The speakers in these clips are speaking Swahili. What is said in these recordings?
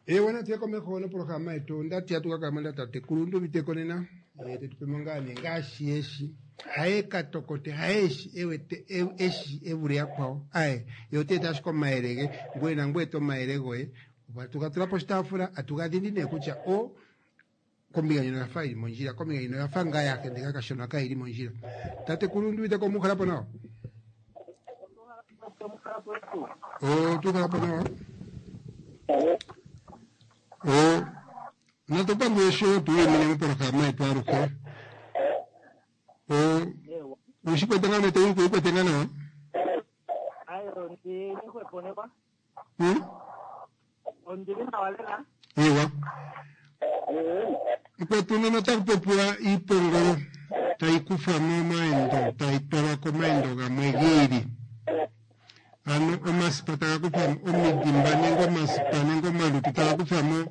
Wana teko mekono programa yetu ndati atuka kamanda tate kulundu biteko nena tetupemangane ngashi yeshi haeka tokote haeshi ewete eshi evuri yakwao ae yote tashiko maerege ngwena ngweto maerego batuka tulapo stafura atukadindi nekucha o kombiga ino ya faili monjira kombiga ino ya fanga yake ndika kashona kaili monjira tate kulundu biteko mukhala pona tukhala pona no te pongo eso, tú y me por jamás, claro que. Si puede tener este grupo, puede tener, ¿no? Ay, ¿dónde me fue poner va? ¿Dónde me va? Igual. Pues tú no notas popular y pongo, tai kufa mama tai para comendo, gamegiri. Ano omas pataka kufa omidimba nengo mas panengo malu tutaka kufa mo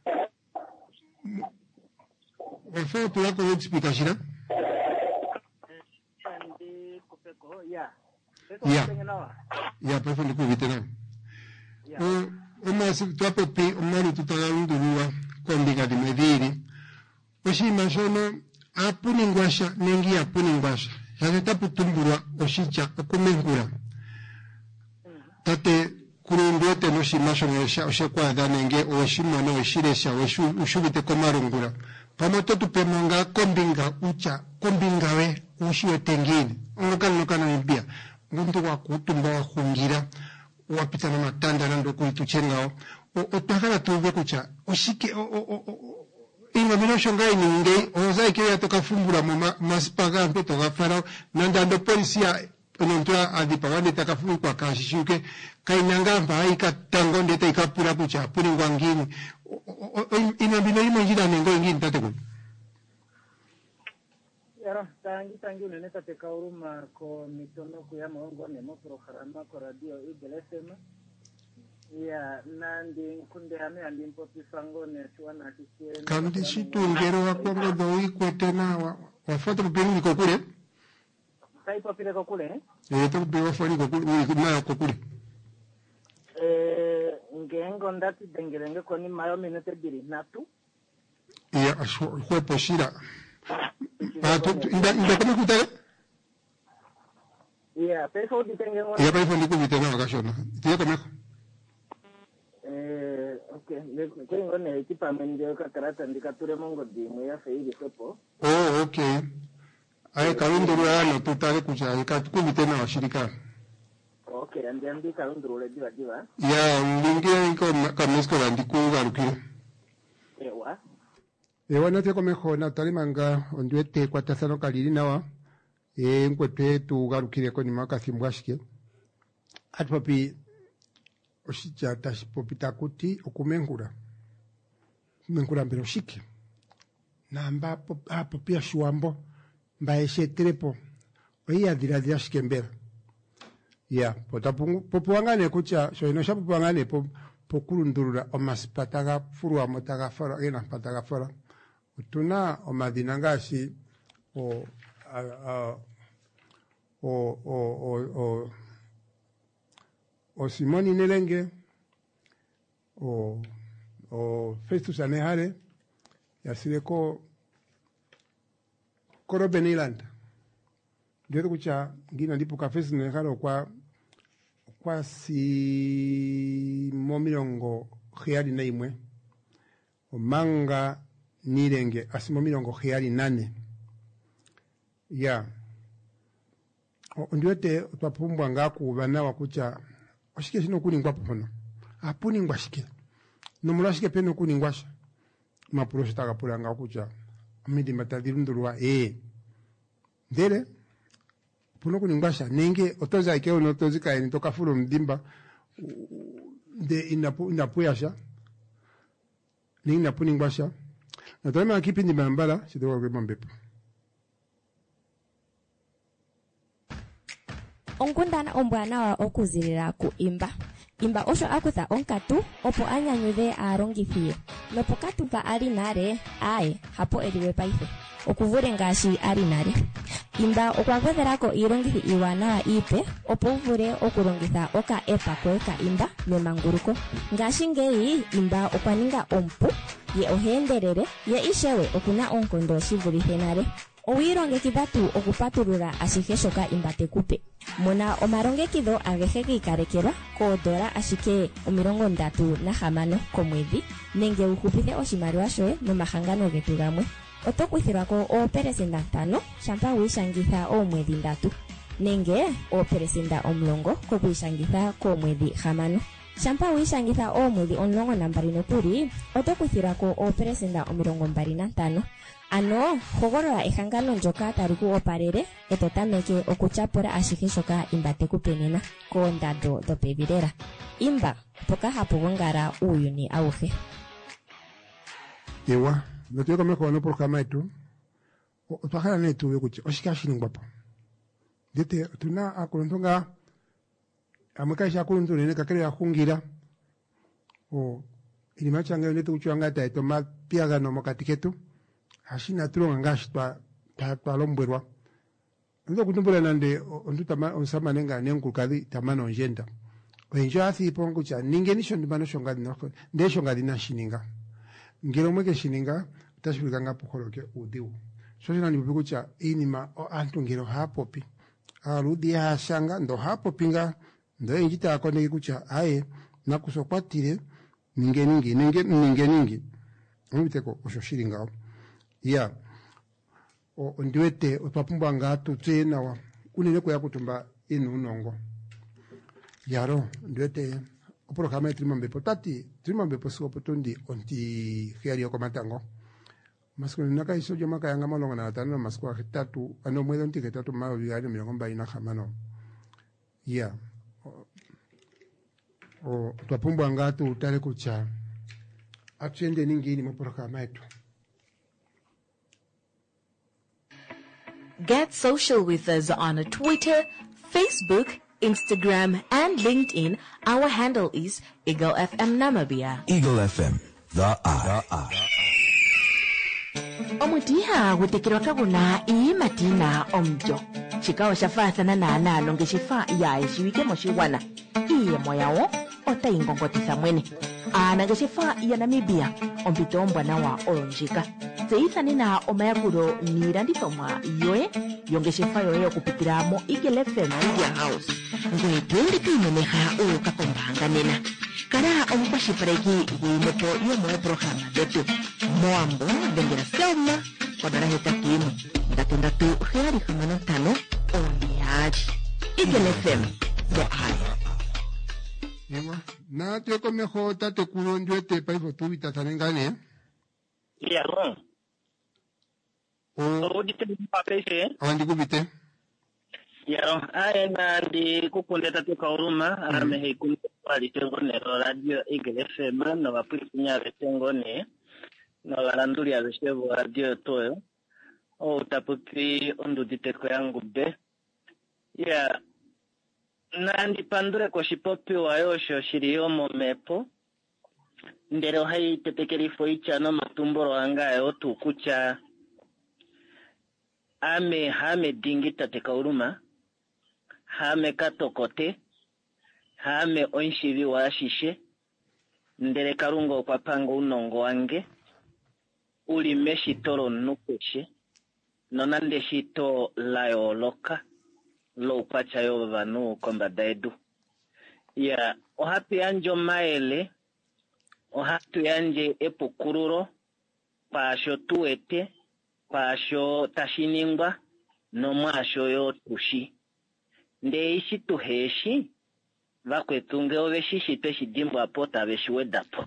Enfin, tu as comment explication? Ya, pas fait le coup vite là. Mas tu as pepe, malu tutaka ndulua kombiga di mediri. Oshi masono apuningwasha nengi apuningwasha. Hata putumbura oshicha okumengura. Tate kurundote no shimasho no kwa danenge o shimono shiresha o ushubite komarungura pamoto tupemanga kombinga ucha kombinga we ushiwe tengini onokana kana mbia ngundu wa kutumba wa hungira wapita na matanda na ndoku ituchengao otakala tuwe kucha oshike inga minosho ngai ninge ozai ke yatoka fumbura maspaga mpeto gafara nandando polisia Penontua adipagande takafu kwa kashishuke kainanga mbai katango ndete ikapura kucha puni ngwangini inabina imojida nengo ingini tateko Yara tangi unene tateka uruma ko mitono kuya maongo nemo programa ko radio igelesema ya nandi kunde hame andi mpopi sango ne chuana kisiene kandi shitungero wakongo doi kwetena wafoto mpeni kokure Sai papire kokule to be ofari kokule na kokule ngengo ndati dengerenge koni mayo minute biri natu ya kwa poshira inda kama kutale ya pesa uditengengo ya pesa ndikubitena wakashona tiyo kama okay ngengo ne ekipa mendio kakarata ndikature mongo dimu ya feili sepo okay Aye karunduru ano tutale kucha ikakubite na washirika. Okay, andi karunduru le diva. Ya lingi iko kamesko landikuga lukire. Ewa nate komeho na talimanga ondwete kwa tasano kaliri nawa. Nkwete tu garukire ko ni makasimbwashike. Atpapi oshicha tashipopita kuti okumengura. Kumengura mbere oshike. Namba hapo pia shuambo. Mbaeshe trepo oya dira shikembera ya popuangane kucha so inosha popuangane pokurundurura omaspataga furwa motaga fara ena pataga fara utuna omadina ngashi o Simoni Nelenge o Festus Anehare yasireko Koro Benilanda. Ndio kucha ngina ndipo kafesi nekalo kwa si momirongo khiali na imwe. Omanga nilenge asimomilongo khiali 8. Ya. Ndio te twapumbwa ngakuba na wakucha oshike sino kuningwa pono. Apuni ngwashike. No mulashike peno kuningwasha. Maprosta kapulanga kucha. Midi matadirundurwa ndere puno kuningbasha nenge otoza ikeo no tozika ni toka furo mdimba de inapuyasha ni inapuningbasha na tama kipindi mbala sidoka kwa mbepo Onkundana ombwana wa okuzirira ku imba osho akutha onkatu opo anyanyuve arongithie nopo katupa ali nare hapo eliwe paife okuvure ngashi ali nare Imba okwagwedhelako iilongithi iiwanawa iipe opo uvule okulongitha oka-epa koye ka Imba memanguluko. Ngashingeyi Imba okwaninga omupu, ye oheendelele, ye ishewe okuna oonkondo shivulithe nale. Owiilongekidha tuu okupatulula ashihe shoka Imba tekupe. Mona omalongekidho agehe giikalekelwa $36 ashike komwedhi, nenge uhupithe oshimaliwa shoye nomahangano getu gamwe. Oto kuthilwako oopelesenda 5 shampa wiishangitha oomwedhi 3, nenge oopelesenda 10 kokwiishangitha koomwedhi 6. Shampa wiishangitha oomwedhi 12 nokuli, oto kuthilwako oopelesenda 25. Ano, hogolola ehangano ndyoka tali ku opalele, eto tameke okutyapula ashihe shoka Imba tekupe nena koondando dhopevi lela. Imba, mpoka hapu gongala uuyuni auhe. Ewa, natuye komeho no programa yetu. Otwahala ne tuwe kuti oshika shiningwapo. Dete tuna akulontonga amaka isha akulonto nene kakele yahungira. Ilima changa yonetu kuchwanga taito mapiagano mokati ketu. Hashina tulonga ngashi twalombwerwa. Ndo kutumbula nande onsama nenga nenkulukadhi tamano njenda. Oinjo athi ipongu cha ningenisho ndimano shongadi noko ndesho ngadi na shininga. Ngelo mweke shininga utashibika ngapo kholoke udiu. Shosina nibubiku cha inima antu ngelo hapopi. Aludi hashanga ndo hapopinga ndo injita akone kucha aye nakusokwatire ningeningi. Mbiteko oshoshilingao. Ya ndiwete otwapumbwa ngatu tsena wa kunene ko yakutumba inu nongo yaro ndiwete oprograma trimambe potati trimambe poso potundi onti hiari ko matango masiko naka iso joma kayanga malonga na tano masiko atatu ano mwezi onti ketatu mayo bigari 25 ya twapumbwa ngatu tale kucha atwende ningini mu programa yetu. Get social with us on Twitter, Facebook, Instagram, and LinkedIn. Our handle is Eagle FM Namibia. Eagle FM, the I. Omutiha gutekirwa kabuna imatina omjo. Chikawa shafathana na nalonge shifa ya ishiwike moshiwana. Iye moyawo ota ingongotisa mwene. Anange shifa ya Namibia ompito mbwana wa olonjika. Zeithanina omayakuro nilandithomwa yoye yongeshefa yoye okupitira mo Eagle FM Media House. Ngwe twende tuimemeha ukakombanga nena. Kara omukwashipaleki gwinepo yomo programa detu. Moambo dengera selma kodara hetatimu. Ndatundatu hiari 55 ondiaji. Eagle FM, the eye. Ewa, na tuye komeho tate kulondwete paivo tubita tanengane. Yaro. Odite papese. Awandi kubite. Yaro, aya ndi kukunde tatu kauruma arame hekuni pali tengone radio Eagle FM no wapulinya betengone no laranduli ya beshevo radio toyo. O tapupi ondu diteko yangu be. Ya nandi pandure ko shipopi wayosho shiriyomo mepo. Ndero hai tetekeri foicha no matumboro angae otu kucha hame dingita tekauruma hame katokote hame onshiri wa shishe ndere karungo kwa pango unongo wange uli meshi toro nukeshe nonande shito layo loka lo upacha yo vanu komba daidu ya ohapi anjo maele ohatu yanje epukururo pasho tuete pasho tashiningwa no mwasho yo tushi ndeishi tuheshi vakwetunge oveshishi peshidimbo apota veshiwedapo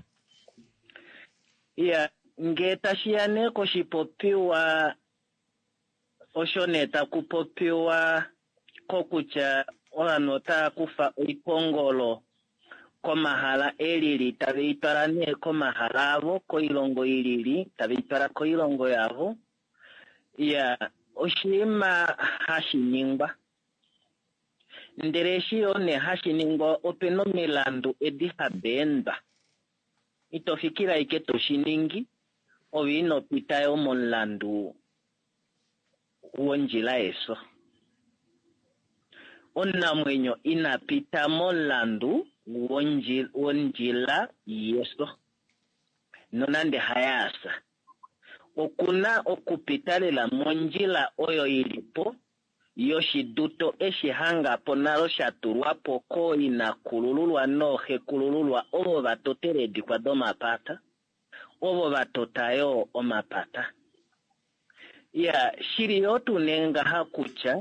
ya ngetashiyane koshipopiwa oshoneta kupopiwa kokucha olanota kufa oipongolo komahala elili tabeitwara ne komahala avo koilongo ilili tabeitwara koilongo yavo ya oshima hashiningwa ndereshi one hashiningwa openo milandu edihabenda itofikira ike toshiningi ovino pitayo monlandu wonjila eso. Onna mwenyo inapita molandu wonjila yeso. Nonande hayasa. Okuna okupitalela monjila oyo ilipo. Yoshiduto eshihanga ponalo shaturwapo ko inakulululwa nohe kulululwa obo batoteredi kwa domapata. Obo batotayo omapata. Ya shiri yotu nenga hakucha.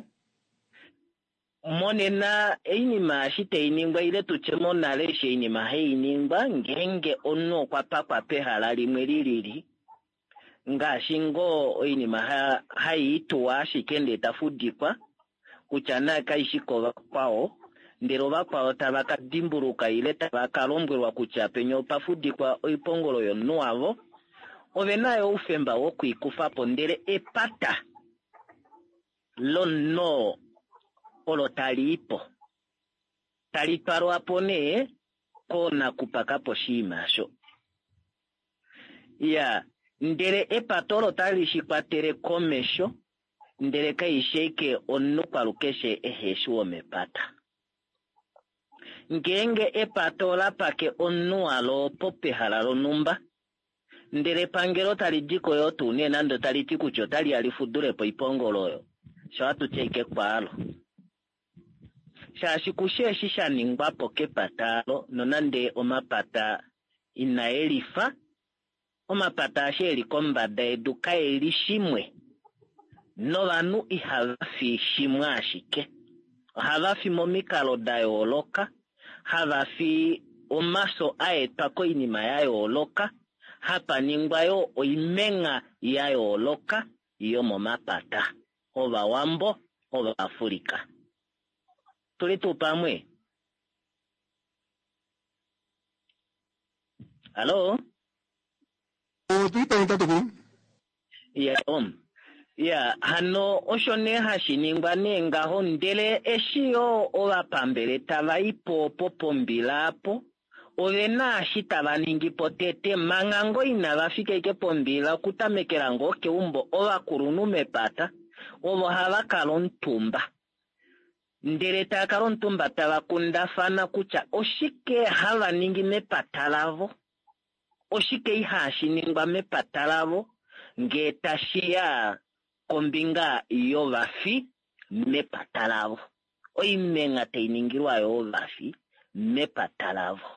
Monena einima shite iningwa ile tuchemo naleshe inima hei iningwa ngenge ono kwa papa pehala limwelilili. Nga shingo einima haituwa shikende tafudikwa. Kuchana kaishiko kwao. Ndero bakwao tabaka dimburuka ile tabaka lombwerwa kuchapenyo pafudikwa oipongolo yo nuavo. Ovenayo ufemba woku ikufapo ndere epata. Lono olo talipo. Taliparo apone kona kupakapo shimasho. Ya, ndere epatolo talishikwatere komesho. Ndere kaisheke onupa lukeshe eheshu omepata. Ngenge epatola pake onualo pope halalo numba. Ndere pangelo talijiko yotu nendo talitiku tali alifudure po ipongoloyo. Shawatu cheke kwalo. Shashikushe shisha ningwa poke patalo. Nonande omapata inaelifa. Omapata sheli kombada eduka elishimwe. No vanu ihavafi shimwashike. Havafi momikalo dayoloka. Havafi omaso aetako inima yayoloka. Hapa ningwayo oimenga yayoloka. Iyo momapata. Ova wambo, ova Afrika. Tulitu pamwe. Halo? Tulipa nitatuku. Yeah, Ya, hano oshone hashiningwa nenga hondele eshio owa pambele tava ipo popombilapo. Ovena ashitava ningi potete mangango inavafika ike pombila kutamekela ngoke umbo owa kurunume pata. Ovo hava kalontumba. Ndele ta kalontumba tava kundafana kucha oshike hava ningi me patalavo. Oshike ihashiningwa me patalavo. Ngetashia kombinga iyo vafi me patalavo. Oimenga teiningirwa yo vafi me patalavo.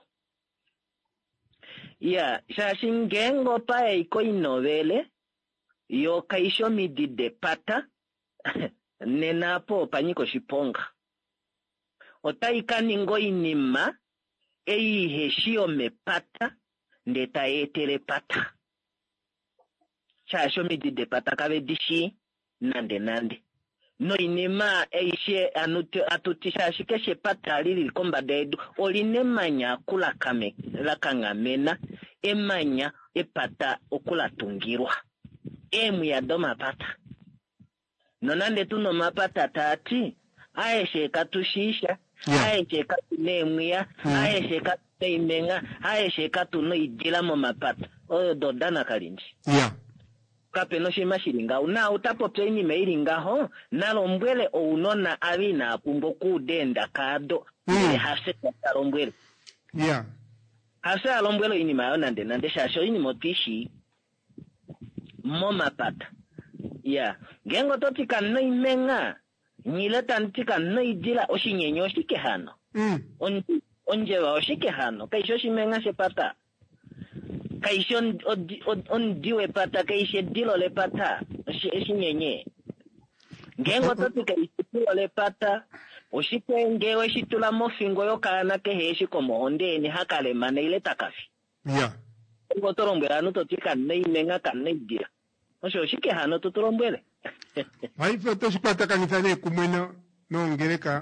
Ya, shashingengo pa eiko inovele yo kaisho midide pata nenapo panyiko shiponga. Otaika ningo inima heshio me pata ndeta etele pata. Shasho midide pata kabe dishi nande. No inema eishe atutisha shikeshe pata lili komba dedu. Olinemanya kula kame lakangamena. Emanya epata okula tungirwa. Emu ya doma pata. Nonande tuno mapata tati. Aeshe katushisha. Aeshe katunemwia. Aeshe katunimenga. Aeshe katuno idila mo mapata. Oyo dodana kalinji. Yeah. Kapeno shima shiringa una utapopya inime iringa ho nalo mbwele ounona avina pumbo kudenda kado hase kalombwele yeah hase alombwele inima yonande nande shasho inimotishi moma pata yeah gengo totika no imenga nileta ntika no idila oshinyenyo shike hano onjewa oshike hano kaisho shimenga sepata kaishon diwe pata kaishe dilo le pata shinyenye ngengo toti kaishe dilo le pata oshike ngewe shitula mofingo yokana keheshi komo ondeni hakale mane ile takafi yeah ngo torombwela no toti kaneimenga kaneidia osho shike hano tutorombwele haifa to shipata kanithane kumwena nongereka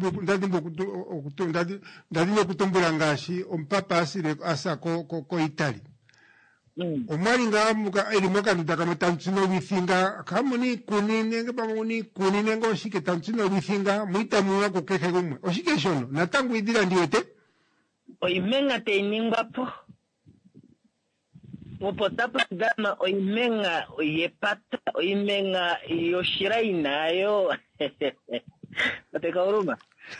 ndadimbo kutumbula ngashi ompapa asire asa ko Italy. Omwali ngamuka elimoka ndakama tantsino bifinga kamuni kunine ngabamuni kunine ngoshike tantsino bifinga muitamuwa kokehe gumwe oshike shono natangu idira ndiwete oimenga teiningwa po Upotapa dama oimenga oyepata oimenga yoshirai nayo. Pateka huruma.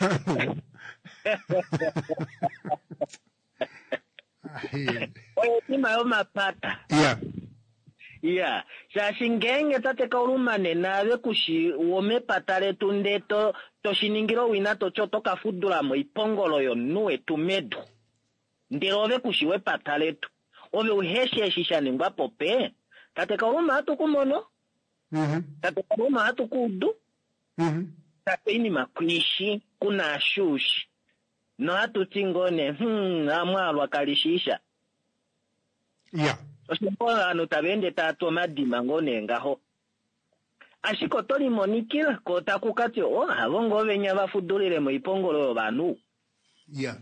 Oye tima yo mapata. Yeah. Yeah. Shashingenge tateka huruma nenawe kushi uome patale tundeto toshiningiro wina tochoto kafudula mo ipongolo yo nuwe tumedu. Ndirove kushiwe patale tu. Ove uheshe shishani ngwa pope. Tateka huruma hatu kumono. Tateka huruma hatu kudu. Tateni makuishi kuna shushi. No hatu tingone amwalu wakalishisha. Yeah. Oshimpona anu tabende tato madima ngone ngaho. Ashiko toli monikila kota kukati havongo venya vafudulile mo ipongolo banu. Yeah.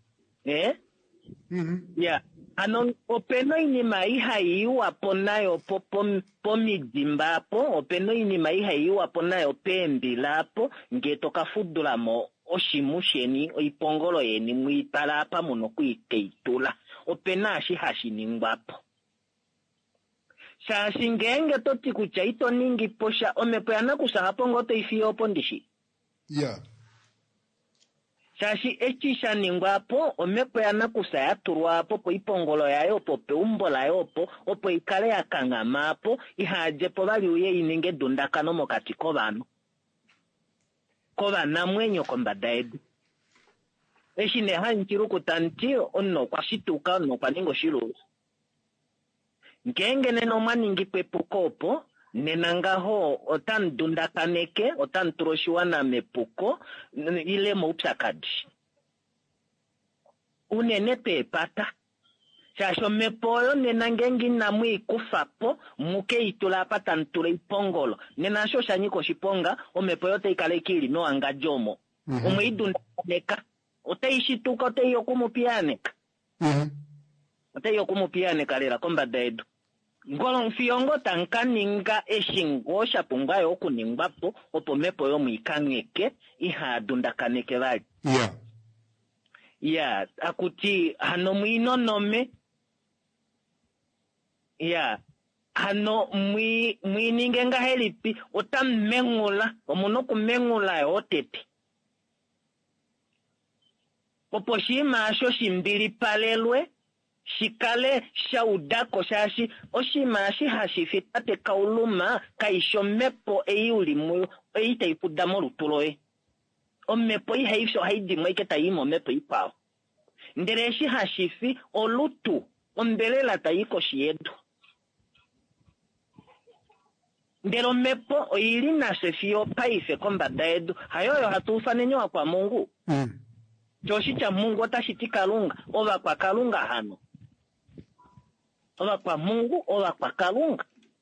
Yeah. Ano openo inima iha iwa ponayo pomi jimbapo, openo inima iha iwa ponayo pembi lapo, ngeto kafudula mo oshimusheni ipongolo yeni muitalapa muno kuiteitula. Opena ashihashi ningwapo. Shashingenge toti kuchaito ningi posha omepo yanakusa hapo ngote ifio pondishi. Yeah. Shashi echisha ningwapo omepo yanakusa yaturwapo po ipongolo yayo po peumbola yopo opo ikale yakangamapo ihaje po bali uye ininge dundakano mokati kobano. Kobana mwenyo kombada edu. Eshine hanchiru kutantio ono kwa shituka ono kwa ningo shiru. Ngenge neno maningi pepukopo nenangaho otan dundakaneke otan turoshiwana mepuko ile moupsakadi unene pepata shasho mepoyo nenangengi namui kufapo muke itula pata ntule ipongolo nenasho shanyiko shiponga omepoyo te ikalekili no angajomo umuidundakaneka oteishituka oteiokumupianeka oteiokumupianeka lera kombada edu ngolo mfiongo tankaninga eshingosha pungayo okuningwapo opo mepo yo mwikangeke iha dundakaneke bali. Yeah. Yeah, akuti hano mwinonome. Yeah. Hano mwiningenga helipi otamengula omuno kumengula otete. Opo shima asho shimbili palelwe shikale shaudako shashi oshimashi hashifitate kauluma kaisho mepo eiulimu eitaipuddamo lutuloe omepo ihaisho haidimo iketaimo mepo ipao ndereshi hashifi olutu ombelela taiko shiedu ndero mepo oili nasefio paife kombada edu hayoyo hatufanenyo kwa Mungu joshi cha Mungu otashitika lunga ova kwa kalunga hano ola kwa Mungu ola kwa kalunga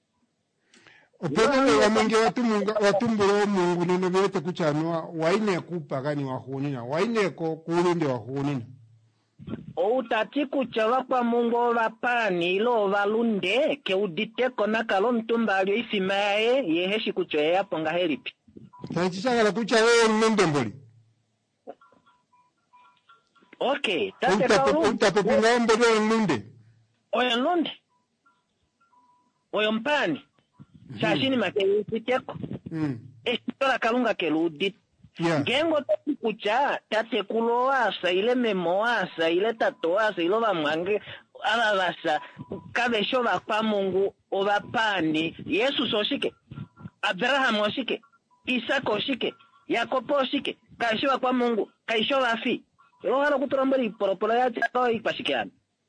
opene wamange watumburo Mungu neno vyote kuchanua waine kupagani wahunina waine ko kulinde wahunina o utati kuchawa kwa Mungu ola pani ilo valunde ke uditeko nakalo mtumbalio ifimaye yeheshi kuchoya ponga heripi tanchisagala kuchawe mmendemboli. Okay, tate kaulu utapopinga mbele nunde oyo nunde oyo mpani shashini makeiiteko eshitola kalunga keludi ngengo tati kucha tate kuloasa ile memoasa ile tatoasa ilo bamwange alabasa kabesho bakwa Mungu obapani Yesu soshike Abraham oshike Isaka oshike Yakobo oshike kaisho bakwa Mungu kaisho bafi ilo hano kuturambali poropolo ya chao ipashikiana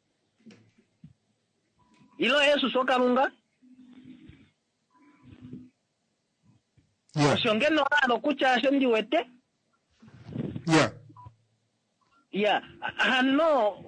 ilo Yesu soka lunga oshongeno hano kucha shondi wete hano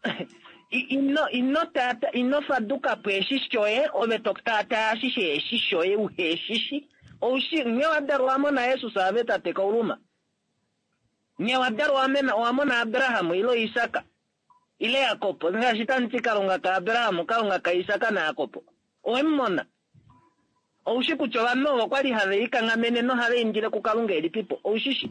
ino faduka peshishoe ovetokta shishoe uheshishi oshi nyewadaro amona Yesu sabeta teka uluma nyewadaro amona Abrahamu ilo Isaka ile Yakobo ngashitani kalunga ka Abrahamu kalunga ka Isaka na Yakobo oemmona oshi kuchola no kwali hale ikangamene no hale injile kukalunga eli pipo oshishi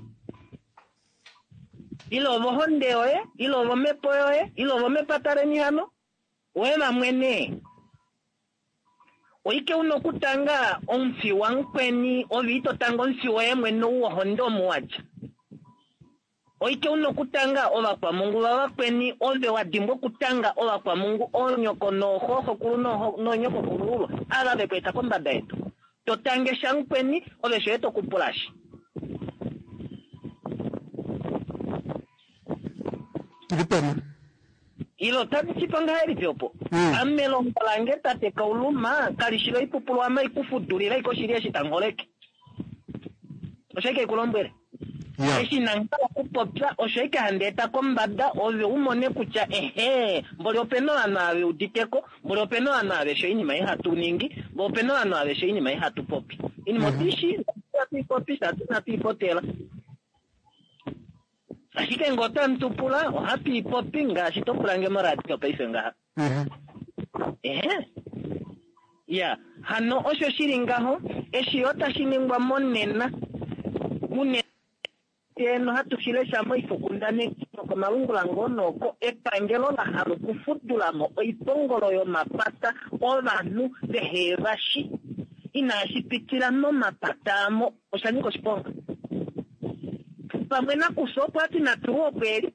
ilo bohonde oye ilo bomepo oye ilo bomepatare ni hano wema mwene oike unokutanga omfi wankweni ovito tanga omfi wemwe no hondo muwaja oike unokutanga ova kwa Mungu wakweni ove wadimbo kutanga ova kwa Mungu onyoko no hoho kulu no nyoko kulu ala bekweta kombada yetu totange shankweni ove shoeto kupulashi Tulipana. ilo tati chipanga heri vyopo amelo mbalange tate kauluma kalishilo ipupulu ama ikufudulila ikoshiria shitangoleke osheke kulombwele eshi nangala kupopsa osheke handeta kombada ove umone kucha mboli openo ano ave uditeko mboli openo ano ave sho inima ihatu ningi mboli openo ano ave sho inima ihatu popi ini motishi nati popi nati ipotela así que ngota ntupula o happy popping ngashi to pulange radio paise ngaha ya hano osho shiringaho eshiyota shiningwa monena mune teno hatu shilesha mo ifukundane ko malungula ngonoko epangelo la haru kufudula mo ipongolo yo mapata o vanu de hevashi inashipitira no mapatamo oshaniko shiponga pamena kusopa tina tuo peri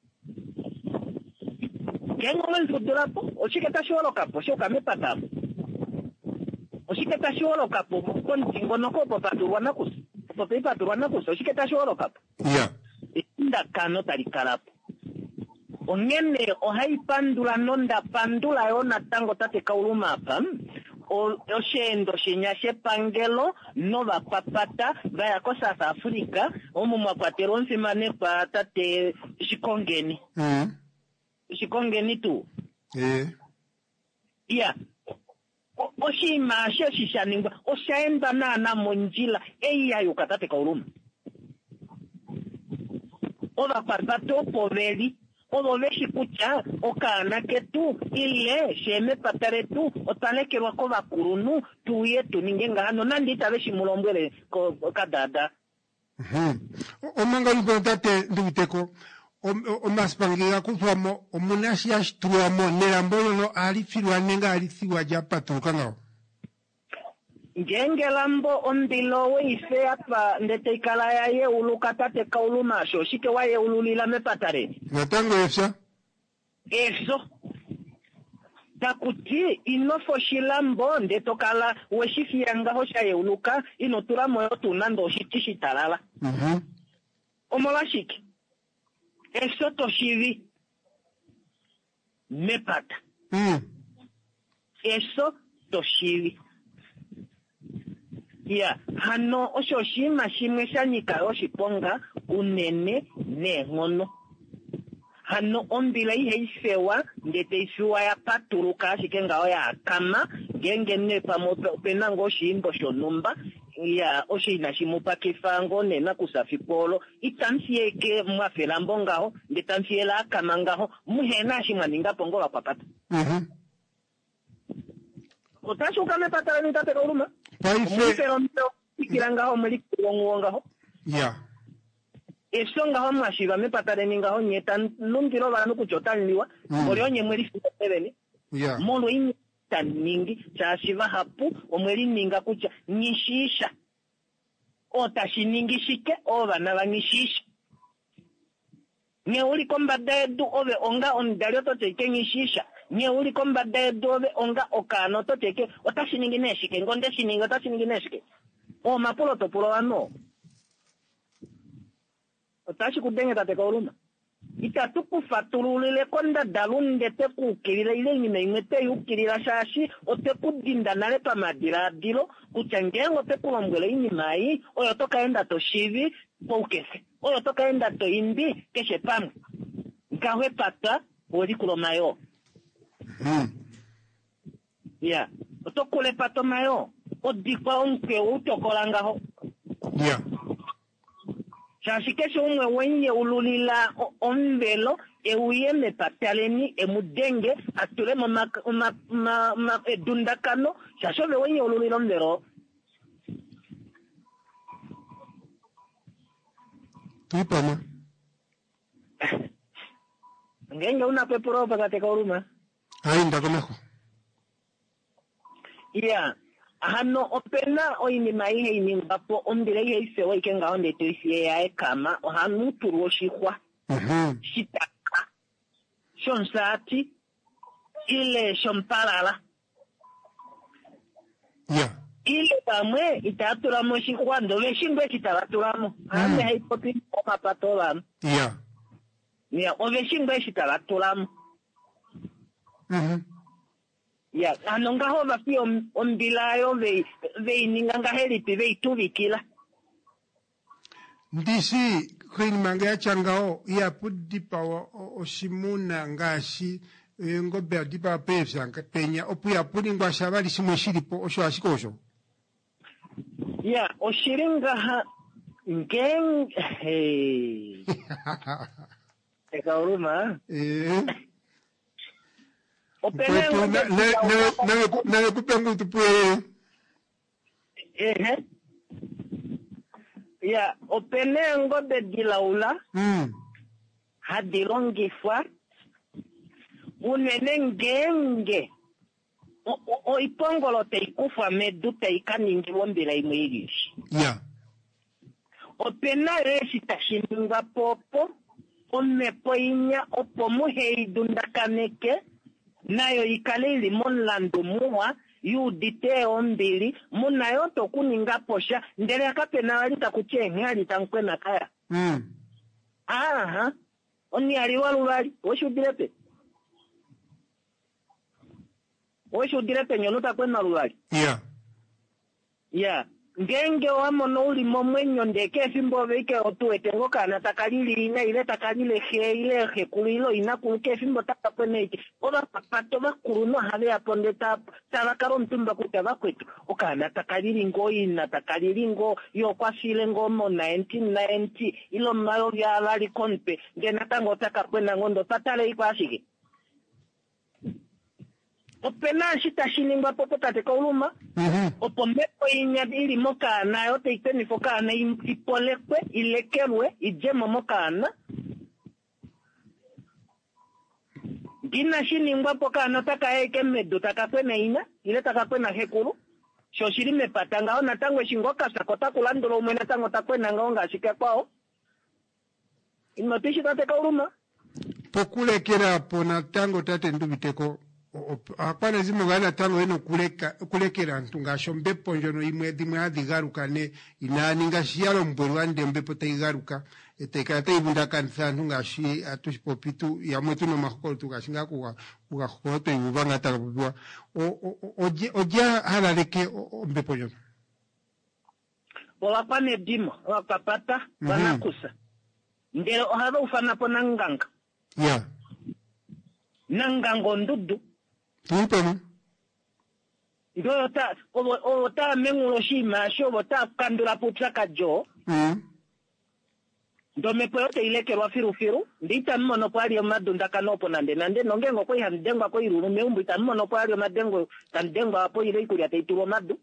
kengo mfudula po oshiketa sholo kapo shoka mepatamo oshiketa sholo kapo kontingo noko popaturwa nakus popaturwa nakus oshiketa sholo kapo inda kano tarikalapo ongene ohai pandula nonda pandula yona tango tate kauluma pam oshendo shinyashe pangelo nova papata vaya ko South Africa omu mwakwatero nsimane pa tate shikongeni shikongeni tu oshima shishaningwa oshaenda na monjila eya yukatate kauluma ova papato poveli odo veshi kucha okana ketu ile sheme patare tu otalekerwa ko bakurunu tuye tuningenga hano nandita veshi mulombwele ko kadada omanga lukontate ndubiteko omaspangira kufamo omunashi ashtuamo nerambolo no alifirwa nenga alisiwa japatuka ngao njengelambo ondilowe ife apa ndeteikala yaye ulukatate kaulumasho shike waye ululila mepatare natango efsa eso takuti inofo shilambo ndetokala weshifiyanga hosha ye uluka inotura moyo tunando shitishitalala omola shike eso toshivi mepata eso toshivi hano osho shima shimwe shanyika oshiponga unene nengono hano ombila ihe ifewa ndete ifewa ya paturuka ashike ngao ya kama genge nepa penango shimbo shonumba oshina shimupa kifango nena kusafipolo itansieke mwafelambo ngaho ndetansiela kama ngaho muhena shimaninga pongola kwa pata otashuka mepata ni tate kauluma pero ikirangaho muri kuongaho esonga ho mwashiba mepatare ningaho nyeta lungiro banu kuchotanliwa olionye mweli sebeni molo ini taningi chashiva hapu omweli ninga kucha nyishisha otashiningi shike oba nabangishisha nye uli kombada edu ove onga ondalio toteke nyishisha nye uli kombada edu ove onga okano toteke otashiningi neshike ngonde shiningi otashiningi neshike o mapulo topulo ano otashi kudenge tate kauluma itatuku fatululile konda dalunde te kukirila ile nyime imete yukirila shashi ote kudinda nale pa madiradilo kuchangengo te kulombwele inimai oyo toka enda to shivi poukese oyo toka enda to indi keshe pamu nkahwe pata wodi kulomayo otokule pato mayo odikwa onke utokolangaho Shashikesho umwe wenye ululila onvelo euye mepataleni emudenge atule edundakano shashove wenye ululila onvelo Ipama ngenge una pepuro pakate kauluma ainda komeho hano opena oinima ihe inimbapo ombile ihe isewa ikenga onde to isiye ya kama hanu turoshikwa shitaka shonsati ile shompalala ile bamwe itaturamo shikwa ndo shingwe kitaraturamo ande haipoti mapatolano oveshingwe kitaraturamo anonga hova fi ombilayo veininga ngahelipi veitubikila ndisi kwini manga ya changao ya pudipa osimuna ngashi ngobe dipa pesa penya opuya pudi ngwa shabali simwe shiripo osho ashikosho oshiringa ngeng ekauruma nawe kupengu tupuye openengo de dilaula hadilongifwa unene ngenge oipongolo teikufa medu teikaningi wombila imwilishi opena resi tashininga popo omepo inya opo muheidundakaneke nayo ikale ili monlando muwa yudite ombili munayo tokuninga posha ndele akapena walita kuchenga alitankwena kaya oni aliwalulali weshudirepe nyonuta kwena lulali ngenge wamono ulimo mwenyo ndeke fimbo veke otuwetengo kana takalili ina ile takalile ile hekulilo ina kuke fimbo takapene iki oba papato bakuruno hale aponde tabakaro mtumba kutaba kwetu okana takalili ngo ina takalili ngo yokwasile ngo mo 1990 ilo mayo ya lali konpe ngena tango takakwena ngondo tatale ikwashike opena shita shiningwa popo tateka uluma opo mepo inya ili mokana yote iteni fokana ipolekwe ilekelwe ijemo mokana gina shiningwa pokana taka eke medo takakwena ina ile takakwena hekuru shoshiri mepatanga ona tango shingoka sakota kulandolo umwena tango takwena ngonga shike kwao inotishi tateka uluma pokulekera pona tango tate ndubiteko apana zimu gana tango eno kulekera ntungasho mbepo njono imwe adigaruka ne inaninga shialo mbwerwande mbepo taigaruka etekata ibunda kanisa ntungashi atusipopitu ya mwetu no makolo tugashinga kuga khoto ibanga takabwa oja halaleke mbepo njono olapane dimo olapapata banakusa ndelo ohaba ufana po nanganga nangango ndudu Tuipemu. Ndo ota mengulo shima shobo ta kandula putraka jo. Ndo mepo yote ilekerwa firu ndita mmono kwa alio madunda kanopo nande nongengo kwa handengwa kwa iruru meumbu ita mmono kwa alio madengo tandengwa hapo ile ikuli ataituro madu.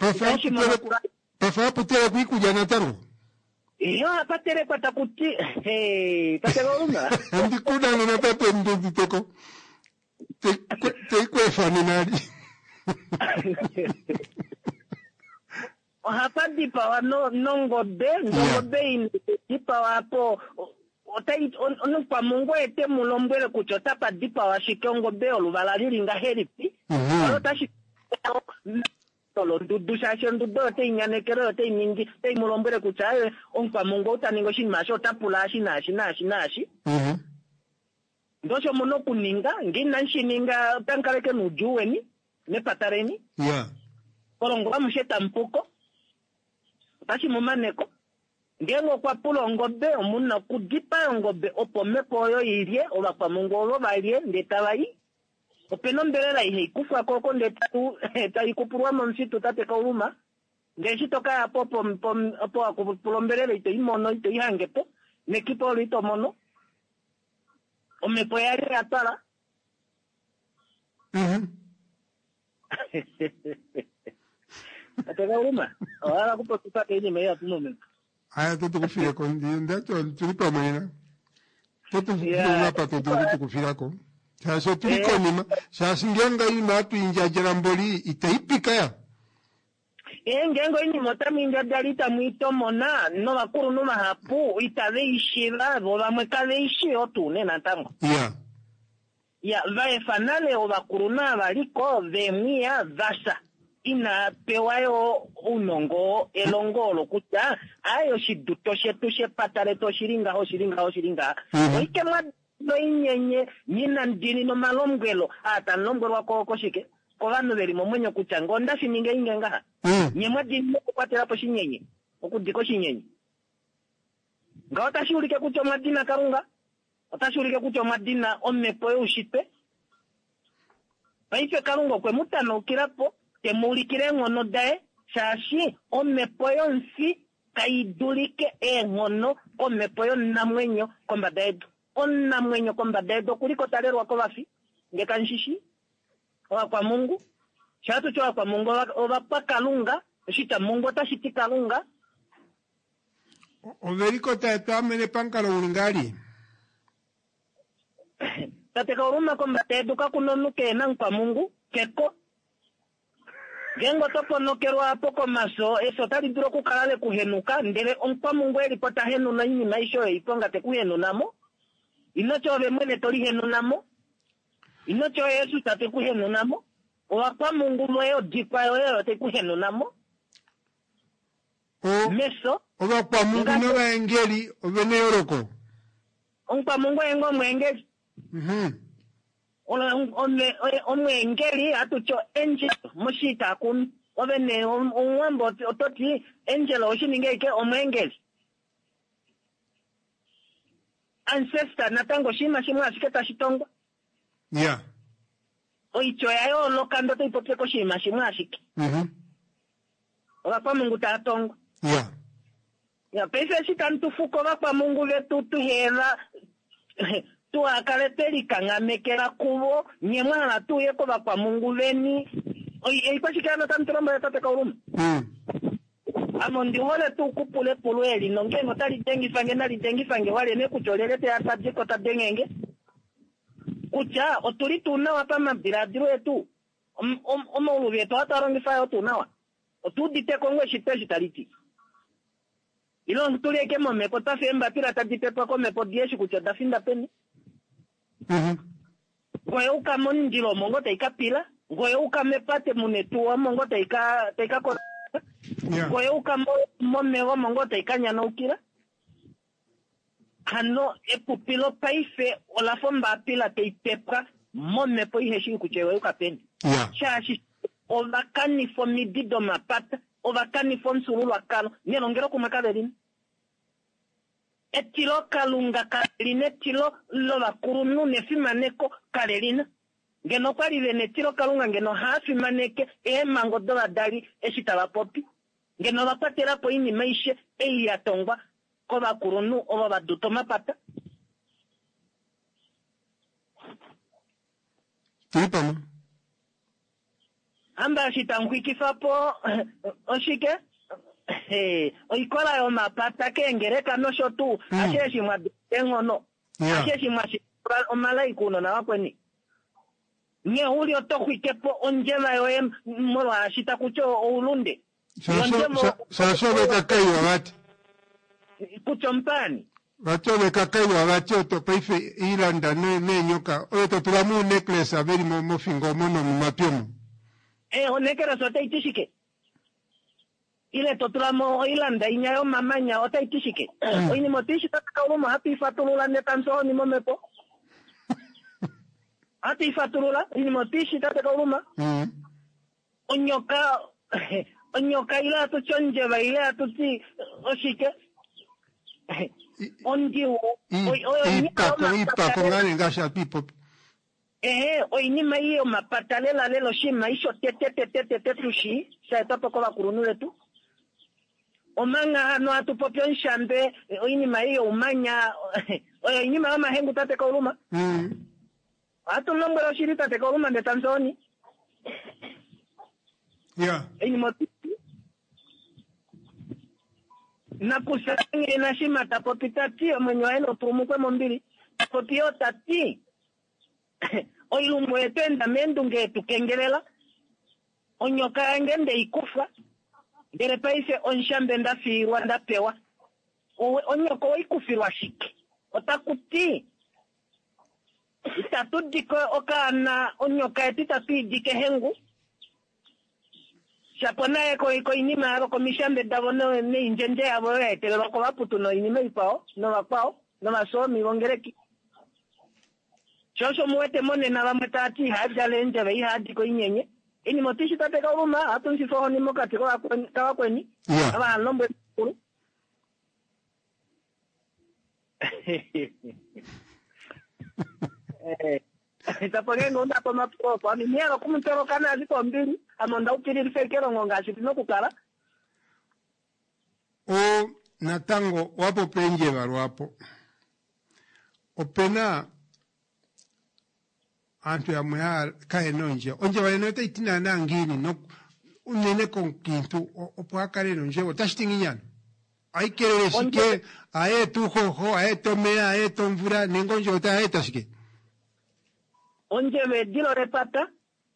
Pafa putere kuikuja na taru. Patere kwa takuti patere uma. Ndikuda na pape ndugu teko. Te kwefani nadi. Hapa dipa wa nongobe dipa wa po onupa mungu ete mulombwele kuchota pa dipa wa shikongo be oluvalaliri nga heripi alota shikero tolo ndudu shashe ndudu te inyanekero te iningi te mulombwele kuchaye onpa mungu utaningo shinmasho tapula shinashi ndosho mono kuninga ngina nshininga tankaleke nujuweni nepatareni kolongo bamusheta mpuko tashi mumaneko ngengo kwa pulo ngobe omuna kudipa ngobe opo mepo yo irie oba kwa mungolo balie ndetabai openo mbelela ihe ikufa koko ndetatu taikupurwa msitu tateka uluma ngeshito kaya popo akupulo mbelela ito imono ito ihangepo nekipo lito mono omepo yari atala ateka uluma ahora kupo tutake ini meya tunomeka aya tutukufile kondi ndacho tulipa mwena tutukufile pato tutukufile ko sasa tulikonima sasa ngenga ina tuinjajira mboli itaipika ya Ngengo ini mota minja dalita mwito mona no bakuru no mahapu itave ishira bo bamwe kave ishi otune natango. Yeah. Ya vae fanale o bakuru na baliko vemia vasa. Ina pewayo unongo elongolo kuta ayo shiduto shetushe patare to shiringa ho shiringa. Oike no inyenye nyina ndini no malomgelo ata lomgelo wako shike. Ko vanhu veri momwenyo kuta ngonda sininge ingenga. Nyemwa dini kukwatira po shinyenye. Okudiko shinyenye. Ngawata shulike kuto madina karunga. Otashulike kuto madina omepo ushitwe. Paife karunga kwe mutano kirapo temulikire ngono dae shashi omepo yonsi kaidulike ngono omepo yon namwenyo komba daedo. Namwenyo komba daedo kuliko talerwa kwa wafi. Ngekanshishi. Owa kwa Mungu. Shatu chowa kwa Mungu owa pa kalunga. Shita Mungu tashiti kalunga. Overiko taetua mene pankalo ulingari. Tateka uruma komba teduka kunonuke nang kwa Mungu. Keko. Gengo topo nokerwa poko maso. Eso tali duro kukalale kuhenuka. Ndele onkwa Mungu elipota henu na ini maisho iponga te kuhenu namo. Inocho ove mwene tori henu namo. Inocho Yesu tate kuhenu namo. Owa Mungu mweo dipa yo te kuhenu namo. Meso. Owa kwa Mungu nowa engeli ovene yoroko. Onkwa Mungu engo mwengeli. Omwe engeli atucho angel mushita kun ovene omwambo ototi angel oshiningeke omwengeli. Ancestor natango shima ashiketa shitongo. Yeah. Oicho yayo lokando te ipoteko shima ashiki. Owa kwa Mungu tatongo. Yeah. Ya pese shitantu fuko kwa Mungu vetu tuhera tu akaleteli kangamekera kubo nyemwana tuye ko kwa Mungu veni. Ipashikana tantromba ya tate kauruma. Amondi hole tu kupule pulueli nongengo tali dengi fange wale ne kucholelete atadje ko tadengenge. Kucha oturi tunawa pama biradiro etu omo vyetu atarongi fayo tunawa otudite kongwe shiteshi taliti ilo ntuli ke mome ko tafemba tira tadite ko me podieshi kucha dafinda peni ngoye ukamoni ndilo mongo taikapila ngoye ukamepate munetu mongo taika ko ngoye ukamome wo mongo taikanya na ukira hano epupilo paife olafomba apila teipepra mome po iheshi kuchewe ukapeni. Yeah. Shashi ovakani fo midido mapata ovakani fo nsuru wakalo nyelongero kumakaberin. Etilo kalunga kaline tilo lo bakurunu nefimaneko kalelina. Ngeno kwali vene tilo kalunga ngeno hafi maneke mango dola dali eshitaba popi. Ngeno bapatera po ini maishe yatongwa ko bakurunu oba baduto mapata. Tipama. Amba shitanguikifapo oshike oikola yo mapata kengereka no shotu asheshi mwa engono asheshi mwa omalaikuno na wakweni nye hulio tokwikepo onjema yo mwa ashita kucho ulunde sasho beka kaiwa wati kucho mpani wacho beka kaiwa wati oto paife ilanda ne nyoka oto tulamu necklace abeli mofingo mono mapiomo onekera sote itishike ile totulamo ilanda inyayo mamanya ota itishike oini motishi tatakaulumo hati fatulula netanso ni momepo hati fatulula ini motishi tatakauluma onyoka ile atuchonjeva ile atuti oshike ondiwo ipako ngani ngasha pipo oinima hiyo mapatalela lelo shima isho tete tushi sa etapo kwa kurunule tu omanga hano atupopyo nshambe oinima hiyo umanya oinima kama hengu tate kauluma atu nombero shiri tate kauluma de Tanzania yeah oinima na kusangi na shima tapopita tio mwenye eno turumukwe mombili tapopio tati oilumwe etenda mendunge tukengelela onyoka ngende ikufa ngere paise onshambe ndafirwa ndapewa onyoko waikufirwa shiki otakuti itatudiko okana onyoka etitatuidike hengu shaponaye ko inima yabo komishambe ndabona ne injenje yabo yetelelwa ko baputu no inima ipao no bapao no masomi bongereki shosho muwete mone na bamutati haja lenje be hadi ko inyenye ini motishi tateka uruma atunsi soho ni mokati ko akawa kweni aba lombe kuru itaponengo ndapo mapropo ani niero kumutero kana aziko mbili amonda ukiri fekero ngonga shitino kukala o natango wapo penje barwapo opena antu ya mwea kae nonje onje walenote itina na ngini no unene con kintu opo kare nonje otashtinginyana aikerere shike ae tu hoho ae tomea ae tomvura ningonje ota ae tashike onje ve dilo repata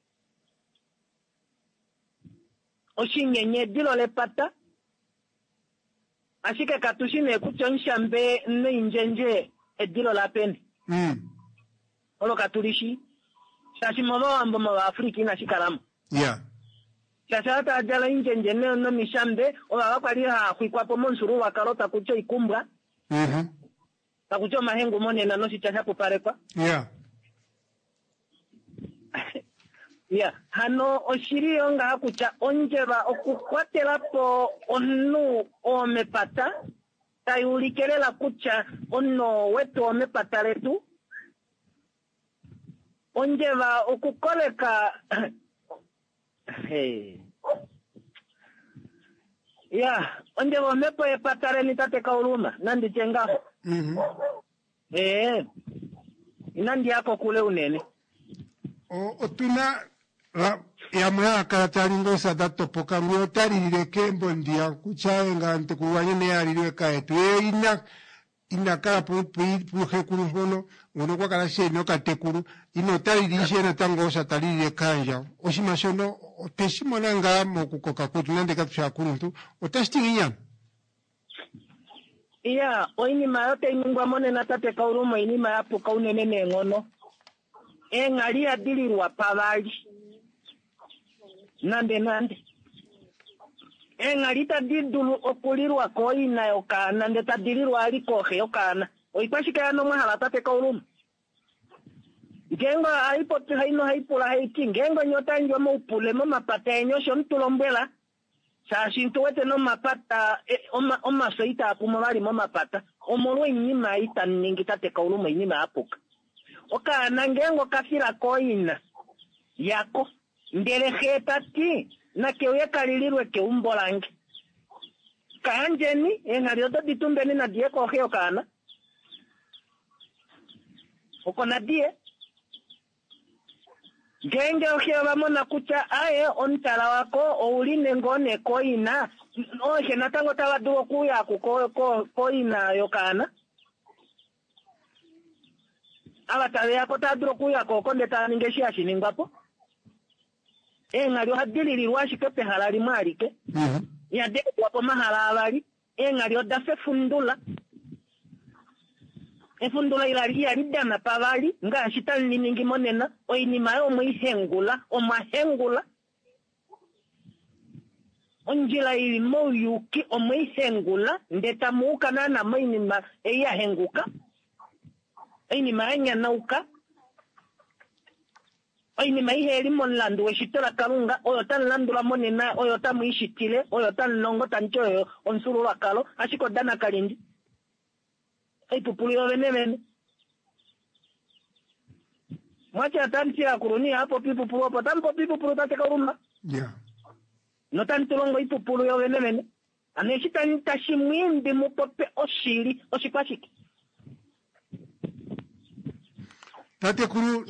oshinyenye dilo repata ashike katushine kuchonshambe ne injenje edilo la peni olo katulishi shashi momo ambo ma Afrika na shikaramu shashata ajala injenje no mishambe ola wakwali ha kwikwapo monsuru wa karota kucho ikumbwa takucho mahengo mone na noshi chasha kuparekwa hano oshiriyo nga kucha onjeba okukwatela po onu omepata tayulikelela kucha ono wetu omepata letu onjeba okukoleka onjeba omepo epatare nitateka uluma nandi chengaho inandi yako kule unene otuna ya mwea karatari ngosa dato poka mwotari nileke mbondia kuchawe nga antekuwanyene ya liliwe kaetu ina kara puhe kuru hono uno kwa kara she no katekuru ino tari lishe na tango osa tari lile kanja oshimashono oteshimona nga mokukoka kutu nande katusha kuru ntu otashtinginya oinima yote inungwa mone natate kaurumo inima yapu kaunenene ngono engali adilirwa pavali nande engali tadidulu okulirwa koina yokana nde tadilirwa alikohe yokana oikwashika no mwahala tateka uluma ngengo aipoti haino haipula haiti ngengo nyota njo maupule mo mapata enyosho ntulombwela shashintu wete no mapata oma soita akuma bali mo mapata omolwe inyima ita ningi tateka uluma inyima apuka okana ngengo kafira koina yako ndeleheta ti na keuye kalilirwe keumbolange kanjeni engalioto ditumbeni na die koheo kana oko na die genge oheo bamona kucha aye ontala wako ouline ngone koina ohe natango tawaduo kuya koina yokana abatale yako tadro kuya kokonde taningeshi ashiningwapo engalio hadililirwa shikepe halali mwalike yade wapo mahala abali engalio dafe fundula efundula ilali yalidana pabali nga shitani ningi monena oinima yo mwihengula omahengula onjila ili moyuki omwihengula ndeta muuka na mainima eya henguka ainima enya nauka ainima iheli monlandu weshitola kalunga oyo tan landula monena oyo tamuishitile oyo tan nongo tanchoyo onsuru wakalo ashiko dana kalindi aipupulio venemene mwacha tantia kurunia hapo pipupulu hapo tampo pipupulu tateka uruma no tantulongo ipupulio venemene aneshita nitashimwindi mupope oshili oshikwashiki tate kuru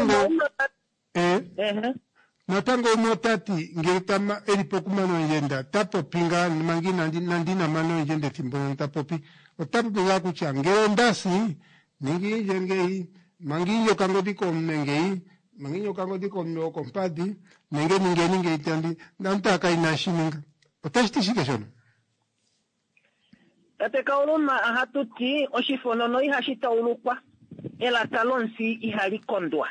natango motati ngeritama elipoku mano yenda tapo pinga mangina nandina mano yende timbono tapopi otapo pinga kucha ngero ndasi ningi yengei manginyo kango diko mnengei manginyo kango diko mno kompadi ninge itandi nantaka inashininga Otashitishike shono. Tate kauluma hatuti oshifono no ihashita ulukwa. Ela talonsi ihali kondwa.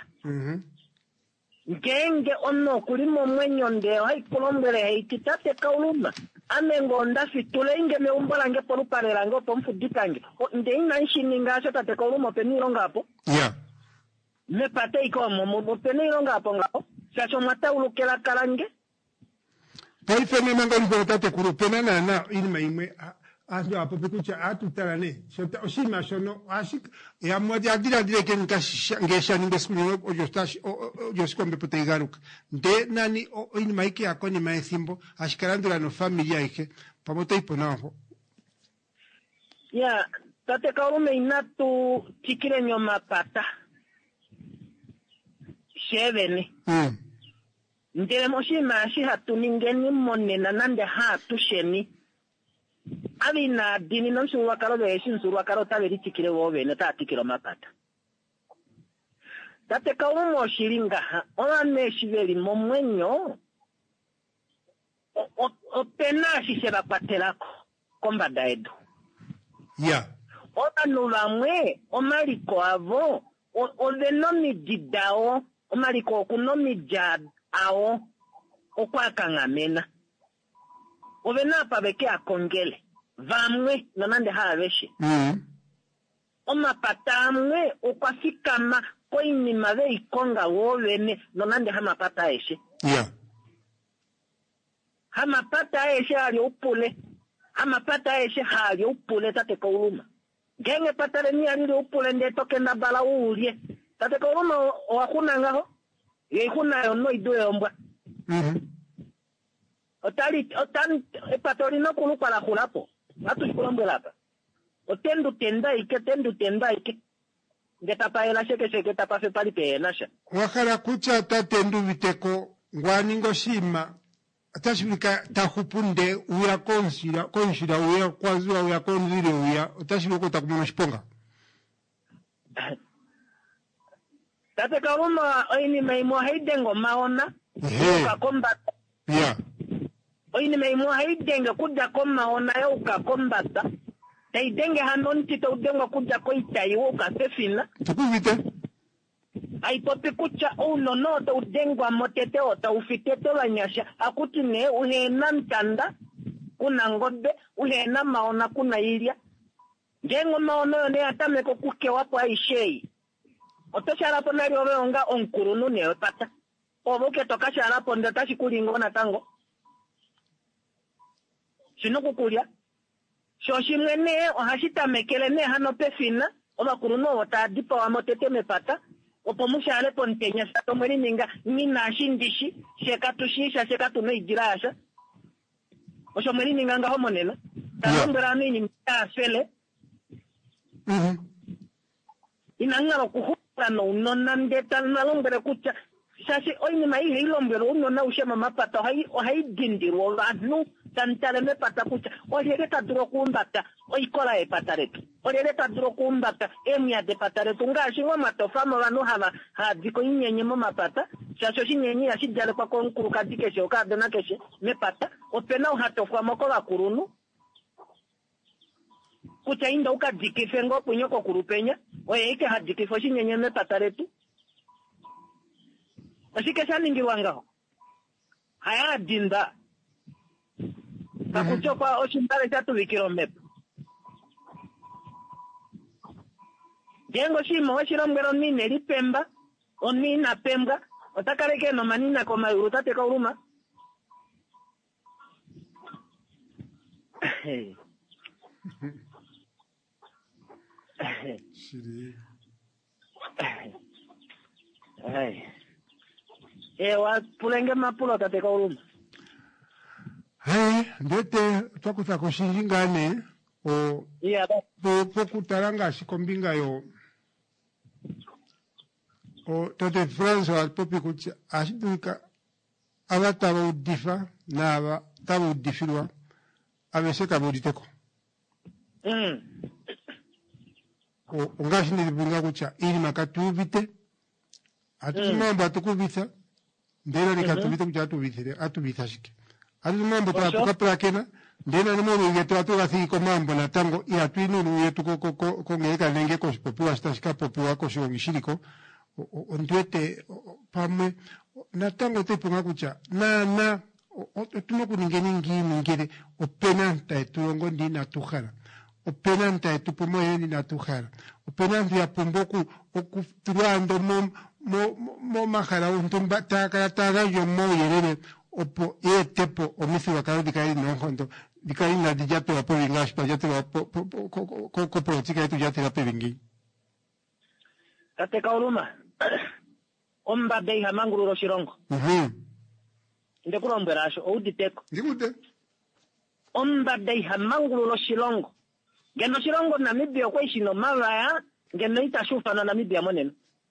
Ngenge ono kulimo mwenyo ndeo haikulombele heikitate kauluma. Amengo ndafitule inge meumbalange poluparelange opomfudikange. Nde ina nshininga asho tate kauluma penilo ngapo. Yeah. Me pate ikomo penilo ngapo ngapo. Sasho mata ulukela kalange. Paifene mangoli tate kurupena na ilima imwe. Ajo apope kucha atutalane shota oshima shono ashik ya mwadi adira ke ngesha ningeskunyo ojostash ojoskombe poteigaruka nde nani ini maiki akoni maethimbo ashikarandura no familia ike pamoto iponaho ya tate kaume inatu tikire nyoma pata shevene ndele moshima ashi hatu ningeni monena nande hatu sheni Abina dini no nsuwa karo beshi nsuwa karo taberi tikire wobe na ta tikiro mapata. Tate kaumo shiringa ha ona neshiveli momwenyo o pena shiseba patelako komba daedo. Yeah. Ona nulamwe o maliko avo o venomi jidao o maliko okunomi jad ao o kwa kangamena. Ovena pabeke akongele vamwe nanande haveshi oma patamwe okwafikama ko inima ve ikonga wovene nanande hama pata eshe yeah hama pata eshe ali upule hama pata eshe hali upule tate kauluma genge patale ni ali upule nde toke na bala ulie tate kauluma wakuna ngaho yekuna yo no idoe ombwa Otan epatorino kulu para jurapo. Atu shikulombe lapa. Otendu tenda ike. Getapa ela sheke tapa fe pali pe nasha. Wakara kucha tatendu viteko ngwaningo shima. Atashibika tahupunde uya konshira uya kwazua uya konzire uya. Otashibiko takumona shiponga. Tate karuma oini meimo heidengo maona. Ukakomba. Yeah. Oini meimo haidenge kuja koma ona ya ukakombata. Taidenge hanon tita udengo kuja koita iwo ukasefina. Tukuvite. Aipopi kucha uno no ta udengo motete o ta ufitete wanyasha. Akutine uhena ntanda. Kuna ngode. Uhena maona kuna ilia. Jengo maona yone atameko kuke wapo aishei. Otosha rapo nari onga onkurunu neopata. Oboke tokasha rapo ndetashi kulingo na tango. Shinokukulia. Shoshimwe ne ohashita mekele ne hano pefina. Obakuruno wata dipa wa motete mepata. Opomusha ale pontenya sato mwini ninga. Nina shindishi. Shekatushisa shekatu no ijirasha. Osho mwini ninga nga homonena. Talombera nini mta sele. Inangaro kuhura no unonande talalombere kucha. Sasi oini mai hilombero unona ushema mapata. Ohai dindiru. Anu. Tantale me pata kucha. Oyere kaduro kumbata. Oikola e pataretu. Oyere kaduro kumbata. Emia de pataretu. Nga shingo matofamo wanu hava. Hadiko inyenye mo mapata. Sasho shinyenye ya shijale kwa konkuru kadikeshe. Okadena keshe. Me pata. Opena uhatofwa moko wa kurunu. Kucha inda uka dikifengo punyoko kurupenya. Oye ike hadikifo shinyenye me pataretu. Osike saningi wangaho. Haya dinda. Kakuchopa oshindale chatu wikiro mepu. Jengo shimo oshiromgero nine li pemba. Onina pemba. Otakareke no manina koma urutate ka uruma. Shiri. Ewa pulenge mapulo tate ka uruma. Ndete twakuta kushinjingane o Yeah. pokutaranga shikombinga yo o tote France wa popi kucha ashidika abataba udifa na taba udifirwa abeseka boditeko o ngashindi binga kucha ili makatubite atumamba tukubita ndero likatubite kucha atubitire atubitashike ali mambo tukaprakena ndena nomo ngeto atugathi ko mambo na tango ya twinu yetu ko ngeka lenge ko popua stashika popua ko shongishiriko ondwete pamwe na tango tepunga kucha na tunokuningeni ngire openanta etuongo ndi natukhara openanta etupomo yeni natukhara openanta ya pomboku okutulando mo mahara untumba takara yo mo yerere opo etepo omisi wakaro dikari no hondo dikari na dijato wa po vingash pa jate wa ko politika etu jate wa pevingi kate kauluma omba dei hamanguru ro shirongo ndekuro mberasho ouditeko ndikude omba dei hamanguru ro shirongo ngeno shirongo Namibia kwa ishino mavaya ngeno itashufa na Namibia moneno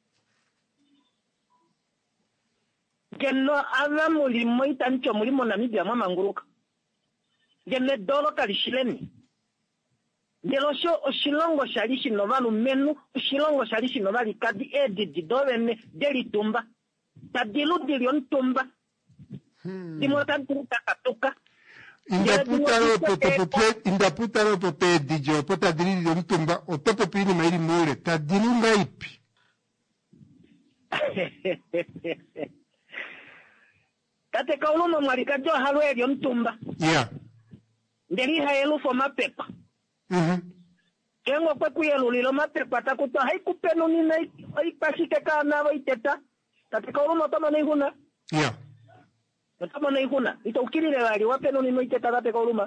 ngeno ava mulimo itancho mulimo Namibia mamanguruka ngeno dolo kalishileni ngelo sho oshilongo shalishi novalu menu oshilongo shalishi novali kadi edidi dovene deli tumba tadilu dilion tumba dimota tuta katuka indaputaro pope dijo pota dilion tumba otopo pini mairi mure tadilu ngaipi kate kaulumo marikajo halwe dion tumba yeah ndeli haelu fo mapepa kengo kwa kuyelulilo mapepa takuta haikupeno ni na ipashike kana waiteta katika urumo tama na ihuna yeah tama na ihuna itaukirire wali wapeno ni noiteta katika uruma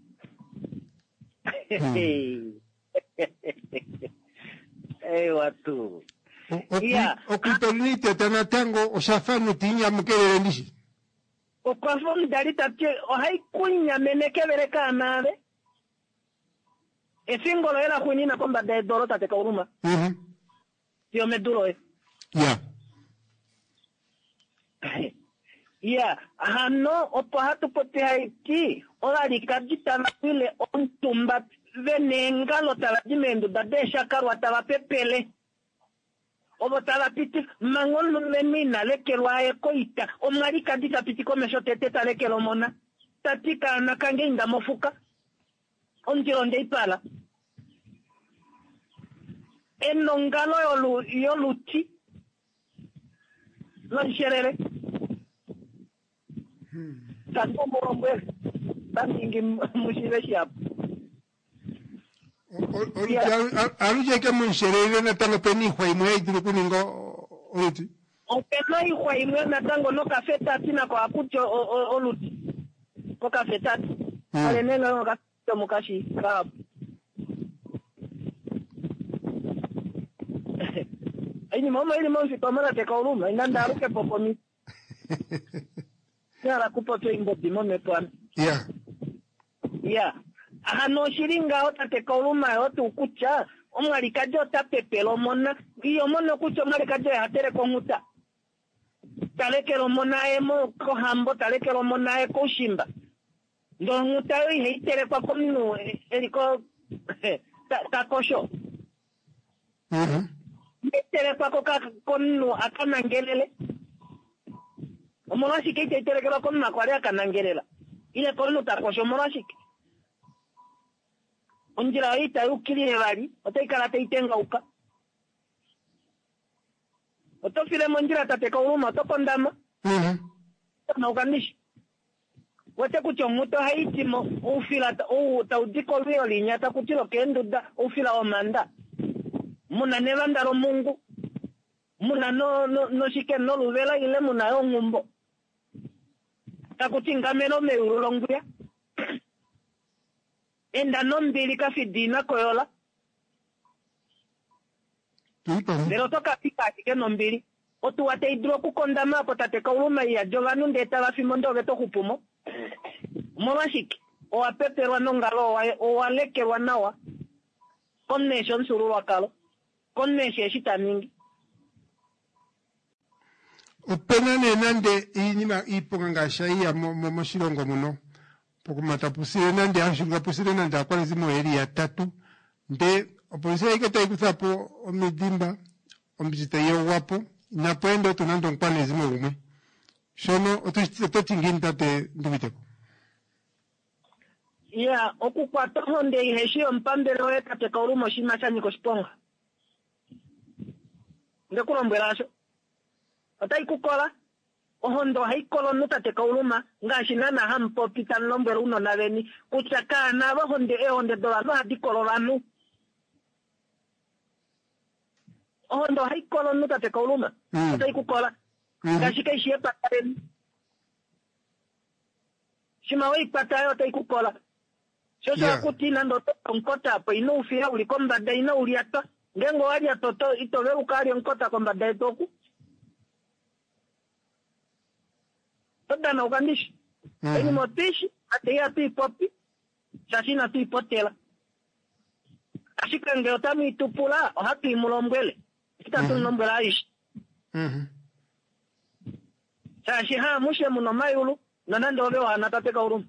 watu okupelite tana tango oshafanu tinya mukelele ndishi okwafomu dalita tye haikunya menekevere kanave esingolo era kunina komba de dolo tate kauruma yo medulo yeah yeah hano opo hatu pote haiki ola likajita na wile ontumba venenga lo talajimendo da desha karwa talapepele obo talapiti mangon memina lekelwa ekoita omwali kadita piti komesho tete lekelo mona tatika nakange inda mofuka onjironde ipala enongalo yoluti lonsherere tanto morombe taningi mushire shapo aluje ke munsherere na tango peni kwa imwe iduru kuningo oluti opena ihwa imwe na tango no kafeta tina kwa akucho oluti ko kafeta ale nenga ka tomukashi kap aini mama ili mama fitomara te kauluma inanda aruke popomi yara kupoto ingo dimone twan yeah hano shiringa ota te kauluma otu kucha omwali kajo tapepelo mona iyo mono kucho omwali kajo hatere konguta talekelo mona emo ko hambo talekelo mona e ko shimba ndo nguta heitere kwa komnu eliko takosho heitere kwa komnu akanangelele omorashike heitere kwa komnu akwale akanangelela ile komnu takosho morashike onjira ita ukilire bali otaikala teitenga uka otofile monjira tateka uruma otokondama na ukanishi wate kuchonguto haiti mo ufila taudiko lio linyata kutilo kenduda ufila omanda muna nevandaro mungu muna no shike no luvela ile muna yo ngumbo takutinga meno meurulonguya enda nombili kafidina koyola lero toka pika atike nombili otu wate idro kukondama apo tateka uruma ya jovanu ndeta lafimondo veto kupumo mwashiki owapeperwa nongalo owalekerwa nawa konnesho nsuru wakalo konnesho eshitaningi opena nenande inyima iponga ngashaia mo shirongo muno pokumata pusire nande ashunga pusire nande akwale zimo eri ya 3 nde opolisia ikata ikuthapo omidimba ombizita yo wapo napoendo tunando nkwane zimo ume shono ototingini tate ndubiteko ya okukwata honde iheshio mpambelo weka teka urumo shima chanyi kosponga ndekulombwela asho otai kukola ohondo haikolo nuta teka uruma ngashinana hampo pitan lombwela uno naveni kuchakana bahonde honde dola no hadikolo lanu ohondo haikolo nuta teka uruma otai kukola ngashika ishie pataren shima wei patayo otai kukola Sasa kutina ndo nkota apa ino ufia ulikomba da ino uliata ngengo waja toto itowe ukari nkota komba da itoku toda na ugandishi eni motishi ate ya tu ipopi sasina tu ipotela ashika ngeotami itupula ohatu imulombwele kita tu nombwela aishi sashi haa mushe munomayulu nanando leo anatateka urumu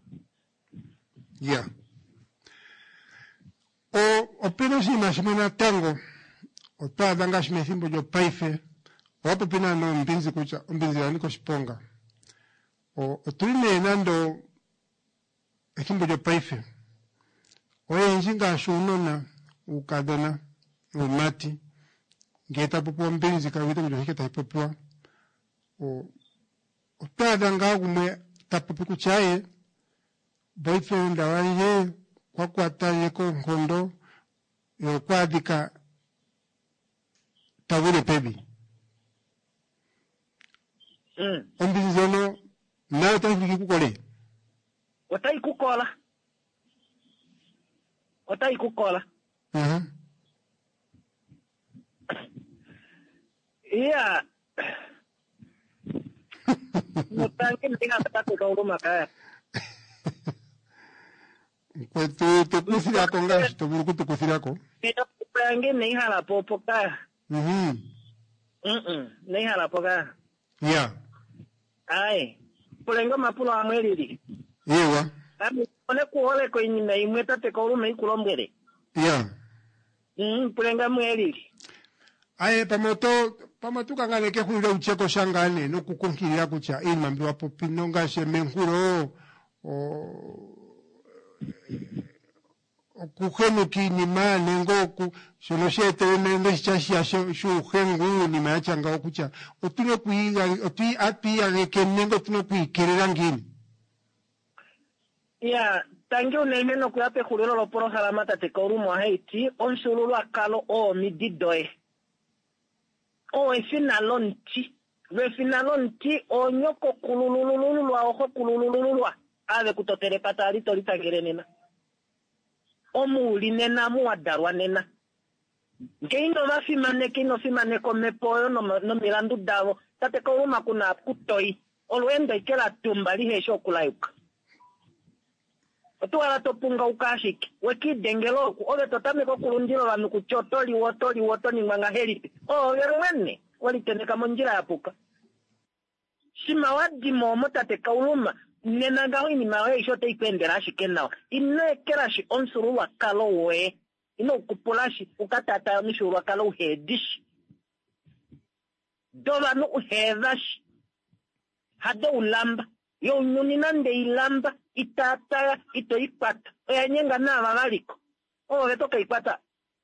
o pero si mashimena tango o tada ngashime simbo jo paife wapo pina no mbinzi kucha mbinzi yaniko shiponga o tuline nando simbo jo paife o yenjinga shunona ukadona umati ngeta popo mbinzi kawita kujohike taipopua o tada ngagumwe tapopi kuchaye boyfriend awanje kwa kwataye ko nkondo kwadika tawure pebi ombizono na tafiki kukole otai kukola iya mutangi ndinga tatu ka uruma kaya Kwetu tukusira kongashi tuburu tukusira ko. Pero pange nei hala popoka. Nei hala poka. Yeah. Ai. Pulengo mapulo amweliri. Yewa. Ami one kuole ko inina imweta te ko rume ikulombere. Yeah. Pulenga mweliri. Ai pamoto kangane ke hulira ucheko shangane no kukonkirira kucha imambi wapo pinonga shemenkuro kuhenu kinima nengoku soloshete nende chashia shuhengu ni maachanga okucha otuno kuiga otui api ya kenengo tuno kuikerera ngini ya tangi unelmeno kuyape hulilo lo poro halamata te korumo haiti onsululu akalo o mididoe o efinalonti vefinalonti o nyoko kulululululwa oho kulululululwa ave kutotere patali tolitangere nena omuli nena muwadarwa nena ngeino vafimane kino fimane komepoyo no milandu davo tate koruma kuna kutoi olwenda ikela tumba lihesho kulayuka otuwala topunga ukashiki wekidengelo ole totame ko kulundilo vanu kuchotoli woto ni mwanga helipi yerwene waliteneka monjira yapuka shima wadi momo tate kauluma nena gawi ni mawe ishote ipendera shikenawa ine kerashi onsuru wakalo we ino kupulashi ukatata mishuru wakalo uhedish dola no uhedash hado ulamba yo nyuni nande ilamba itata ito ipata nyenga na mavaliko vetoka ipata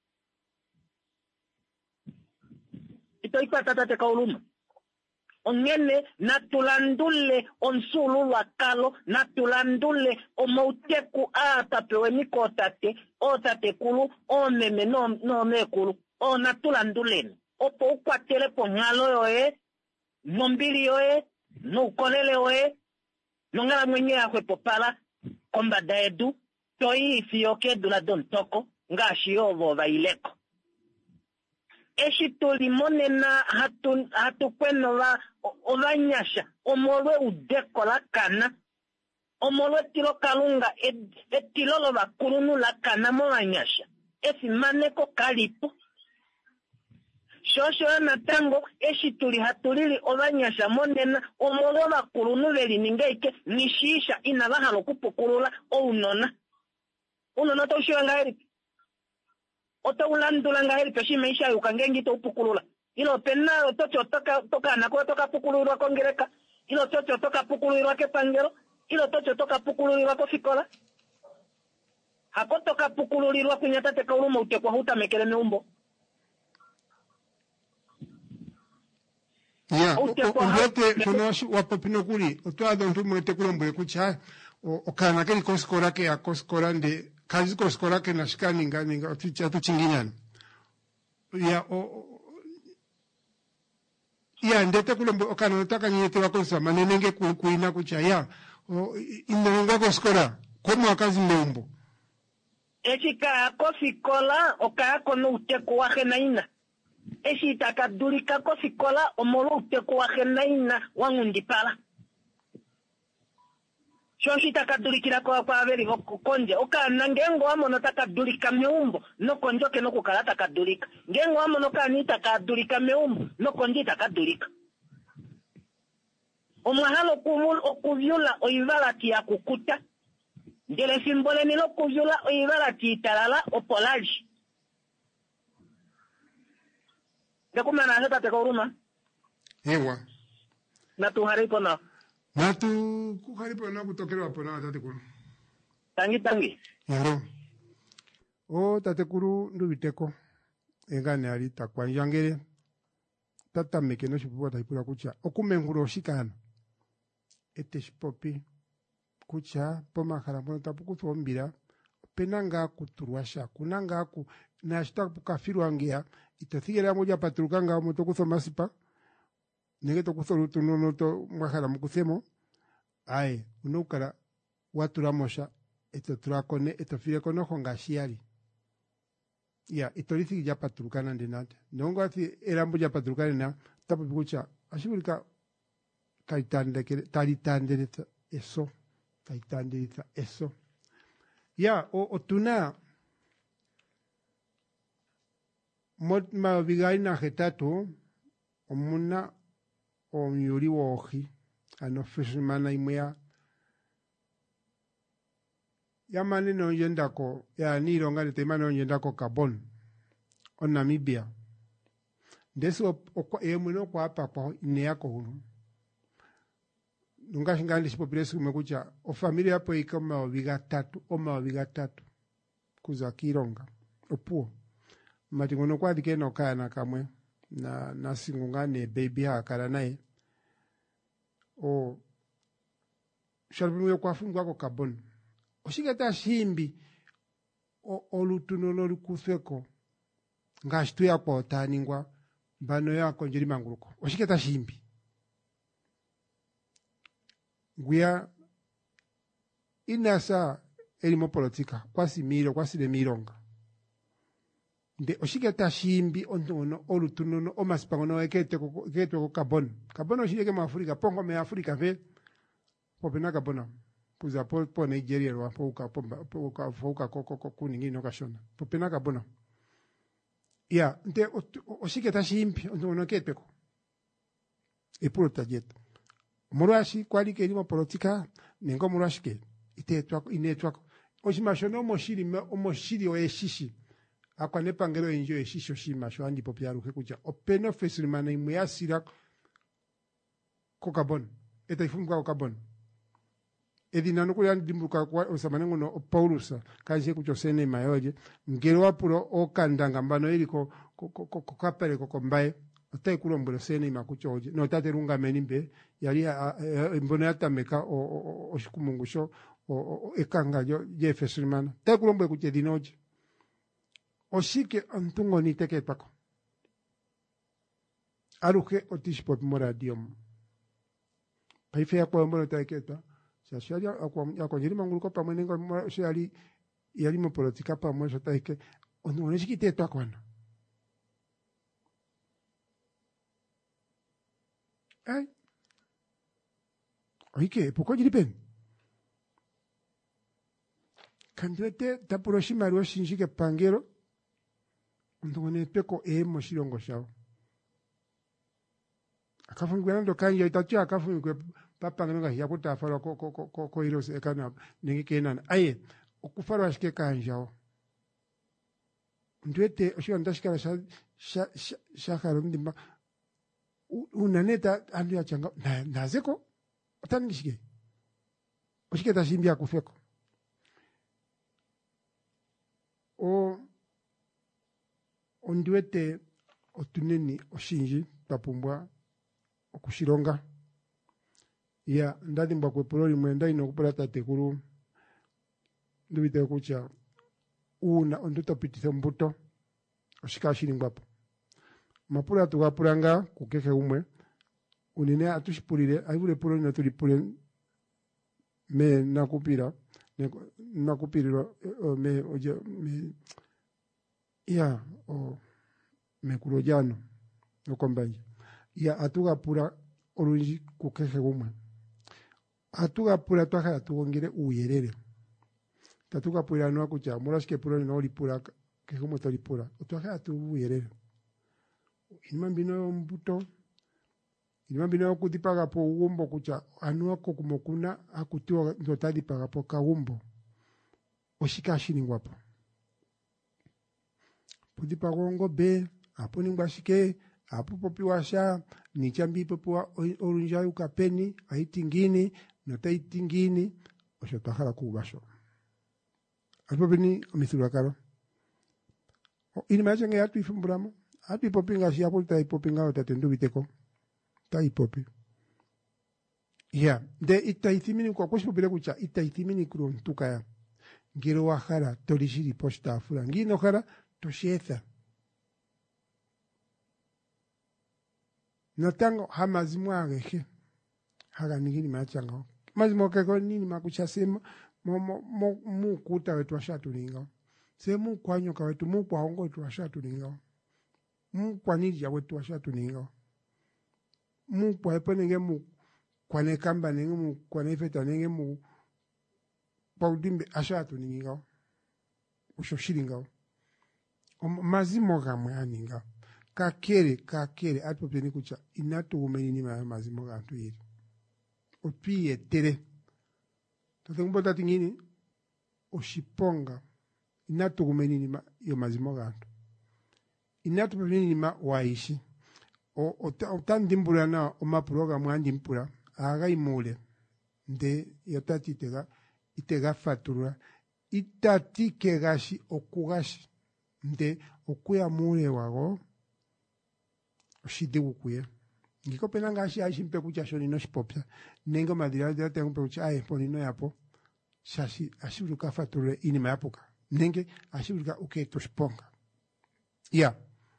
ito ipata tate kauluma ongene natulandule onsulu wakalo natulandule omauteku atapewe mikotate otate kulu omeme no mekulu natulanduleni opo ukwatele po ngalo yoe nombili yoe no ukolele yoe nongala mwenye yakwe popala kombada edu toi ifiyoke dula don toko ngashi yovo vaileko eshi tulimonena hatu kweno ovanyasha omolwe udekola kana omolwe tilo kalunga etilolo bakulunu la kana movanyasha efimaneko kalipo shosho na tango eshi tuli hatulili ovanyasha monena omolwe bakulunu veli ningeike nishisha inavahalo kupukulula unona toushiwa ngaeri otaulandula ngaheli peshi maisha yukangengi to upukulula ilo pena tocho toka nako toka pukululwa kongereka ilo tocho toka pukululwa ke pangero ilo tocho toka pukululwa ko fikola akotoka pukululirwa kunyata teka uruma utekwa huta mekele meumbo. Ya, undote sonoshi wapopino kuli, otuada untu mwete kulombo kucha, okana keli koskora ke akoskora nde, kazi koskora ke nashikani nga otichatu chinginyana. Ya, ya, ndete kulombo okana notaka nyete wakonsa, manenenge kuina kucha, ya, indenga koskora, komu akazi meumbo. Echika kosikola, okaya kono uteku wahe na ina. Esi takadulika kosikola omolo uteku wahe na ina wangundipala. Shoshi takadulikira kwa veri konje. Oka nangengo wamo no takadulika meumbo. No konjoke no kukala takadulika. Ngengo wamo no kani takadulika meumbo. No konji takadulika. Omwahalo okuvyula oivalati ya kukuta. Ngele simbole nilo kuvyula oivalati italala opolaji. Kumana hata teka uruma. Ewa. Natu haripo na. Natu kuharipo na kutokerewa pona watate kuru. Tangi. Yaro. O tate kuru ndubiteko. Engane alita kwa njangere. Tata mekeno shipuwa taipura kucha. Okumenguro shikana. Ete shipopi. Kucha poma haramono tapuku thuombira. Penanga kuturuasha. Kunanga ku. Nashita kafiru angea. Itothigera moja patrukanga moto kuzo masipa. Nege to kuzo rutunono to mwahara mukusemo. Ae, unukara watu ramosha. Eto turakone, eto fire kono honga shiari. Ya, itorisi ya patrukana ndenate. Nongo ati erambo ya patrukana na tapu bikucha. Ashibulika taritandere eso. Taritandere eso. Ya, otuna ma vigari na getatu omuna omyuri wohi ano fishmana imya ya mani no yendako ya ni ronga de tema no yendako Gabon o Namibia ndeso emuno kwa papa ne yako hunu nunga shingandi sipopiresu kumekucha o familia hapo ikoma viga tatu kuza kironga opuo matingono kwa dike no kana kamwe na singungane baby hakala naye o shalbimu kwa fungwa ko Gabon oshigata shimbi olutuno lolukuseko ngashtu ya potaningwa bano yako njiri manguruko oshigata shimbi nguya inasa elimo politika kwasi de mironga de oshigata shimbi ontono olutuno o maspangono ekete ko Gabon oshige ma Afrika pongo me Afrika ve popena Gabon puza po Nigeria wa pouka koko kuningi no kashona popena Gabon ya de oshigata shimbi ontono ekete ko e puro tajet murashi kwali ke limo politika nengo murashi ke itetwa inetwa oshimashono omoshiri o eshishi akwa nepangelo enjo eshisho shimasho andi popyaru kucha openo fesilimana imuyasira ko Gabon eta ifungwa ko Gabon edina nokuli andimbuka kwa osamanengo no Paulus kaje kucho sene mayoje ngero wapuro okandanga mbano iliko ko kapere ko kombaye otai kulombolo sene makuchoje no tate runga menimbe yali mbona yatameka oshikumungu ekanga je fesilimana tai kulombo kuche dinoje oshike antungo ni teke pako aruke otishpot moradium paife ya kwa mbona taiketa shashari akwa njiri manguruko pa mwenengo shari yali mo politika pa mwenso taike ontungo nishiki teto akwana ay oike poko jiri pen kandrete tapuroshima ruo shinshike pangero ndongone peko mo shirongo shao akafungwa ndo kanje itatu akafungwa papa nganga ya kutafara ko irose ekana ningi kenana aye okufara ashike kanjao ndwete oshiwa ndashikara shakaro ndimba unaneta andu ya changa nazeko otanishike oshike tashimbia kufeko ondiwete otuneni oshinji tapumbwa okushironga. Ya ndadhimbwa kwepulo limwe ndayina okupula tatekulu ndubite kutya uuna omuntu topititha ombuto oshika shilingwapo. Mapula tugapulanga kukehe umwe unene atushipulile ayivule pulo lino tulipule me nakupira nakupiriro me oje me ya o mekulojano nokombanje ya atugapula olunji kukehe umwe atugapula twahala tugongere uyerere tatugapula no kutya mulashike pulo lino olipula kehe umwe tolipula twahala tuyerere inima mbino mbuto inima mbino okudhipaga po ugumbo kutya anuwa kokumokuna akutiwa ndotadhipaga po kagumbo oshika shilingwapo pudhipaga ongombe apo ningwa shike apo popiwa sha nichambi popiwa olunja ukapeni aitingini notaitingini osho twahala kuubasho apo peni omithululwakalo inima yachange yatu ifumbulamo atu ipopinga shi apo taipopinga otatendubiteko taipopi ya de itaithimini kwa kushipopile kutya itaithimini kuro ntukaya ngiro wahala tolishiri poshitafula ngino hala toshetha natango hamazimu agehe haga nigini machango mazimu keko nini makuchasema mukuta wetu washatulinga se mukwanyoka wetu mukwaongo wetu washatulinga mukwanirya wetu washatulinga mukwa eponenge mukwane kamba nenge mukwane feta nenge mu paudimbe ashatulinga usho shilinga mazimo gamwe aninga kakere atupeni kucha inatuumeni ni mazimo gantu yiri opiye tere tatengo tatingini oshiponga inatuumeni ni yo mazimo gantu inatupeni ni waishi otandimbula na omapuloga mwandimpula agaimule nde yotati itega faturula itati kegashi okugashi nde okuya mule wago oshidigu kuye ngiko pena ngashi aishimpe kucha shonino shipopya nengo madira tengo pe kucha ai ponino yapo shashi ashiruka faturule inima yapuka nenge ashiruka uketo shiponga ya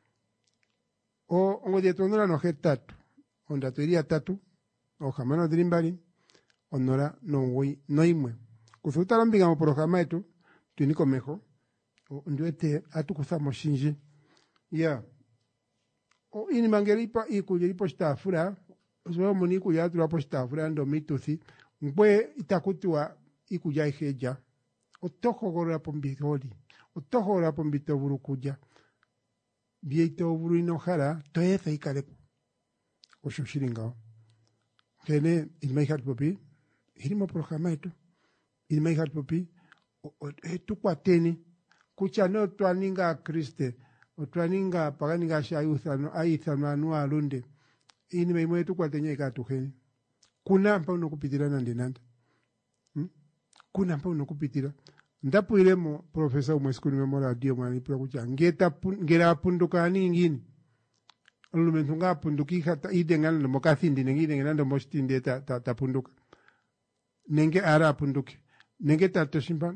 o ngode tonora no hetatu onda teria tatu o jamano drimbali onora no woi noimwe kufuta lambinga mo programa yetu tuniko mejo nduete atukuzamo shinji ya o ini mangelipa ikujelipo stafura zo moni kuya tulapo stafura ndo mituthi ngwe itakutiwa ikuja iheja otohogora pombiholi otohogora pombito burukuja bieito buru inohara toefe ikalepo osho shilinga kene ilmaihat popi hilimo programa yetu ilmaihat popi tukwateni kucha no twaninga kriste otwaninga paganinga shayuthano aithanwa alunde ini meimwe tukwatenye ikatuheni kuna mpa unokupitira nande kuna mpa unokupitira ndapuiremo profesa umwesikuni memo radio mwanipura kucha ngera apunduka ningini olumentu nga apunduki hata idengana ndo kathindi nengi idengana ndo mostinde tapunduka nenge ara apunduki nenge tateshimba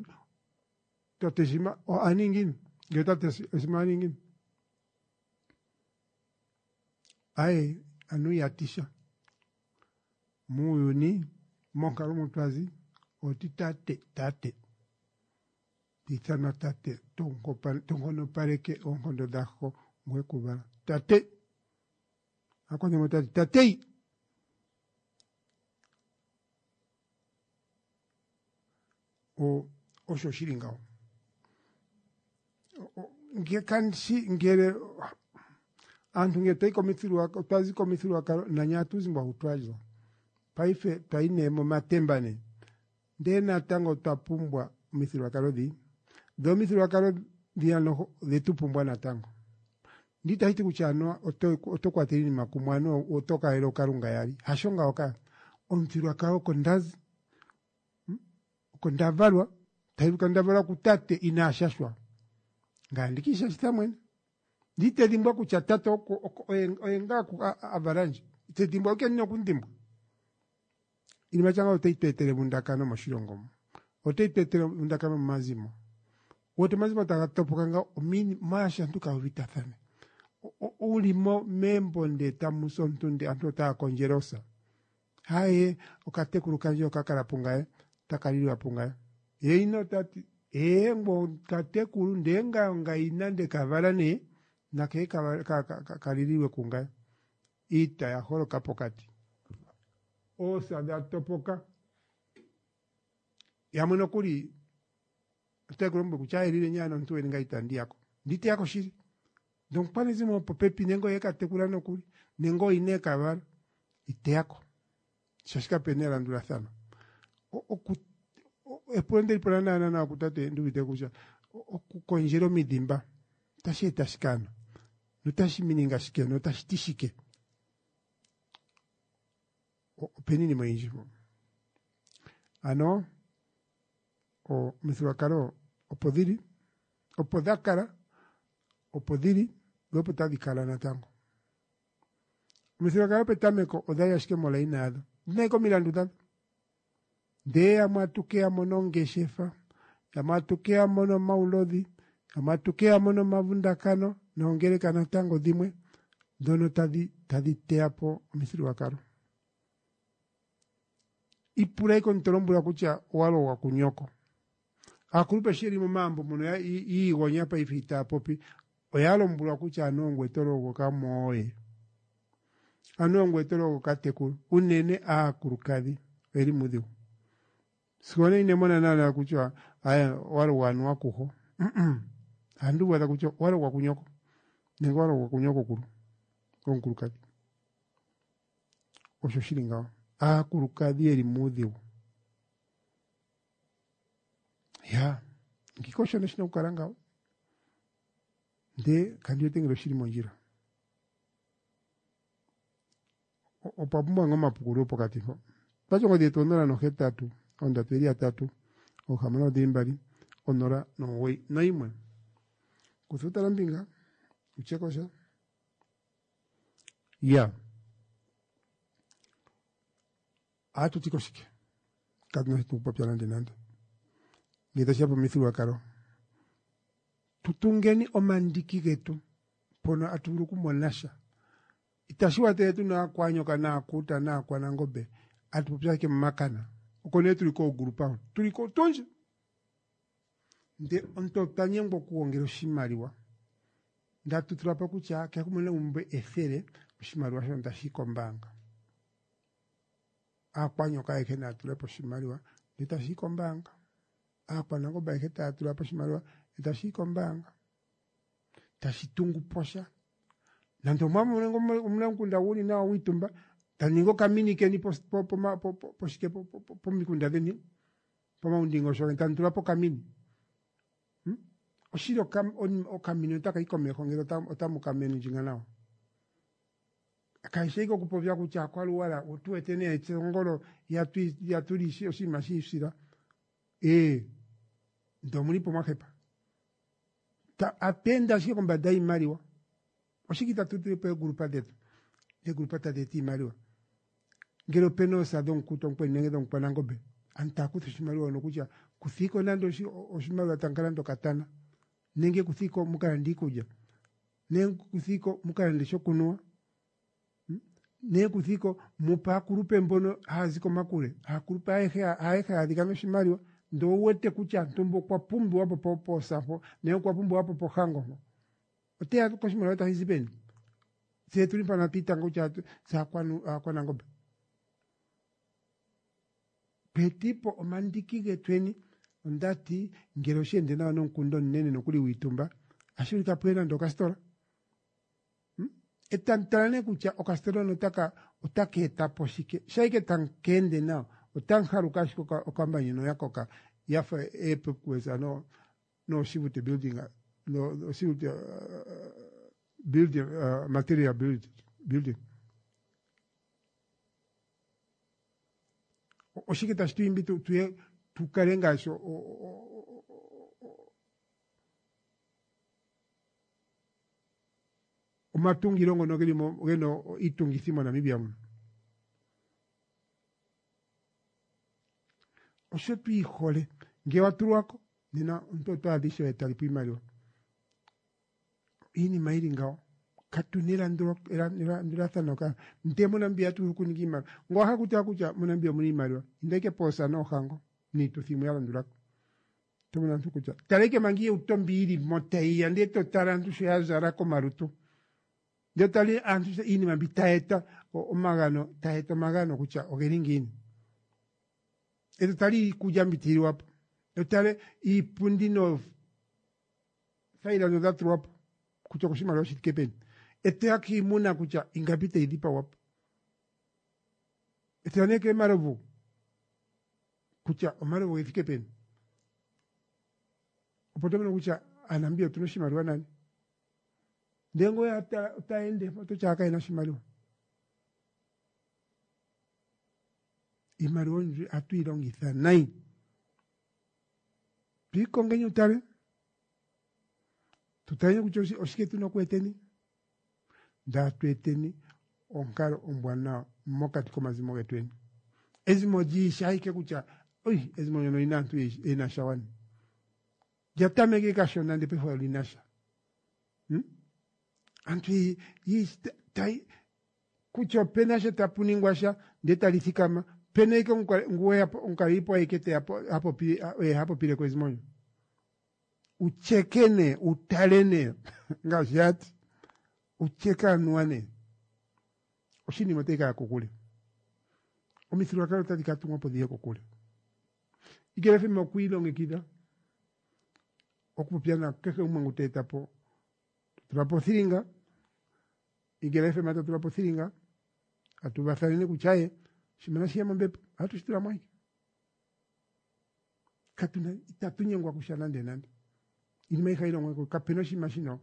o aningini ngeta tesima aningini ai anu yatisha muyuni monkaro mutwazi otitate titana tate tongo no pareke ongondo dajo ngwe kubala tate akonye motati tate o osho shiringao ngekansi ngere antu ngete komithirwa twazi komithirwa karo nanyatu zimba hutwazo paife tainemo matembane ndena tango tapumbwa mithirwa karo do mithirwa karo diano de tupumbwa na tango ndita hiti kuchano otokwatirini makumwano otoka ero karunga yari hashonga oka omithirwa karo kondazi kondavalwa taibuka ndavalwa kutate inashashwa ngandikisha chitamwene Dite dimbo kuchatata oenga ku avalanche. Te dimbo ke nyo kundimbo. Inimachanga oteitetele bundakano moshilongo. Oteitetele bundakano mazimo. Wote mazimo takatopokanga omini mashantuka ubitathane. Ulimo membo ndeta musontunde antota konjerosa. Hae okatekuru kanji okakarapungae takaliliwa pungae. Ino tati ngo katekuru ndenga ngainande kavalane na ke kaliliwe kungae. Ita ya holo kapokati. Osa da topoka. Ya monokuri tekuru mbu kuchairire nyano ntuwe ngaita ndiako. Ndite yako shiri. Donc panizimo popepi nengo yeka tekura nokuri nengo ine kavala ite yako. Shashika penera ndula sana. Epuende ipurana na kutate ndubite kusha. Konjero midimba. Tashi etashikano. Nutashi miningashike. Nutashi tishike. Penini moinjimo. Ano. Mithwakaro. Opodiri. Opodakara. Opodiri. Luego tadikala na tango. Mithwakaro petameko. Odayashike molaina ado. Neko milandudan. De amatukea mononge shefa. Amatukea mono maulodi. Amatukea mono mavundakano. Naongere kanatango dimwe. Dono tadi teapo Mithwakaro. Ipura ikontolombula kucha walo wa kunyoko. Akurupe shiri mambo muno ya igonya pa ifita popi. Oyalo mbula kucha anongwe torogo kamoe. Anongwe torogo katekuru. Unene akurukadi. Eri mudiu. Sikone inemona nana kucha walo wanu wakuho. Andu wada kucha walo wakunyoko. Nengo walo wakunyoko kuru. Konkurukadi. Osho shiringawa. Kurukadi eri mudiu. Ya. Nkikosho neshina ukaranga. De kandiyo tengero shiri monjira. Opapumba ngoma pukuru pokatifo. Pacho ngodi etonora no hetatu. Onda teria tatu. Ohamana dimbari. Onora no wei. No imwe. Kusuta lambinga. Uchekosha. Ya. Atu tikoshike. Kadno hitu upapya nande nande. Ngetashapo Mithwakaro. Tutungeni omandiki getu. Pono aturuku monasha. Itashiwa tetu na kwanyoka na akuta na kwanangobe. Atupupya ke makana. Ukone tuliko ugurupa. Tuliko tonje. Nde ontotanye mbo kuongero shimariwa. Ndatu tulapa kucha. Kia kumele umbe efere. Shimariwa shonda shikombanga. Akwanyoka eke na tulepo shimariwa. Nita shikombanga. Akwanangobe eke na tulepo shimariwa. Nita shikombanga. Tashitungu posha. Nanto mama mwengo kunda wuni na witumba. Taningo kamini keni poshike po mikunda deni. Poma undingo shoke. Tantula po kamini. Oshiro o kamini. Utaka ikome kongero otamu kamini jinganao. Kaisheko kupovya kucha kwa luwala. Utuwe tene ngolo ya turi oshima shishira. Ndomuni po makepa. Ta apenda shiko mbadai mariwa. Oshikita tutu pe grupa detu. De grupa ta deti mariwa. Ngero peno sa don kuton kwe nenge don panangobe. Anta kutu shimariwa no kucha. Kuthiko nando oshimariwa tankalando katana. Nenge kuthiko mukarandi kuja. Nenge kuthiko mukarandi shokunua. Nenge kuthiko mupa kurupe mbono haziko makure. Hakurupe haehe adikano shimariwa. Ndo wete kucha ntumbo kwa pumbu wapo po safo. Nenge kwa pumbu wapo po hango. Otea koshimariwa wata hizipeni. Setuli panapita kucha sa kwa nangobe. Petipo omandiki getweni ondati ngero shende na nonkundo nene nokuli witumba ashuri kapwena ndo kastora etantalane kucha okastora notaka otake taposhike shaike tankende na otanharukashiko okambanyino yakoka yafa kweza no shivute building no shivute building material building oshike tashtu imbitu tuye tukarenga sho omatungiro no gelimo geno itungisimo Namibia muno oshetu ihole ngewaturuako nina mtoto adisho etalipimario ini mairi ngao katunira ndura sanoka ntemo nambia turuku ngima ngo hakuta kucha munambia muri mario ndeke posa no hango ni tusimu yala ndura tumuna tukucha tareke mangie utombiri motei ande to tarantu shya zara ko marutu de tali antu ini mabitaeta o magano taeta magano kucha ogeringini eto tali kujambitiri wapo etale ipundino faida no datru wapo kucha kushima lo shitkepen ete aki muna kucha ingapite idipa wapo ete aneke marovu kucha marovu ifikepen upotemeno kucha anambia tunoshimarwa nani ndengo ya taende foto chaka inashimarwa imarwa atu irongitha nai piko ngenyo tare tutaye kuchosi oshike tunokweteni nda tweteni onkaro ombwana mokati komazimo getweni ezimoji shaike kucha oi ezimo no inantu ina shawani jatamege kashona ndepe fo linasha antu yi tai kucho penasha tapuningwasha ndetalifikama peneke nguwe unkalipo ikete hapo pile kwa ezimo uchekene utalene ngajati ucheka nuane oshini moteka kokule omisirwa kalo tatikatu mopodie kokule igerefe mokwilo ngekida okupiana keke umanguteta po tulaposiringa igerefe mata tulaposiringa atubasalene kuchaye shimana shiyama mbepo hatu shitula mwaiki katuna itatunye ngwa kushanande nande inimaika ilo ngweko kapenoshi mashino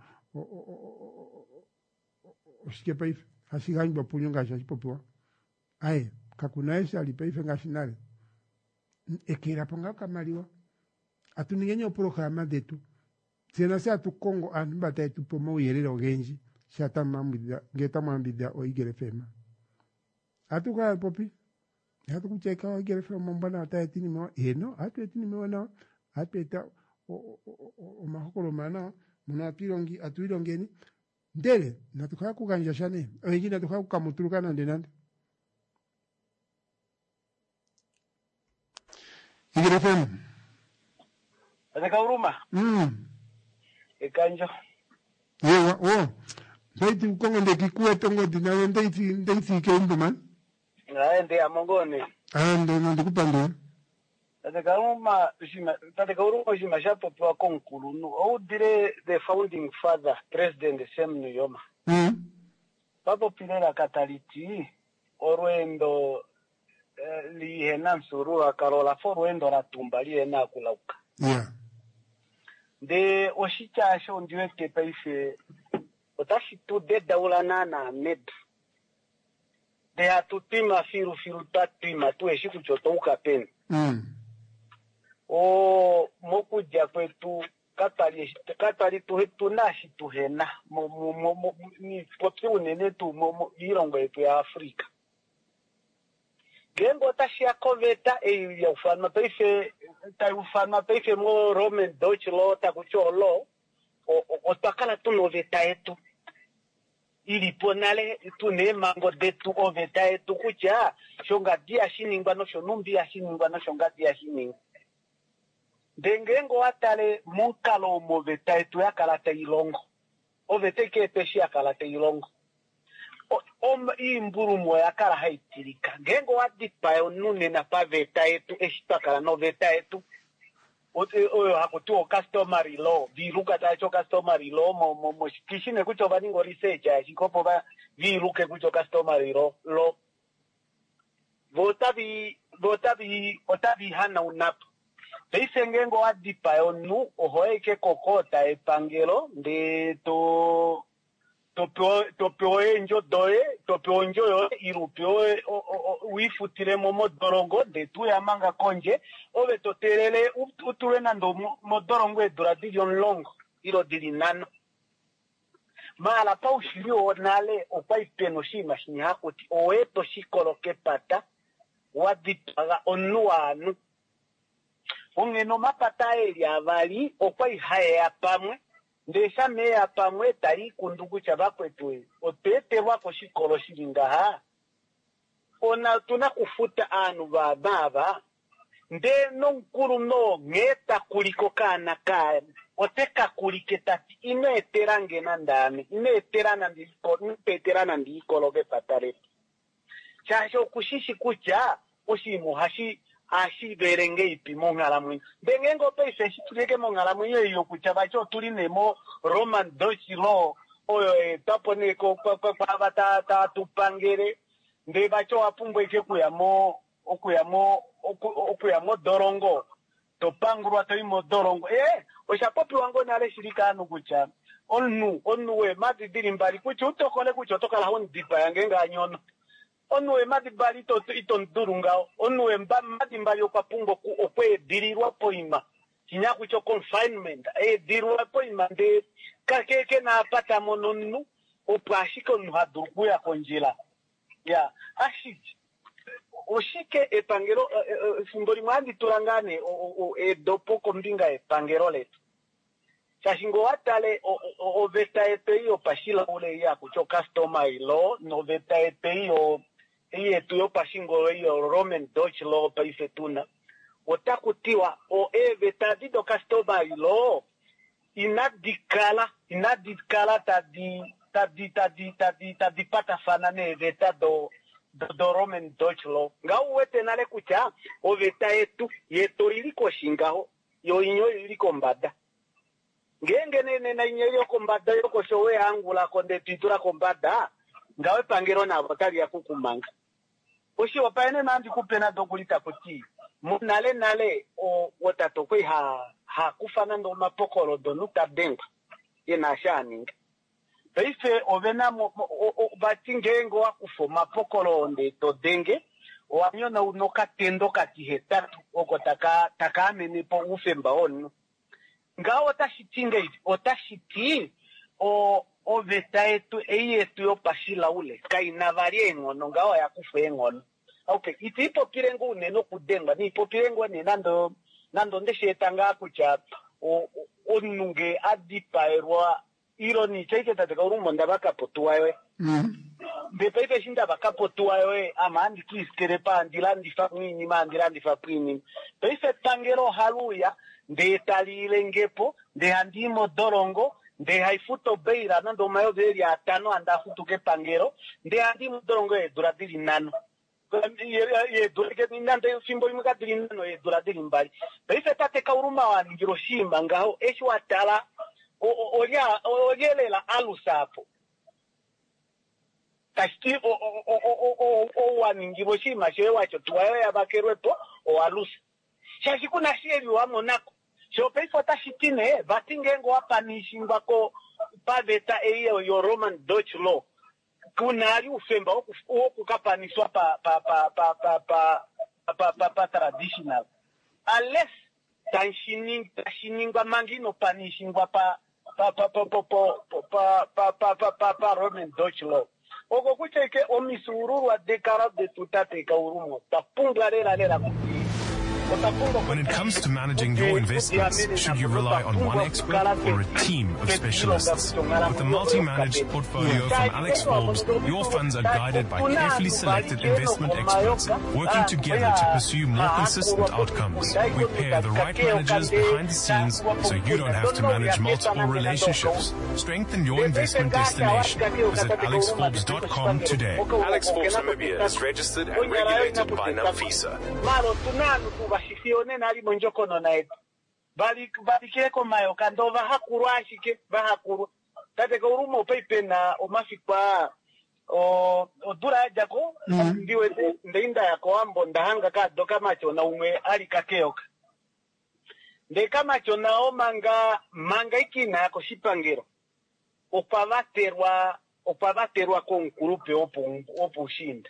oshike paife hasiganyi bapunyo ngasha shipopiwa aye kakunaesha alipaife ngashinale ekera ponga kamaliwa atuningenyo programa detu tena se atu Kongo anbata etu pomo yerero genji shata mambida ngeta mambida o igere fema atu ka popi atu kucheka o igere fema mbana ata etini mo eno atu etini mo na atu eta o mahokolo mana muna atu irongeni ndele natukaya kuganja shane oyi natukaya kukamuturukana ndenande igere fema Adeka uruma. Ekanjo. Yewa, ndaiti ukongo ndekikuwe tongo dinawe ndaiti keumbu man. Ende amongone. Ande ndikupande. Adeka uruma jima shapo kwa konkulu no. Ou dire the founding father, President Sam Nujoma. Papo pilera kataliti orwendo li henan surua karola forwendo ratumba li hena kulauka. Yeah. De oshicha sho ndiwe kepaife otashi tu de daulana na med de atutima firu tatima tu eshi kuchotoka pen o mokuja kwetu katali tu nashi tu hena ni popsi unene tu irongo yetu ya Afrika gengo tashi akoveta ya ufalma paife ufalma paife mo Roman Dutch law takucho law o takala tu noveta yetu ili ponale tu ne mango detu oveta yetu kucha shonga dia shiningwa no shonumbi ya shiningwa no shonga dia shiningwa dengengo atale munkalo moveta yetu ya kalata ilongo ovete ke peshi ya kalata ilongo imburumo yakala haitirika ngengo wadipa nune na paveta yetu eshitakala no veta yetu oyo hakutuo customary law viruka tacho customary law mo kishine kucho baningo research shikopo ba viruke kucho customary law votabi hana unapo Teise ngengo wadipa nu ohoeke kokota epangelo de topio enjo yo irupio wifutire modorongo de tu ya manga konje ove toterele utule nando modorongo edura divion longo iro dilinano mala pa ushiri onale opaipeno shima shinyakuti oeto shikoloke pata wadipaga onuanu ongeno mapata eli avali opaihaya pamwe ndesha meya pamwe tari kundugu chabakwetu otete wako shikolo shilingaha ona tuna kufuta anu baba nde nonkuru no ngeta kuliko kana kaya oteka kulike tati ineterange nandame ineterana ndikologe patare chasho kushishi kucha oshimu hashi berenge ipi mongalamwe bengengo pese shituleke mongalamwe yo kucha bacho tuli nemo Roman dochilo oyo tapone ko kwa bata tupangere nde bacho apumbwe ke okuyamo dorongo topangurwa toimo dorongo oshapopi wango nale shirika anu kucha onu we madi dirimbali kucha utokole kucha otokala honi dipa yange nga nyono onu we madi bali ito ndurunga onu we madi mbali okapungo okwe dirirwa poima kinyaku cho confinement dirirwa poima nde kakeke na pata mononu opashiko nuhadurku ya konjila ya ashiki oshike epangero simboli mwandi turangane dopo kombinga epangero letu chashingo watale oveta epi opashila ule ya kucho customer law noveta epi yetu yo pashingo yo Roman Dutch law paifetuna otakutiwa eveta dido customer law inadikala tadi pata fanane eveta do Roman Dutch law nga uwete nale kucha oveta yeto iliko shingaho yo inyo iliko mbada ngenge nene na inyo iliko mbada yoko showe angula konde titura kombada ngawe pangero na abotari ya kukumanga oshi wapaene nandi kupena dogulita kuti nale watatokwe ha kufana ndo mapokolo donuta denga ina shaninga Peife ovena batingengo wakufo mapokolo onde to denge wanyo na unoka tendo kati hetatu oko taka amenipo ufemba onu nga otashiti oveta etu yo pashila ule kaina varie engono nga ya kufu engono okay iti ipo pirengo uneno kudenga ni ipo pirengo ni nando ndeshetanga kucha onunge adipaerwa ironi cheke tateka urumo ndabaka potuwawe Bepeipe shinda bakapotuwawe amandi kiskerepa ndilandi fakwini mandilandi fakwini peife tangero haluya nde talilengepo nde handimo dorongo nde haifuto beira nando mayo veri atano anda futuke pangero nde handimo dorongo duradili nano durake nande simbo imukadili nano duradili mbali peife tateka uruma wa Hiroshima ngao eshu atala oyelela alusapo kashti waningi boshima shewacho tuwayo abakerwepo o alusa shashi kuna sheri wa monako shope fota shitine batingengo apanishingwa ko paveta yo Roman Dutch law kuna ali ufemba okukapaniswa pa traditional unless tanshiningwa mangino panishingwa pa Roman Dutch law oko kucheke omisururu wa dekara de tutateka urumo tapunga lela When it comes to managing your investments, should you rely on one expert or a team of specialists? With a multi-managed portfolio from Alex Forbes, your funds are guided by carefully selected investment experts, working together to pursue more consistent outcomes. We pair the right managers behind the scenes so you don't have to manage multiple relationships. Strengthen your investment destination. Visit alexforbes.com today. Alex Forbes Namibia is registered and regulated by NAMFISA. Sione nali monjoko no naetu balikeko mayo kando bahakuru ashike bahakuru tateka urumo peipe na omafikwa odura jako ndiwe ndinda yako ambo ndahanga ka doka macho na umwe ali kakeoka nde kama chona o manga ikina yako shipangero opavaterwa kon kurupe opo shinda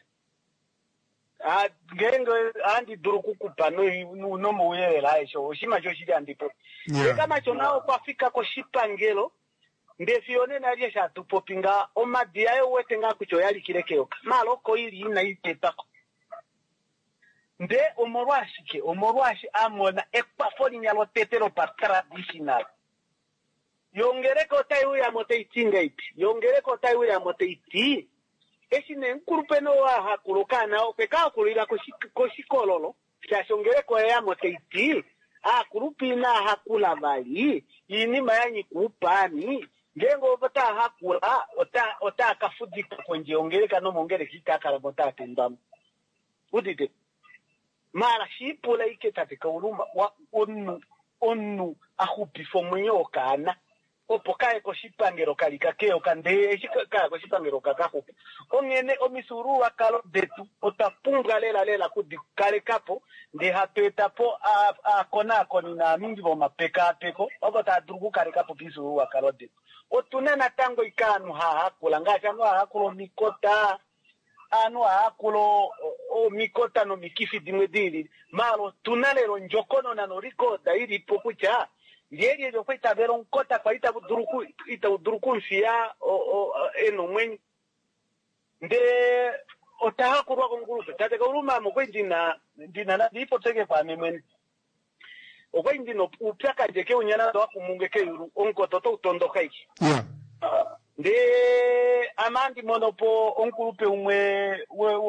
ngenge andi durukuku pano unomo uyela esho oshima jo shili andipo kama chonao kwafika ko shipangelo ndefione nalye shatu popinga omadia yo wetenga kucho yali kilekeo malo ko ili ina itepako nde omorwashi amona ekpafoni nyalo tetero par traditional yongereko tayu ya moteitinga ipi yongereko tayu ya moteiti esine nkurupeno wa hakulukana opeka kulira koshikololo shashongereko ya moteiti kurupina hakula bali ini mayanyi kupani ngengo bata hakula ota kafudika konje ongereka no mongere kitaka bota tendam udide mara shipula iketate kauruma wa onu ahupi fomunyo kana opokae ko shipangero kalika keo kande shika ko shipangero kakaho ongene omisuru wakalo detu otapunga lela kudi kale kapo de hapeta po a konako ni na mingi bo mapeka peko obota drugu kale kapo bisuru wakalo detu otunena tango ikanu hakula ngacha no hakulo mikota anu hakulo mikota no mikifi dimediri malo tunalero njokono na no rikoda ili pokucha yeye yo kwita veron kota kwa ita uduruku fia eno mwen nde otaha kurwa kongurupe tate kauruma mokwe ndina na dipo teke kwa memwen okwe ndino upyaka jeke unyana do kumungeke yuru onko toto utondoka iki nde amandi monopo onkurupe umwe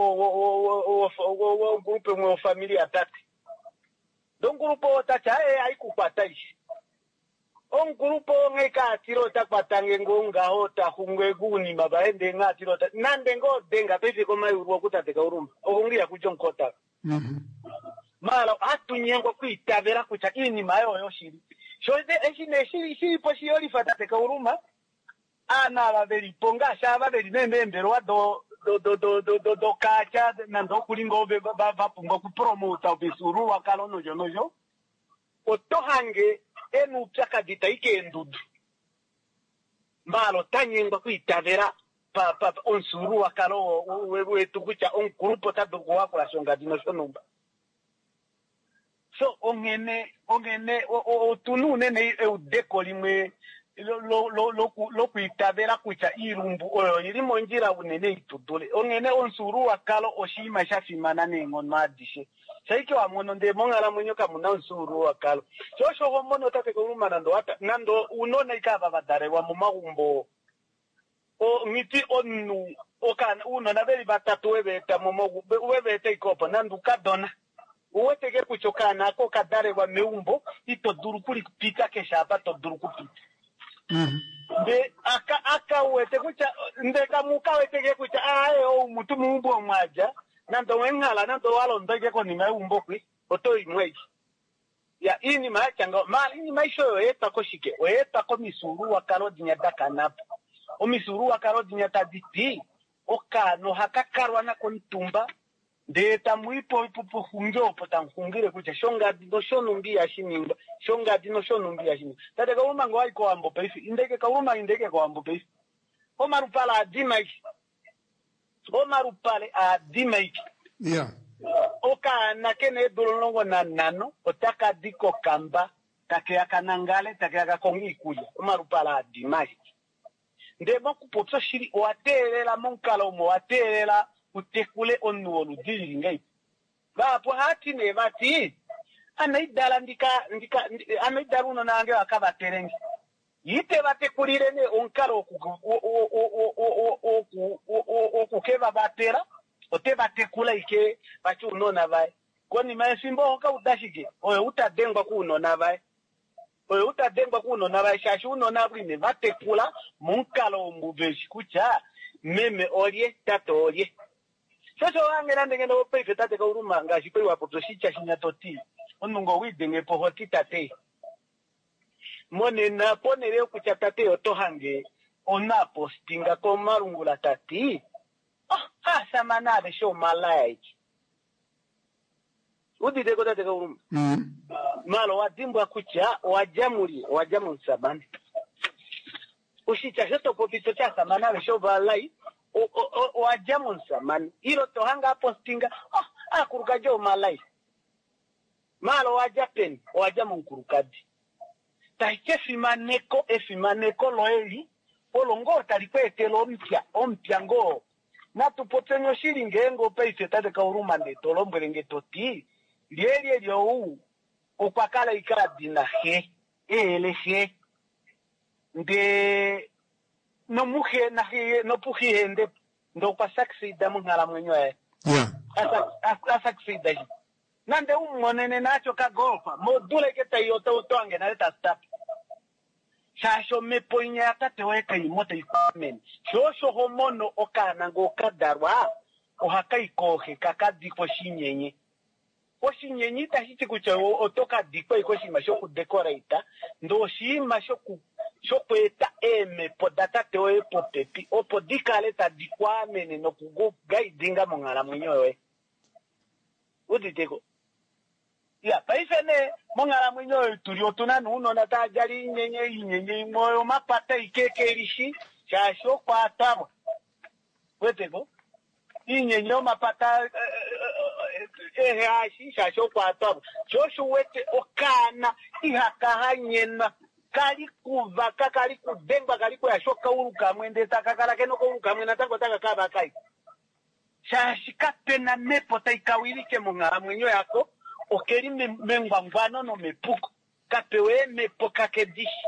onkurupe umwe familia tati donkurupo tacha aikupata ishi onkurupo ngeka tiro takwatange ngonga ota hungwe guni mabaende ngatiro nande ngo denga pepe ko mayuru okutate kauruma okungia kujonkota mala atunyengo kuitavera kucha ini mayo yoshiri shoze eshine shiri poshi yoli fatate kauruma ana babeli ponga shaba beli membero wa do kacha nando kulingo ba pungo ku promote obisuru wakalo nojo otohange enu pyaka ditaike endudu mbalo tanyengwa kuitavera pa onsuru wakalo wetu kucha onkurupo tadugo wakula shonga dino shonumba so ongene otunune ne eudeko limwe lo kuitavera kucha irumbu oyo irimo njira unene itudule ongene onsuru wakalo oshima shafimana nengo madishe saiki wa mono nde mongala munyoka muna onsuru wakalo shosho ho mono tate kuruma nando unona ikaba badare wa mumagumbo o ngiti onu okana uno na beli batatu webeta momogu webeta ikopo nandu kadona uweteke kuchokana ko kadare wa meumbo ito durukuli pita keshapa to durukupita de aka wete kucha ndeka muka weteke kucha ayo mutu mumbo mwaja nando wengala nando walo ndege ko ni meumbo kwi otoi mweji ya ini machanga mali ni maisho eta koshike eta ko misuru wakalo dinyadaka napo o misuru wakalo dinyata diti okano hakakarwa na kontumba de tamuipo ipupo hunjo potangungire kucha shonga dino shonumbi yashininga shonga dino shonumbi yashininga tate ka uma ngwai ko ambo peifi indeke ka uma indeke ko ambo peifi o marupala adimaiki yeah oka nakene dolongo na nano otaka diko kamba take akanangale take akakongi kuja o marupala adimaiki ndemo kupotso shiri oatelela monkala omo oatelela utekule onnuolu diri ngai bapo hati ne bati anaidala ndika anaidaruno nange akabaterengi yite batekulire ne onkalo okukeba batera otebatekula ike bachi unona bae koni maesimbo oka udashike oyo utadengwa kunona bae shashi unona bwine batekula monkalo ombubeshi kucha meme olie tato olie Soso wangela ndengene opeife tate kauruma ngashi kwe wapoto shicha shinyatoti onungo widenge pohoti tate mone na ponere kucha tate otohange ona postinga ko marungula tati samanabe show malaiki udide ko tate kauruma malo wadimbwa kucha wajamu sabani ushicha shoto popito cha samanabe show malaiki wajamu samani hilo tohanga postinga akurukajo malai malo wajamu nkurukadi taike fimaneko loeli olongo talikwetela ompya ngo natupotenyo shilingengo peise tate kauruma ndetolombwelenge toti lyelye lyowu okwakala ikadina he he nde nomuhe na he nopuhihende ndo kwa saksida mungala mwenyewe asaksida hi nande umonene nacho kagolfa module keta yota utonge na leta stop shasho mepoinya atate weka imoto ikumen shosho homono okana ngo kadarwa ohaka ikohe kakadiko shinyenye oshinyenye tahiti kucha otoka diko ikoshima shoku decorate ndo shima shokweta eme podata tewe popepi opodikale ta dikwamene no kugo gaidinga mongala mwenyewe uditeko ya paifene mongala mwenyewe tulio tunanu uno tajali nyenye moyo mapata ikekelishi shasho kwa atabo weteko inyenye mapata hashi shasho kwa atabo shosho wete okana ihakahanyena kali kuva kali kudengwa kali kuyashoka uruka mwende takakala keno ko uruka mwena tango takakaba kai shashika pena mepo taikawilike mongala mwenyo yako okeli mengwangwano no mepuko kapewe mepo kakedishi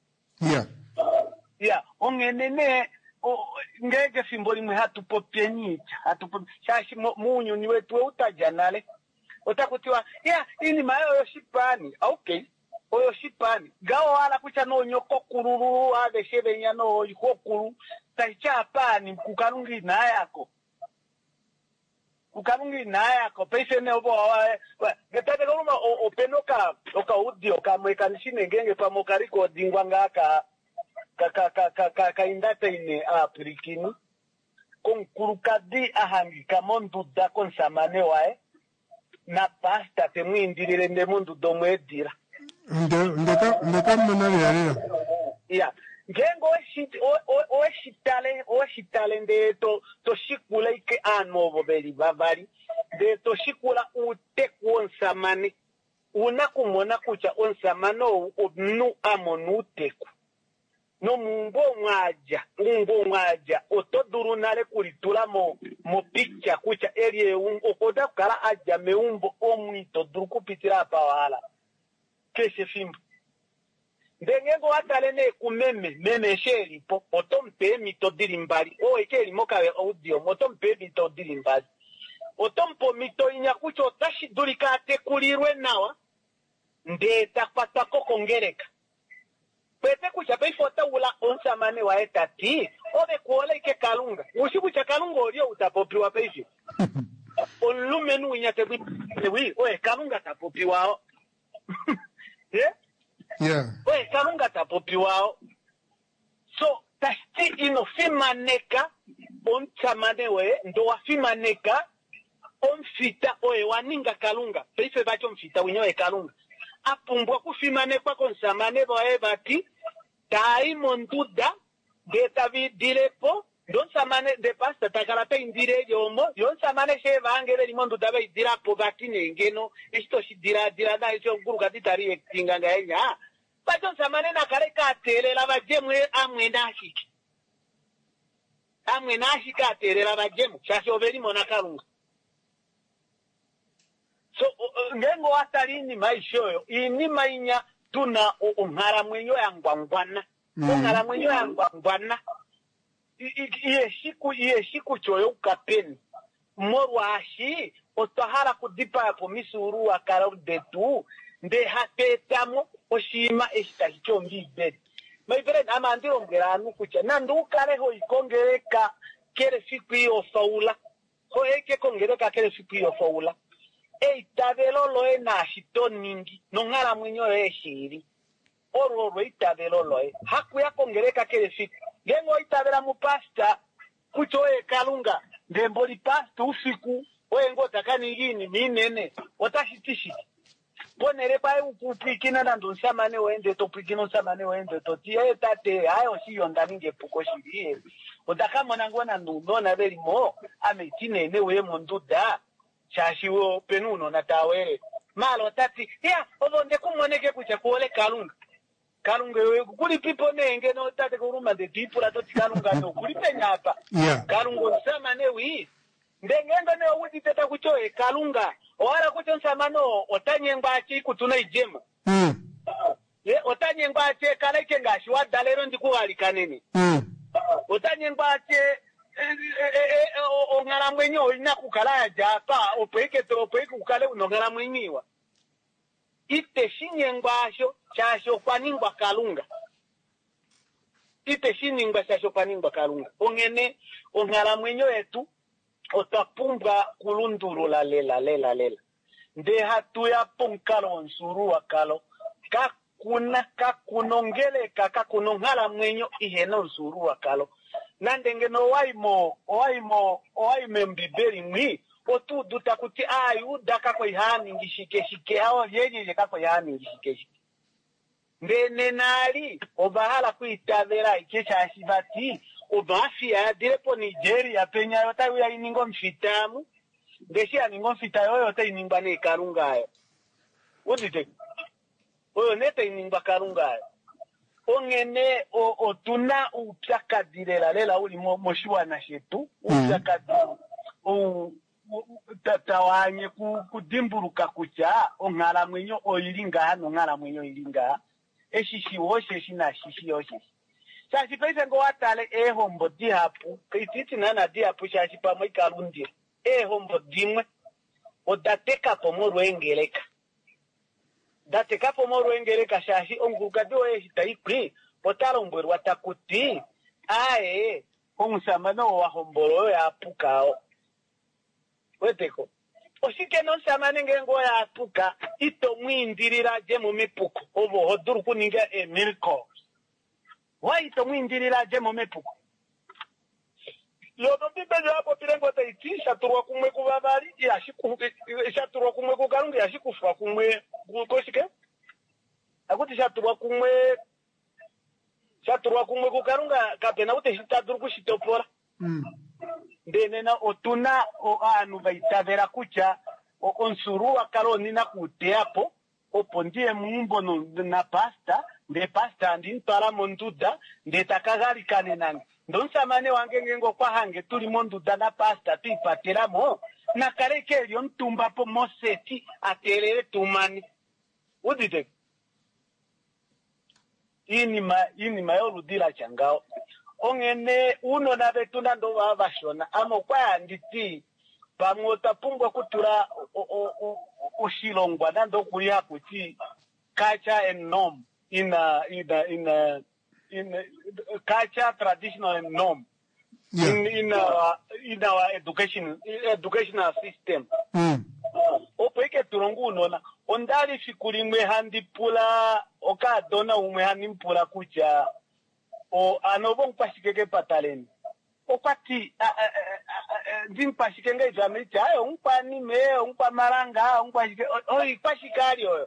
ongenene ngege simboli mwe hatupopye nyicha shashi munyu niwe tuwe utajanale otakutiwa ini mayo yoshipani okay oyo shipani gawo wala kucha no nyoko kururu ade shebenya no yokuru taicha pani kukarungi na yako pese ne obo getate koluma openoka audio kamweka nshine ngenge pamokariko dingwa ngaka ka indata ine aprikini konkurukadi ahangika mondu da konsamane wae na pasta temwindirire nde mundu domwedira ndeka mmanali yalera ngengo oshitale nde to shikula ike anobo beli bavari de to shikula ute kuonsamane unakumona kucha onsamano obnu amonu teku no mumbo mwaja otoduru nale kulitula mo picture kucha elie okoda kala aja meumbo omwito duru kupitira hapa wala keshe fimbo ndengengo atale ne kumeme sheri po otompe mito dilimbali o ekeli mokawe audio motompe mito dilimbali otompo mito inyakucho tashi dulika tekulirwe nawa ndeta patako kongereka pete kucha peifota ula onsamane wa etati ove kuola ike kalunga ushibu cha kalunga olio utapopiwa peifi olumenu inyate wi oe kalunga tapopiwa oe kalunga tapopiwa so tasti ino fimaneka onsamane we ndo wafimaneka onfita oe waninga kalunga peife bacho mfita winyowe kalunga apumbwa kufimanekwa konsamane boe bati tai monduda de tavi direpo don samane de pasta takarata indire yomo yon samane she vangere limondo dabe dirapo bati ngeno isto shi dira na iso guru gati tari ekinga ngaya baton samane na kare ka tele la bajemwe amwe nashi ka tele la bajemu shasho beri mona karunga so ngengo atalini maishoyo ini mainya tuna umhara mwenyo yangwangwana umhara mwenyo yangwangwana iye shiku choyo ukapeni morwashi otahara kudipa yapo misuru wakara udetu nde hatetamo oshima eshitahicho mbibedi maibere amandiro ngeranu kucha nandu kareho ikongereka kere siku iyo faula ho eke kongereka kere siku iyo faula eitabelo loe na shitoningi nongara mwenyo eshiri oro eitabelo loe haku ya kongereka kele siku gengo itabela mupasta kucho kalunga ndemboli pasta usiku oengo takani ngini minene otashitishi ponere pai ukupikina na ndonsamane wende topikino samane wende totie tate hayo siyo ndaninge puko shiri odakamona ngona ndona belimo ametinene we monduda shashiwo penuno na tawere malo tati ya obonde kumoneke kucha kuole kalunga kalunga kuli pipo nenge no tate kuruma de tipo la toti kalunga no kuli penyapa kalungo sama ne wi ndengenga ne wuti teta kuchoe kalunga wala kucho samano otanyengwa chi kutuna ijema ye otanyengwa che kala kengashi wadalero ndikuwali kanene otanyengwa che ongala mwenyo ina kukala japa opeke kukale unongala mwenyiwa ite shinyengwasho chasho paningwa kalunga ite shiningwa chasho paningwa kalunga ongene ongala mwenyo etu otapumbwa kulunduru lela nde hatu ya punkalo nsuru wakalo kakunongeleka kakunongala mwenyo iheno nsuru wakalo nandenge no waime mbibeli mwi otu duta kuti ayu daka kwa ihani ngishike hao yeje kako ihani ngishike ndene nali obahala kuitavera ikesha ashibati obafia direpo Nigeria penya yota uya iningo mfitamu ndeshi aningo mfitayo yota iningba ne karungayo udite oyo nete iningba karungayo ongene otuna upyakadirela lela uli moshiwana shetu upyakadirela tatawanye kudimburuka kucha ongala mwenyo oilinga ongala mwenyo ilinga eshishi woshe shina shishi yoshe chachi pese ngo watale ehombo dihapu kititi nana dihapu chachi pamwe kalundira ehombo dimwe odateka pomoro engeleka dateka pomoro engeleka chachi ongugado eshitaikwi potalombwerwa watakuti ae omusamano wa hombolo ya pukao weteko osike no samane ngengo ya apuka ito mwindirira je mu mipuko obo hoduru kuninga miracles wa ito mwindirira je mu mipuko yodo bibe hapo pirengo taitisha turwa kumwe kubabali shaturwa kumwe kugarunga yashikufwa kumwe kukoshike akuti shaturwa kumwe kugarunga kapena ute shitaduru kushitopora ndenena otuna anu baitavera kucha onsuru wakaloni na kuteapo opo ndiye mumbo na pasta nde pasta ndi ntara monduda nde takagari kanenani ndonsamane wange ngengo kwa hange tuli monduda na pasta tuipatiramo na kareke elio ntumba po moseti atelele tumani udite inima yorudila changao ongene uno na betuna ndo babashona amo kwa nditi pamota pungwa kutura ushilongwa nando kulia kuti culture and norm in culture, traditional and norm in our educational system opeke turongu unona ondali fikulimwe handipula okadona umwe handimpula kucha o anobo mpashikeke pataleni okwati ndimpashikenge jamiti ayo umpani me umpa maranga umpashike oi pashikali oyo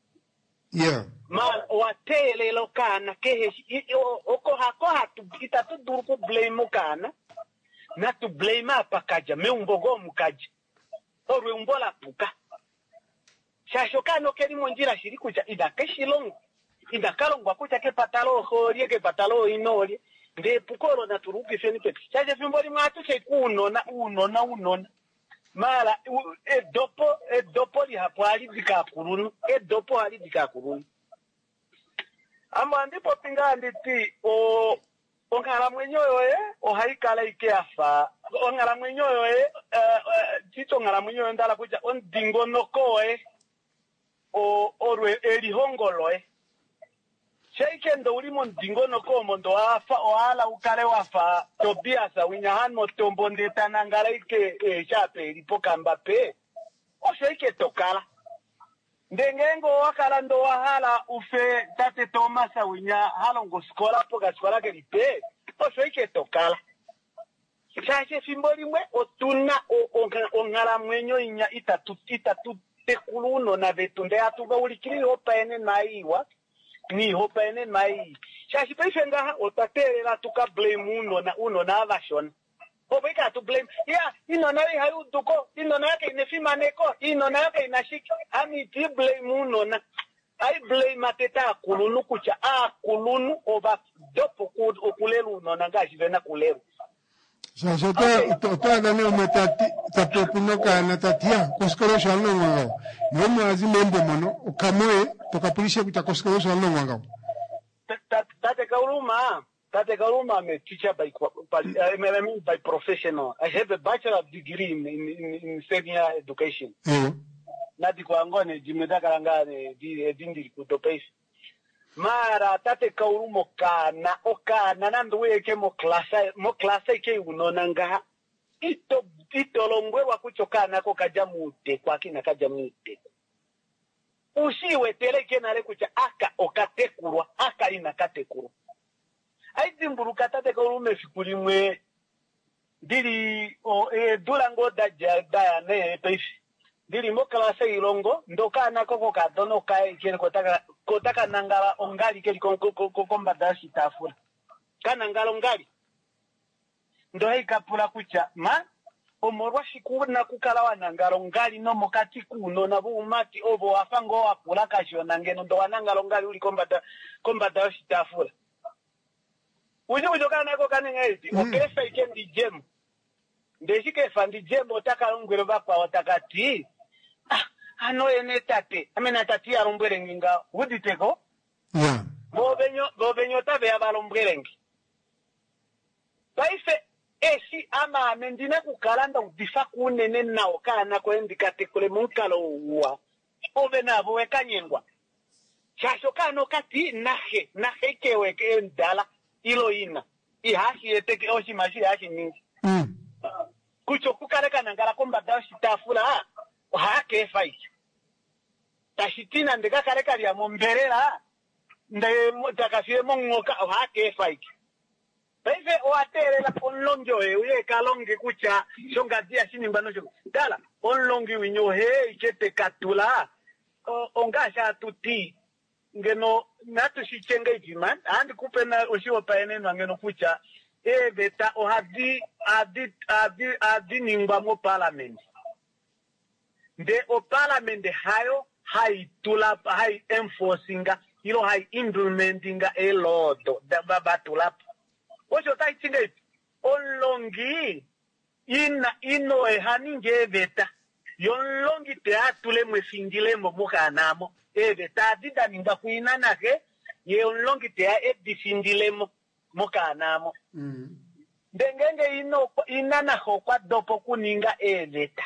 man watele lokana keheshi oko hatu itatu duru ku blame kana na to blame apakaja me umbogo mukaja orwe umbola puka shashokano keri monjira shirikuja idakeshilongo indakalongwa kucha ke patalo horie ke patalo inoli nde pukolo na turuki feni pe chaje fimboli mwatu che unona mala edopo li hapo ali dikakurunu edopo ali dikakurunu ama ndipo pinga nditi ongala mwenyoyo o haikala ikeafa ongala mwenyoyo tito ngala mwenyoyo ndala kucha ondingo nokoe orwe elihongolo Sheikendo ulimo ndingono komo ndo wafa oala ukale wafa Tobias winyahan motombo ndeta nangala ike chape lipoka Mbappe o sheike tokala ndengengo wakala ndo wahala ufe tate Thomas winya halongo skola poka skola ke lipe o sheike tokala chache fimboli mwe otuna ongala mwenyo inya itatu tekuluno na betunde atuga ulikiri hopa ene naiwa ni hopa ene mai shashi peshenga otaterera tuka blame uno na version obeka to blame ino na hayu duko ino na yake inefima neko ino na yake inashiki ami ti blame uno na I blame mateta kulunu kucha kulunu over dopo kulelu no nangashi vena kulelu. Sasa to dane umetati tapopinoka na tatia koskoro shalo ngao. Nomu azimembo mono ukamoe tokapulisha kuta koskoro shalo ngao. Tate Karuma, I'm a teacher by professional. I have a bachelor's degree in senior education. Nati kuangone jimeda karangane dindi kutopesi. Mara tate Karuma okana nanduwe ke mo klasa ke unonanga. Ito longwe wakuchokana ko kajamute kwa kina kajamute. Usiwe teleke na lekucha aka okatekurwa aka inakatekurwa. Aizimburuka tate Karume fikulimwe dili dulango da ne pesi dili mo klasa ilongo ndoka na koko kadono kai kene kotaka nangala ongali keli komba dashi tafula kana ngalo ngali ndo haikapula kucha ma omorwa shikuna kukalawa nangalo ngali no mokati kuno na bumati obo afango akula kasho nangeno ndo wanangalo ngali uli komba dashi tafula. Ujo kana ko kaninga eti okesa ikendi gem ndeshike fandi gem otaka ngwero bapa otakati ano ene tate amena tati arombere nginga uditeko bobenyo tabe abalombere ngi baife esi ama amendine kukalanda udifa kunene nawo kana ko endikate kule munkalo wa obenabo wekanyengwa chasho kano kati nahe kewe ke ndala ilo ina ihashi eteke oshi mashi hashi nyingi kucho kukareka nangala komba dashi tafula hake faiki tashitina ndeka kareka lya momberera nde takafie mongoka hake faiki baife oaterela onlonjo uye kalonge kucha shonga dia shinimbano sho dala onlongi winyo ikete katula ongasha tuti ngeno natu shichenga ijiman andi kupena oshiwa paene ngeno kucha beta o adi ningwa mo parliament de o parliament hayo hai tulap hai enforcinga ilo hai implementinga a law da baba tulap osho tai chinga onlongi ino haninge beta yonlongi te atule mwesingile mo mukanamo beta dida ninga kuinana ke ye onlongi te disindile mo mukanamo ndengenge inana ho kwa dopo kuninga beta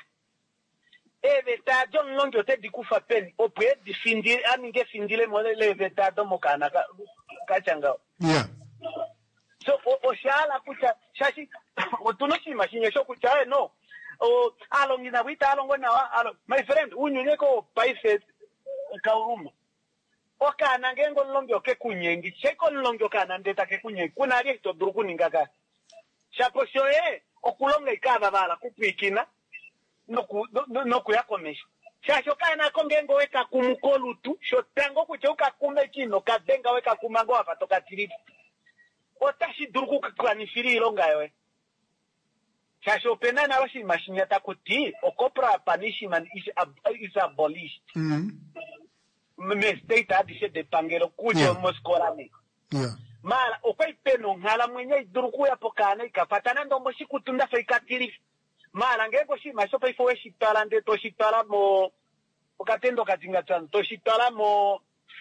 John Longo te dikufa pen opwe difindile aninge findile mo le beta do mukana kachanga so oshala kucha shashi otunoshi machine sho kucha no alongi na wita alongo na my friend unyunyeko paise Kauruma okana ngengo longo ke kunyengi cheko longo kana ndeta ke kunyengi kuna ali to duruku ningaga chapo shoye okulonga ikaba bala kupikina no kuyakomesha shasho kana kongengo weka kumukolu tu shotango kucheuka kume kino kadenga weka kumango hapa toka tiriti otashi duruku kwanifiri ilonga yewe shasho pena na washi mashinya takuti okopra punishment is abolished me state adishe de pangelo kujo moskorani mala okwai peno ngala mwenye duruku ya pokana ikafatana ndo moshi kutunda faikatiri mala ngeko shi mashopa ifo shitala nde to shitala mo okatendo katinga tsan to shitala mo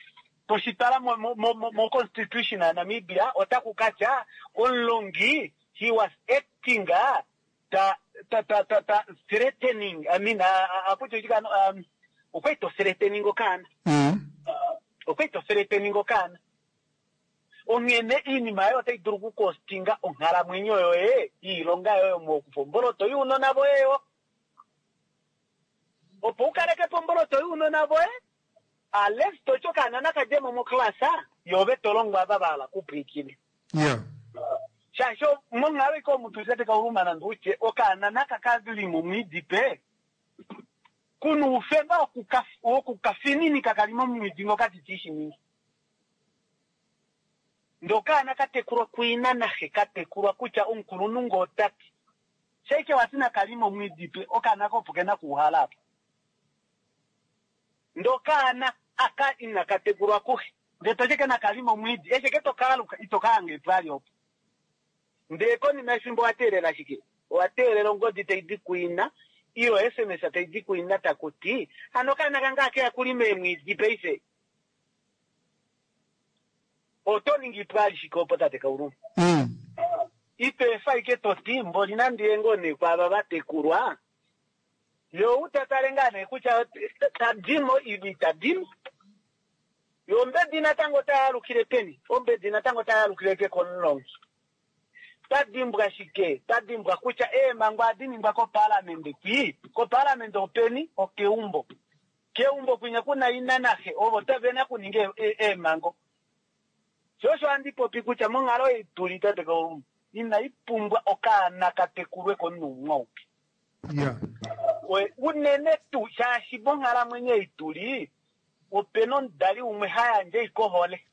constitution na Namibia otakukacha onlongi he was acting threatening I mean akucho chika okweto threatening okana okweto threatening okana ongene ini mayo te duruku kostinga ongara mwenyo ilonga yo mo kufomboloto yuno nabo eyo opokareke pomboloto yuno nabo alex tochoka nana kademo mo klasa yobe tolongwa babala kupikini shasho mongawe ko mutuzete ka uruma na nduche okana nakakadili mu midipe kunu ufemba okukafinini kakalimo mu midingo katichishi ni ndokana katekurwa kuinana katekurwa kucha unkulunungo otati sheke wasina kalimo mwidipe okana ko pokena kuhalapa ndokana aka inakategurwa kuhe ndetocheke na kalimo mwidi echeke tokaluka itokange pali opo ndeko ni mefimbo waterera chike waterera ngodi teidi kuina iyo SMS teidi kuina takuti anokana kanga ake akulime mwidi peise otoni ngipali chikopo tateka urumu ipefa ike totimbo linandiengo ne kwa babate kurwa yo utatarengane kucha tadimo ibi tadimo yo mbedina tango tayarukire peni ombedina tango tayarukire ke konlong tadimbwa shike tadimbwa kucha mangwa dini ngako parliament ki ko parliament openi okeumbo keumbo kwinya kuna inanahe obo tavena kuninge mango Joshua andipo pikucha mongaro itulita de go ina ipumbwa okana katekurwe konungo yeah we unene tu shashi bongara mwenye ituli openon dali umwe haya nje ikohole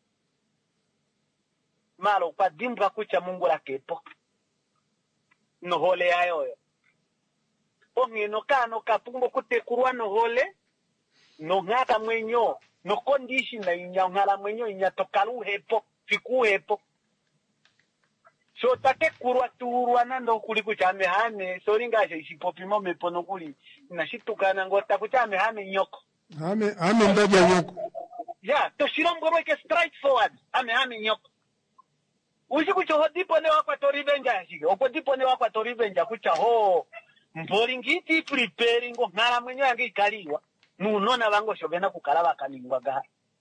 malo kwa dimbwa kucha mungu la kepo no hole ayo ongeno kano kapumbo kutekurwa no hole no ngata mwenyo no condition na inyangala mwenyo inyatokalu hepo fiku hepo so tate kurwa turwa nando kuli kuchame hane sori ngaje isipopimo mepono kuli na shitukana ngota kuchame hane nyoko hame ndaje nyoko ya to shirombo ke straight forward hame nyoko ushi kucho dipo ne wakwa to revenge ashike oko dipo ne wakwa to revenge kucha ho mbori ngiti preparing ngala mwenyo yange ikaliwa nunona vango shogena kukala bakaningwa ga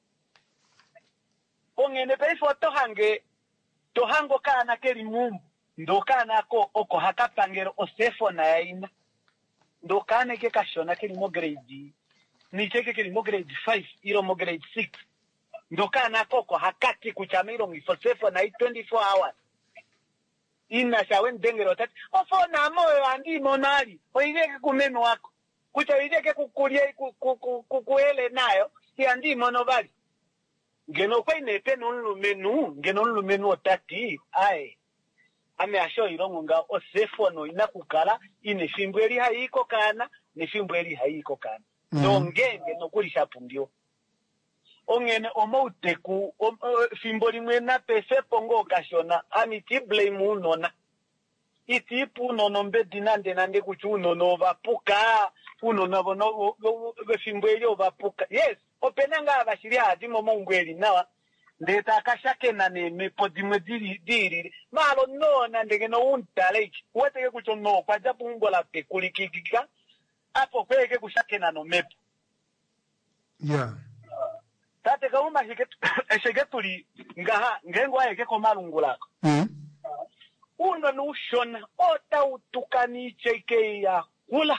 ongene peifo tohango kana keri mumbu ndokana ko oko hakapangero osefo na yaina ndokane ke kashona keri mo grade ni cheke keri mo grade 5 iro mo grade 6 ndokana ko hakati kuchamiro ngifosefo na 24 hours ina shawe ndengero tati ofo na moyo andi monali oireke kumeno wako kucha ireke kukulie kukuele nayo si andi monobali ngeno kwa inepe nonlu menu otati ai ame asho irongo nga osefo no inakukala ine fimbweli haiko kana ne fimbweli haiko kana ngenge no kulisha pundio ongene omouteku fimboli mwena pese pongo kashona amiti blame unona itipu nono mbedina ndenande kuchuno no vapuka uno nabo befimbweli ovapuka yes openanga abashiri hadi momo ngweli nawa ndeta akashake na ne podimwe diri malo nona ndege no untaleki weteke kuchono kwa japu mbola pe kulikikika apo kweke kushake na no mepo yeah tate kauma sheketuli ngengo ayeke ko malungulako uno nushona ota utukani cheke ya kula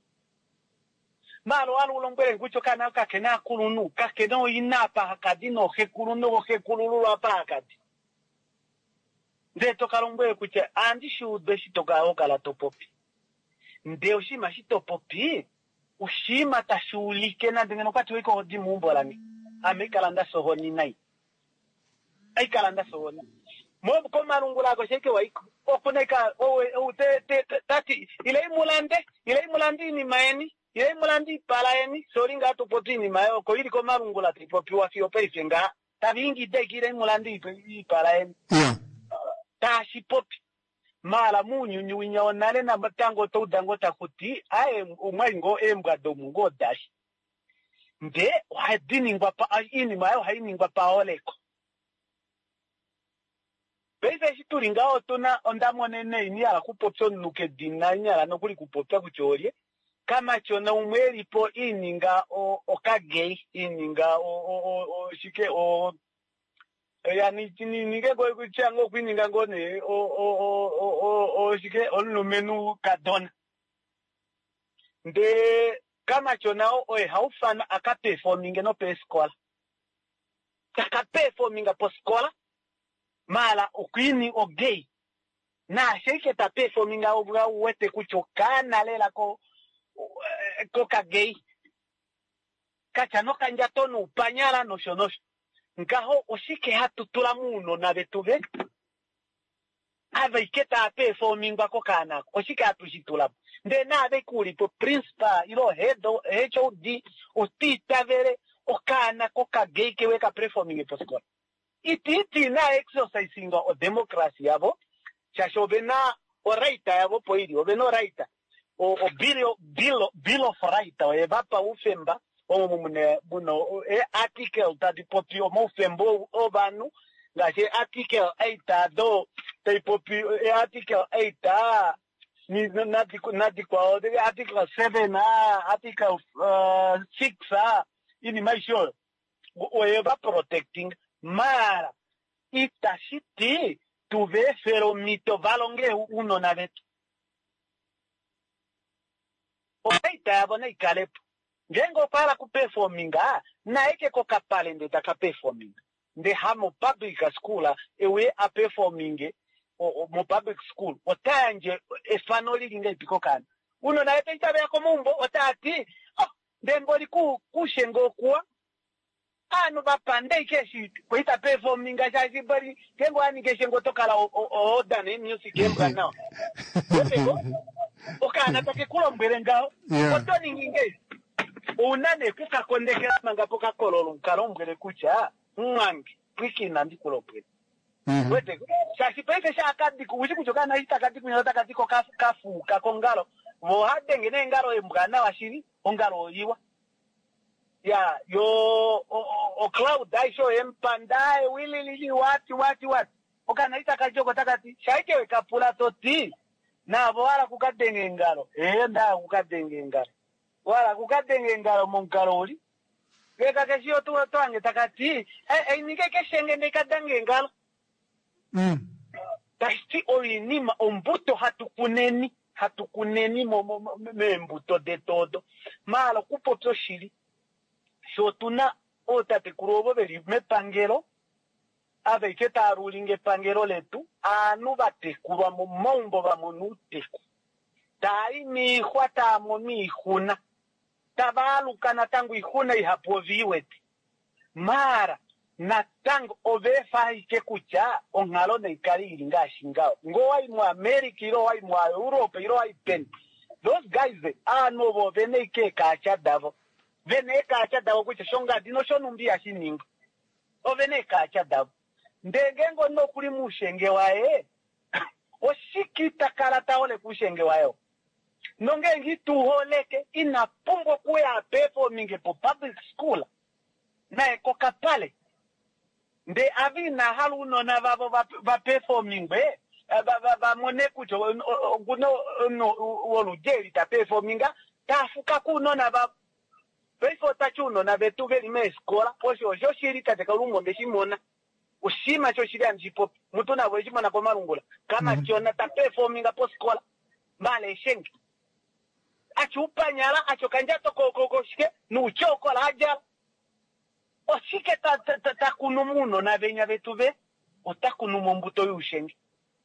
malo alu lombere kucho kana kakena kulunu kakeno inapa hakadino hekululu apa hakadi ndeto kalombe kucha andi shude shitoka okala topopi ndeo shima shitopopi ushima tashulike na ndengeno kwati wiko odi mumbolani amikalanda sohoni nai aikalanda sohoni mobu ko marungula ko sheke waiko okuneka tati ile mulandi ni maeni ile mulandi palaeni soringa to potini mayo ko ili ko marungula tipopi wa fio peifenga tavingi dekire mulandi palaeni tashi popi mala munyu winyonale na matango to dango takuti aye umwengo embwa domungo dashi nde hadiningwa pa ini mayo hainingwa paoleko bese shituringa otuna ondamonene ini ala kupopso nuke dinanya ala nokuli kupopsa kucholie kama chona umwelipo ininga okagei ininga shike yani nige go kuchango kwininga ngone shike onlumenu kadona nde kama chona haufana akaperforminga no peskola akaperforminga poskola mala okwini ogei na sheke ta performinga obwa wete kuchokana lela ko kagei kachano kanja tonu upanyala no shonosho ngaho oshike hatutula muno na betuve ave iketa performinga ko kana oshike hatushitula nde na ave kuli po principal ilo HOD otita vere okana koka gay ke weka performing poskol iti na exercising o democracy yabo chasho bena o right yabo poidi o beno right o bill of right o ebapa ufemba o mumune buno article tadi popi o mufembo o banu ngaje article 8 do tai popi article 8 ni nadi kwa article 7 article 6 ini maisho o eba protecting mara itashiti tuve fero mito valonge uno na vetu oita abona ikalepo ngengo para ku performinga na eke ko kapale ndeta ka performing nde hamo public school ewe a performing o mo public school otanje efanoli linga ipiko kana uno na ete itabe ko mumbo otati ndemboli ku shengo kwa anu bapande keshi kuita performing ajaji bari kengo ani keshengo tokala o dane music game now okana take kulombere ngao otoni nginge unane kuka kondekera manga poka kololo nkalombere kucha mwangi kwikina ndikulopwe wete shashi peke shakadi kuwishi kuchokana itakati kunyota katiko kafu kakongalo wo hadengene ngalo embwana washiri ongalo yiwa ya yo o cloud aisho empandai wilili wati okana itakajoko takati shaike wekapula toti na bwala kukadenge ngalo nda kukadenge ngalo wala kukadenge ngalo monkaloli weka keshiyo twange takati nike keshenge ndikadange ngalo tasti olinima ombuto hatukuneni membuto de todo malo kupoto shiri shotuna otate kurobo beri mepangero ave keta rulinge pangero letu anu batekurwa mu mombo ba monuteku tai mi khwata mo mi khuna tabalu kana tangu ikhuna ihapoviwete mara na tangu ovefa ike kucha ongalo na ikari ilinga shingao ngowai mu America iro wai mu Europe iro wai pen those guys anu bo vene ike kacha davo vene kacha davo kucha shonga dino shonumbi ashininga o vene kacha davo ndengengo no kuri mushenge wae oshikita karata ole kushenge wae nonge ngitu holeke inapungwa kuya performing po public school na ekoka pale nde avina halu no na babo ba performing be ba mone kucho no wolujeri ta performinga tafuka kuno na ba pefo tachuno na betu veli me skola posho joshiri tateka lumonde shimona ushima choshiri anjipo mutu na weji mana kwa marungula kama chona ta performinga po skola mbale shengi achupanyala achokanja toko shike nuchoko laja oshike ta kunumuno na benya betuve otakunumo mbuto yushengi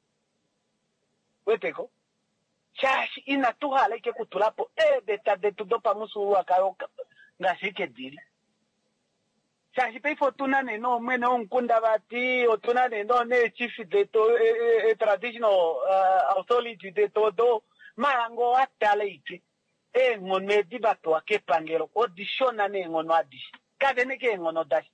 weteko chashi inatuhala ike kutulapo beta betudopa musu wakayoka ngashike diri chashi peifo tunane no mwene onkunda bati otunane no ne chief de to traditional authority de todo mango atale ike ngono dibato akepangelo odishona ne ngono adishi kaveneke ngono dashi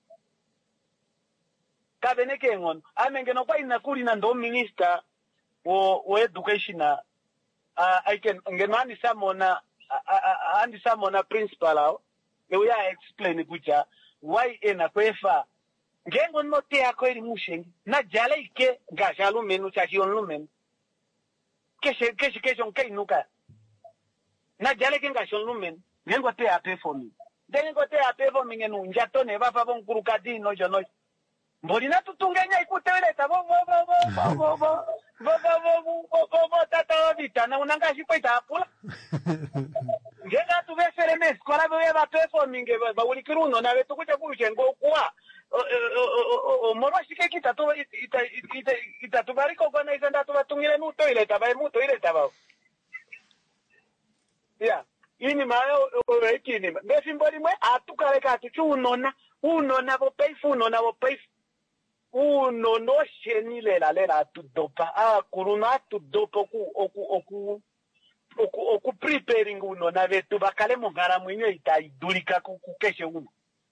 kaveneke ngono amengeno kwa inakuri na ndo minister wo education I can ngemani samona andi samona principal awo we are explain kucha why ena kwefa ngengo note yako eri mushengi na jale ike gashalu menu chachion lumen keshe nkainuka na jale ke gashon lumen ngengo te ya performing ngengo te ya performing enu njato ne baba bonkuru dino jono mbona tutungenya ikuteweleta bo tata vita na unanga shipoita apula ngeka tuvesere mes kola beba performing ba ulikiruno na betu kucha kuchengo kwa moro shike itatubariko kwa na izanda tubatungile muto ile tabai muto ile tabao ya ini mayo ekini besimboli mwe atukale ka tuchunona unona bo peifu uno no sheni lela tudopa kuruna tudopa oku preparing uno na vetu bakale mungara mwenye itaidulika kukeshe uno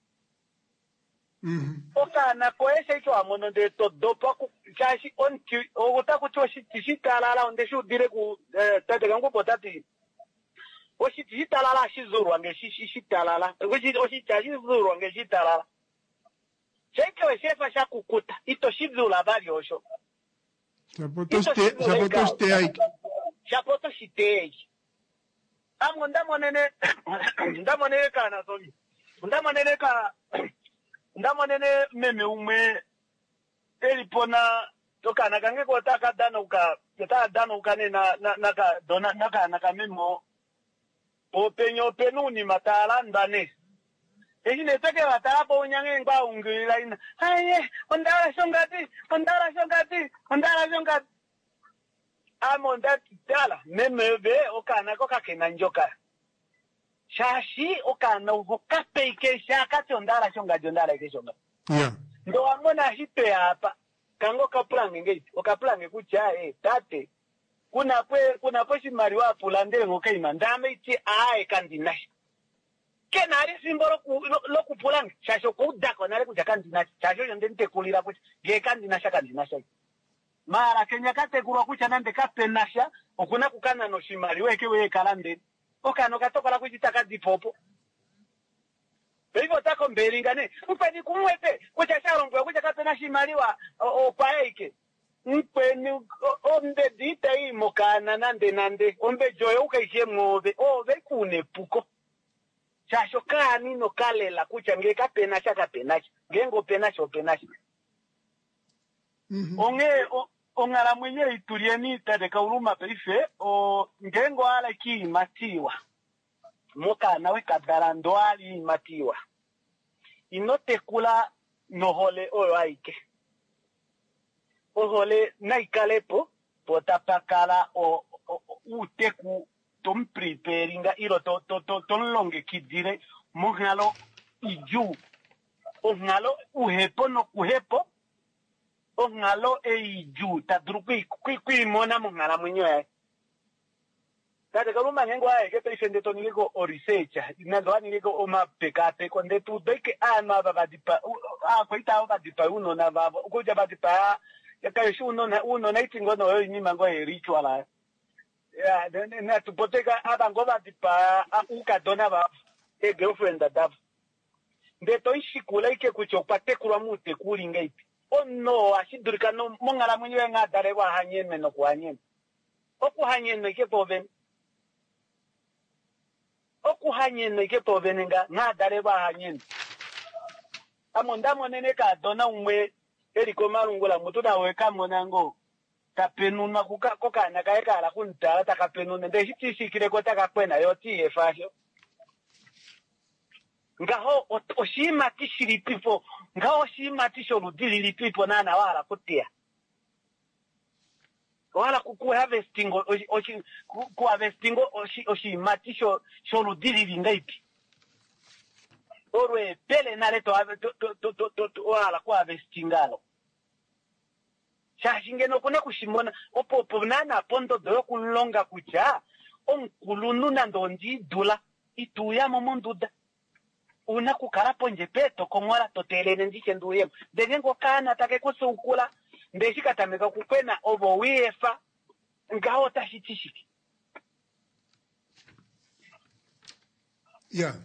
okana koesha icho amono de to dopa ku chashi onti ogota ku choshi tishitalala onde shu dire ku tate kangu potati oshi tishitalala shizuru ange shishitalala oshi chashi zuru ange shitalala cheke weshefa shakukuta ito shizula bali osho Chapoto ste aiki. Chapoto shite amo ndamonene kana somi ndamonene meme umwe elipona tokana kange kotaka dano ukane naka memo openyo penuni matala ndane ejine teke batala po unyange ngba ungila ina aye ondara shongati amo ndati tala memebe okana koka kenanjoka shashi okana ukape ikesha kati ondara shonga ikeshonga Yeah. ndo amona hipe hapa kango kaplange ngeti okaplange kucha tate kuna poshi mari wa pulande ngoke imandame iti kandinashi kenari simbolo lokupulanga shasho kudako nare kuja kandinashi shasho yonde ntekulira kuti ge kandinasha mara kenya katekulwa kucha nande kapenasha okuna kukana no shimari weke kalande okano katokola kuchitaka dipopo Bego tako mberingane mpeni kumwete kucha sharongo kucha kapena shimari wa opaeke mpeni ombe dita imokana nande ombe joyo ukaishe ngove ove kune puko shasho kani no kalela kucha ngeka penasha ngengo penasha ongala mwenye iturieni tade kauruma peife ngengo ala ki matiwa moka nawe kadarando ali matiwa inotekula nohole oyo aike ohole naikalepo potapakala uteku tom preperinga ilo to longe kidire mohalo iju ongalo uhepo no kuhepo ongalo iju tadrupi kuimona mongala mwenyewe Tade kaluma ngengo ke presidente to niliko o research nando niliko o mapekate konde tu beke ama baba dipa koita baba dipa uno na baba kuja baba dipa ya kaishu uno na itingo no ni mango e ritual ya na tupoteka abango baba dipa ukadona ba e girlfriend da nde to ishikula ike kuchopate kurwa mute kulinga ipi no ashidurika no mongala mwenyewe ngadare wa hanyeme no kwanyeme okuhanyeme ke poven okuhanyene ke tobenenga ngadare bahanyene amondamo nene ka dona umwe eriko marungula mutuda weka monango kapenuna kokana kaeka la kunta takapenuna ndeshitishikire kotakakwena yoti efasho ngaho oshima tishiri people ngaho shima tisho ludili people nana wala kutia wala ku harvesting ku harvesting oshi matisho sholu dili ngaipi orwe pele nale to wala ku harvesting alo shashinge no kuna kushimona opopo nana pondo do kulonga kucha onkulunu nandonji dula ituya momonduda una kukara ponje peto komwala totelene ndike nduyemo denengo kana take kusukula ndeshika tameka kukwena obo wefa ngaho tashitishiki Yeah.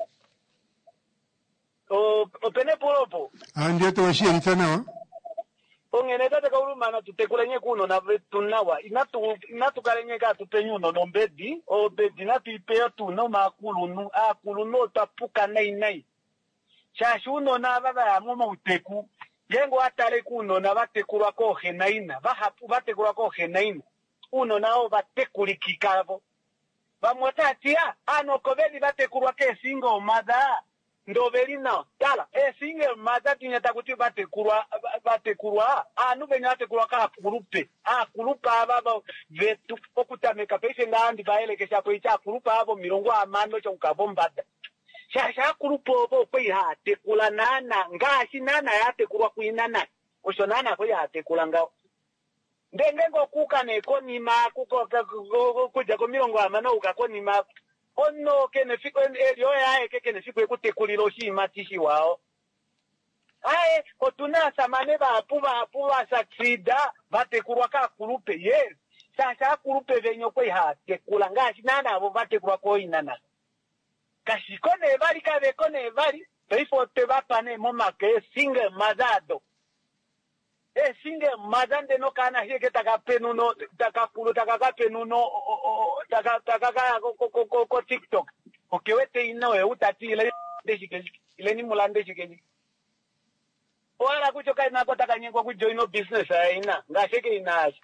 Opene poropo Ndio tuwashie sana ongene tate kaulumana tutekulenye kuno na tunawa inatu kalenye ka tupenyuno no bedi o bedi na tipe tu no makulu nu akulu no tapuka nei shashuno na baba ya mama uteku yengo atale kuno na batekulwa ko genaina bahapu batekulwa ko genaina uno nao batekulikikabo bamwatatia ano kobeli batekulwa ke single mother ndoveli nao tala single mother tinyata kuti batekulwa anu benyatekulwa ka kurupe kurupa baba vetu okutameka pese ngandi baelekesha po icha kurupa abo mirongo amano cho kabombada shasha kurupo bo kwiha tekula nana ngashi nana yatekulwa kuinana oshonana ko yatekula ngao ndengengo kuka neko nima kuja ko mirongo amano ukako nima ono kene fiko elio yae kene fiko ekutekuliro shima tishi wao ae otuna samane bapuba saksida batekurwa ka kurupe yes sasa kurupe venyo kwe ha tekula ngashi nana abo batekurwa ko inana kashikone bali kabekone bali peifo te bapane momake singe mazado singe mazande no kana hike takapenuno takakulu takakapenuno takaka ko TikTok okewete ino utatile ndeshike ile ni mulande shike wala kuchoka inakotaka nyengwa kujoin business aina ngasheke inashi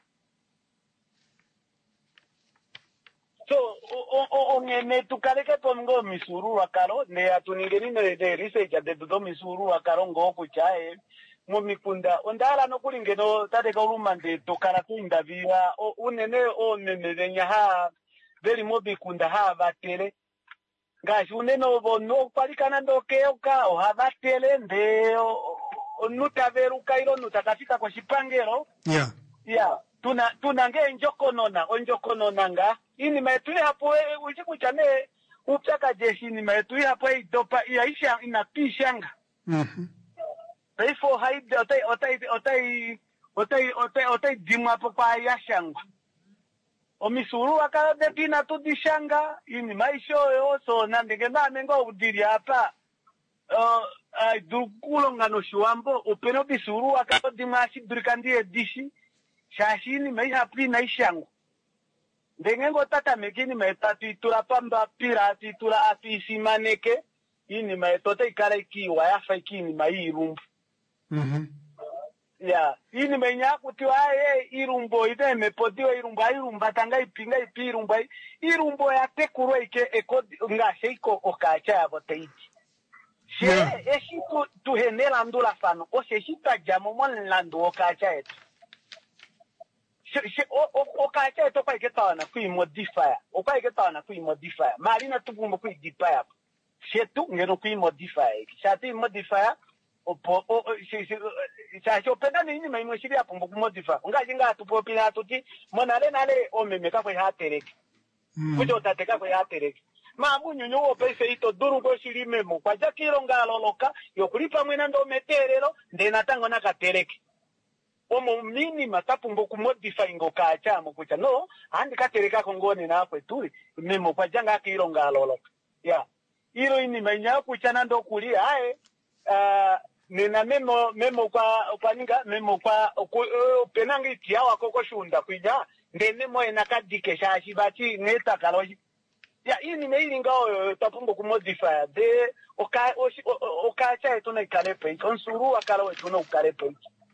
so ongene tukaleke pongo misuru wakaro ne atuningeni ne research ade do misuru wakaro ngo kuchae mu mikunda ondala no kulingeno tateka ulumande tokara kuinda via unene onemenya ha very mobikunda ha batele ngashi uneno bono kwalikana ndokeoka o habatele ndeo onutaveru kairo nutakafika kwa shipangero tuna nge onjokonona nga ini maetui hapo uchikuchane upchaka jeshi ni maetui hapo idopa yaisha inapishanga Therefore haide otai dimu hapo kwa yashanga omisuru akade pina tudishanga ini maisho yo so nandenge na mengo udiri hapa dukulo ngano shuambo upeno bisuru akade dimashi durikandie dishi shashini mai hapi na ishango ndengengo tata mekini metatu itura pamba pirati itura afisi maneke ini metote ikara ikiwa yafa ikini mairumbu ini menya kutiwa irumbo ite mepodiwa irumba tanga ipinga ipirumba irumbo ya tekurwa ike eko ngashe iko okacha yabo teiti she eshi tu henela ndula fano o se shita jamo mwanlandu okacha etu okacha etu kwa iketawana kui modifier okwa iketawana kui modifier marina tupumbo kui dipaya shetu ngeno kui modifier shati modifier Chacho penda nini maimweshiri hapo mkumodifa unga tupopina tuti monale nale omemeka kwa hatereki kujo tateka kwa hatereki mamu nyunyo opese ito duru go shirimemo kwa jakiro ngaloloka yokulipa mwena ndo meterero ndena tango nakatereki omo mini matapu mkumodifa ingokacha mokucha no andi katereka kongone na hapo turi memo kwa janga kiro ngaloloka ilo ini mainya kuchana ndo kulia nina memo kwa upaninga memo kwa penangi tiawa koko shunda kuija ndene mo enakadike shashi bati neta kaloji ini meili ngao tapungo kumodify de okacha etuna ikalepe konsuru akalo etuna ukalepe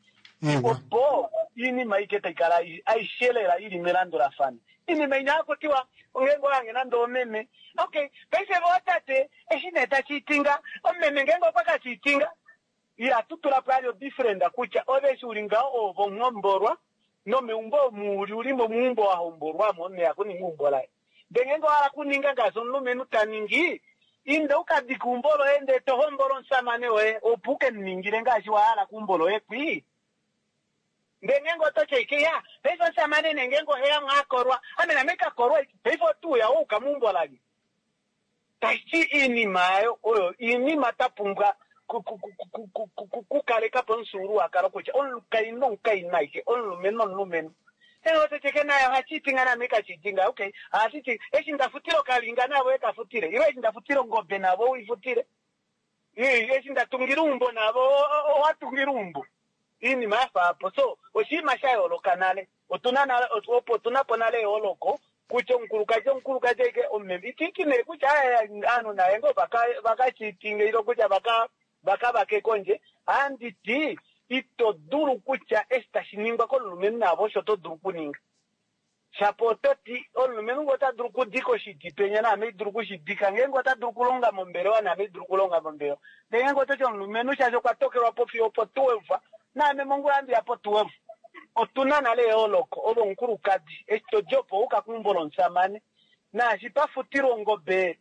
opo ini maiketa ikala aishelera ili mirando la fani ini menyako tiwa ngengo yange nando meme okay pese botate eshineta chitinga omeme ngengo paka chitinga tutula prayo different akucha obeshi ulinga ovo ngomborwa no meumbo muri ulimbo mumbo wa homborwa mone yakuni mumbo lai dengengo ala kuninga ngazo lumenu taningi inde ukadikumbolo ende to homboro nsamane we opuke ningire ngashi wala kumbolo ekwi dengengo toche ya peso nsamane nengengo heya ngakorwa amena meka korwa peso tu ya ukamumbo lagi tachi ini mayo oyo ini matapunga kukaleka ponsuru akaro kucha on kainaike on lumeno eno teke na hachitinga na meka chitinga okay asiti ndafutiro kalinga nawe kafutire iwe ndafutiro ngobe nabo uifutire ndatungirumbo nabo watungirumbo ini mafa hapo so oshima shayo lokanale otunana opo tunaponale oloko kucho nkurukaje ke omembi itikine kucha anu na engo baka chitinga ilo kucha baka konje andi ito duru kucha esta shiningwa ko lumenu na bosho to duru kuninga chapototi lumenu ngota duru kudiko shitipenya na me duru kushidika ngengo ta duru kulonga mombero na me duru kulonga mombero ngengo to lumenu chajo kwatokerwa pofi opo 12 na me mongo andi apo 12 otunana le oloko obo nkuru kadi esto jopo ukakumbolo nsamane na shipafutiro ngobe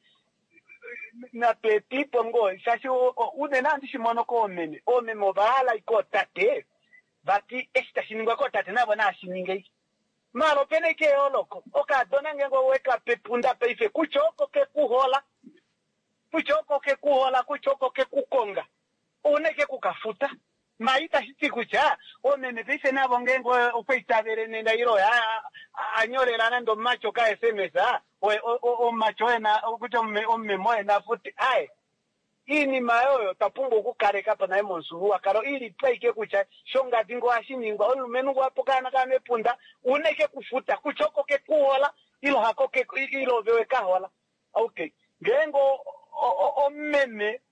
na peti pongo shashi unena ndishi monoko omeme obahala iko tate bati esta shiningwa ko tate nabo na shininge malo peneke oloko okadona ngengo weka pepunda peife kuchoko ke kuhola kuchoko ke kukonga uneke kukafuta maita siku cha omene pise nabo ngengo ukwitabere nenda iro ya anyorera ndo macho ka SMS o macho ena ukuthi omme na futi ai ini mayoyo tapungo kukareka pa na monsuru akaro ili play kucha shonga dingo ashiningwa olumenu wapokana kame punda uneke kufuta kuchoko ke kuola ilo hakoke ilo vewe kahola okay ngengo ommeme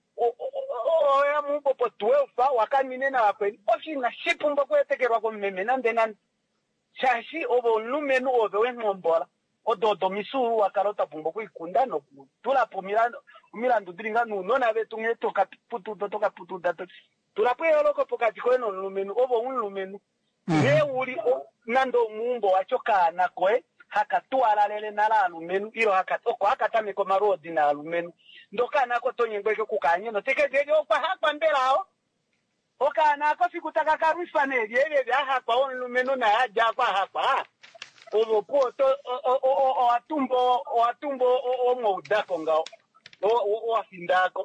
ya mupo po 12 wakamine na wakweni ofina shipumba kwetekerwa ko mmeme nande nan shashi obo numenu ovewe ngombola ododo misuru wakarota pumbo kuikunda no tula pomilando diringa nuno na betunge toka putu dato tula pwe loko pokati ko no lumenu obo un lumenu ne uri nando mumbo wachoka na koe hakatwala lele nala lumenu ilo hakatoko hakatame ko marodi na lumenu ndoka nako tonyengwe ke kukanye no tekejeje okwa hakwa mbelao oka nako sikutaka karufa ne yeye ya hakwa on lumenu na haja kwa hakwa obo poto o atumbo o moudako ngao o afindako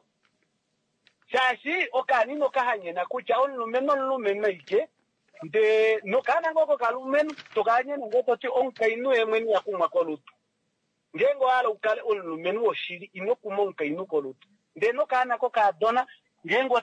shashi okani no kahanye na kucha on lumeno ike de no kana ngoko kalumeno tokanye ngoto ti on kainu emweni yakuma kolutu ngengo ala ukale on lumeno oshiri inokumo on kainu kolutu de no kana ko ka dona ngengo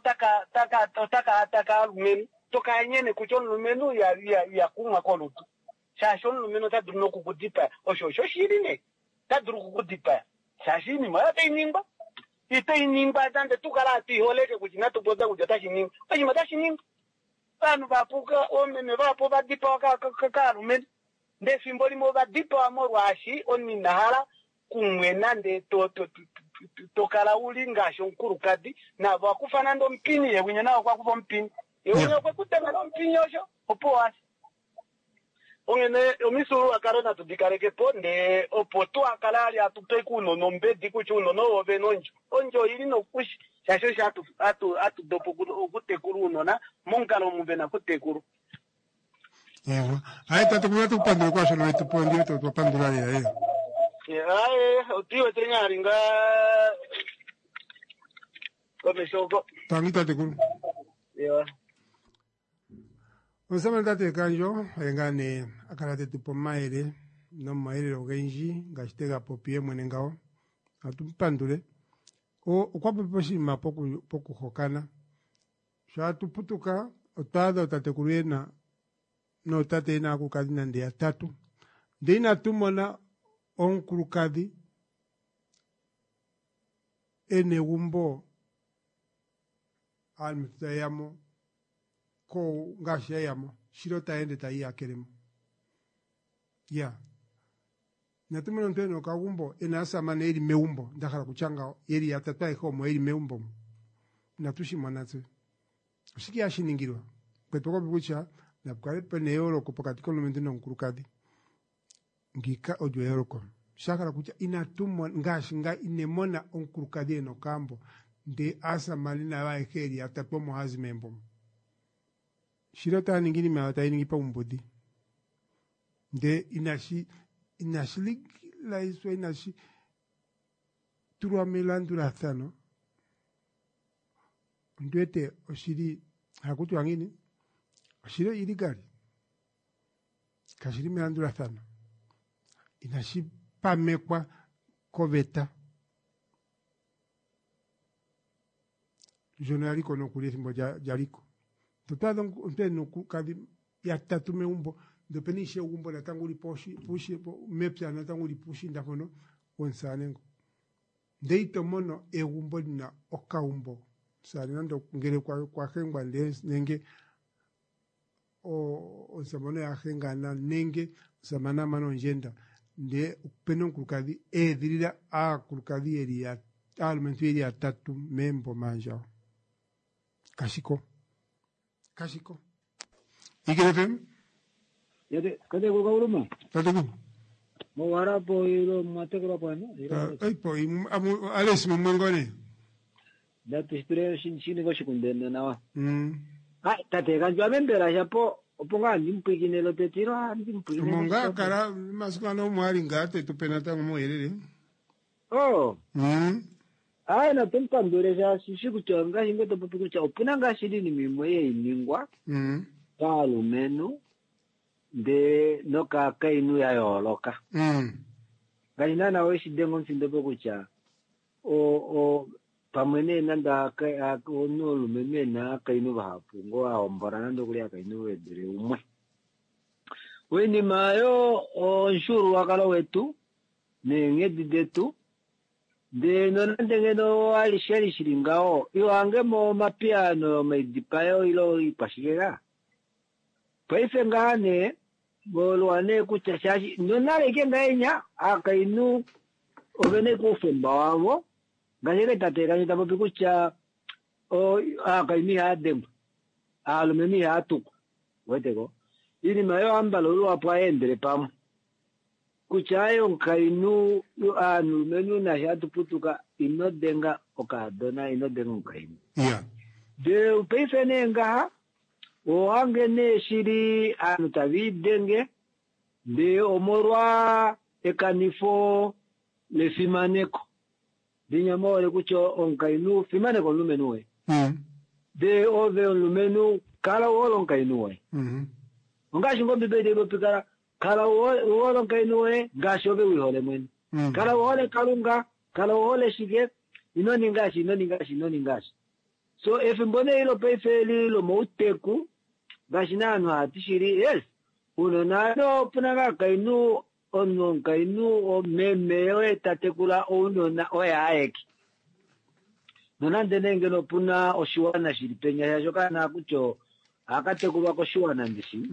taka lumeno tokanye ne kucha on lumeno yakuma kolutu shashon lumeno ta duno kukudipa osho shirine ta duru kukudipa shashini ma ta inimba ite inimba tande tukala ti holeke kujina to boda kujata shininga ayi mata shininga anu bapuka omene bapo badipa ka lumen nde simboli mo badipa amorwashi onni nahala kumwena nde to kala ulinga shonkurukadi na bakufana ndo mpini yewinya nawo kwa kuva mpini yewinya kwa kutenga ndo mpini osho opoasi ongene omisuru akarona tudikareke ponde opoto akalali atupeku no mbedi kuchuno no ove onjo ili no kushi shasho atu dopo kutekuru nona monkalo mubena kutekuru yewa ai tatukuna tupandura kwa sholo tupondio tupandura ya ai otiwe tenyari nga komeshoko tangita tekuru yewa Osama tate kanjo engane akarate tupo maere no maere ogenji gastega popie mwenengao atumpandule o kwa poposhi poku hokana sha tuputuka otada tate kuruena no tate na kukadina ndia tatu ndina tumona onkurukadi ene wumbo almutayamo ko ngasha yamo shiro taende tai akeremo ya natumeno nteno kagumbo enasa mana eri meumbo ndakhala kuchanga eri atata ekomo eri meumbo natushi manatse usiki ashiningirwa kwetoko bibucha na bukare pene euro kopakati ko lumentino nkurukadi ngika ojo euro ko shakara kucha inatumwa ngashinga inemona onkurukadi no kambo de asa malina wa ekeri atapo mohazimembo shirota ningini mawata iningi pa umbodi de inashi la iswa inashi turwa melandu la thano ndwete oshiri hakutu wangini oshiri iligari kashiri melandu la thano inashi pamekwa koveta jonali kono kulisimbo jariko totado nteno kadi ya tatu meumbo depenishe umbo na tanguli pushi mepya na tanguli pushi ndakono onsanengo deito mono e umbo na okaumbo sari nando ngere kwa hengwa nenge o samono ya henga na nenge samana mano njenda de penon kurukadi e dirira a kurukadi eria almentu eria tatu membo manjao kashiko Ikerefem? Yade, kade ko kauluma? Tatuku. Mo wara po ilo mate ko pa no? Ay po, alis mo mangone. Dati historia sini ko shikundena nawa. Ai, tate kan jaben bera ya po oponga limpi kinelo te tiro limpi. Monga kara masukano mwari ngate tu penata mo yerere. Oh. na tumpandure ja sikuchanga hingo to pukucha opunanga shiri ni mimoye iningwa palo menu de noka kainu ya yoloka gaina na we shidengo nsindo pukucha o pamene nanda ka ono lumeme na kainu bahapu ngo aombora nando kuli akainu wedere umwe weni mayo onshuru wakalo wetu ne ngedi detu de nonandengeno alisheri shiringao iwange mo mapiano maidipayo ilo ipashigera paife ngane bolwane kuchashashi nonale kengainya akainu obene kufemba wamo ngajere tateka nitapo pikucha akaimi adem alumemi atuku weteko ili mayo ambalo luwa paendere pamu kuchayo nkainu anu menu na hatu putuka inodenga okadona inodenga nkainu de upeife nga o angene shiri anu tavidenge de omorwa ekanifo le fimaneko dinyamore kucho onkainu fimaneko lumenue de ove lumenu kala wolo nkainuwe ngashi ngombe bede bopikara kala wolo nkainuwe gashobe wihole mwene kala wole kalunga kala wole shige inoni ngashi so efe mbone ilo peifeli lo mouteku gashi nanu hatishiri yes uno nano punanga kainu ono kainu o memeo etatekula uno na oya aeki nonande nenge no puna oshiwana shiripenya yajoka na kucho akatekulwa ko shiwana ndishi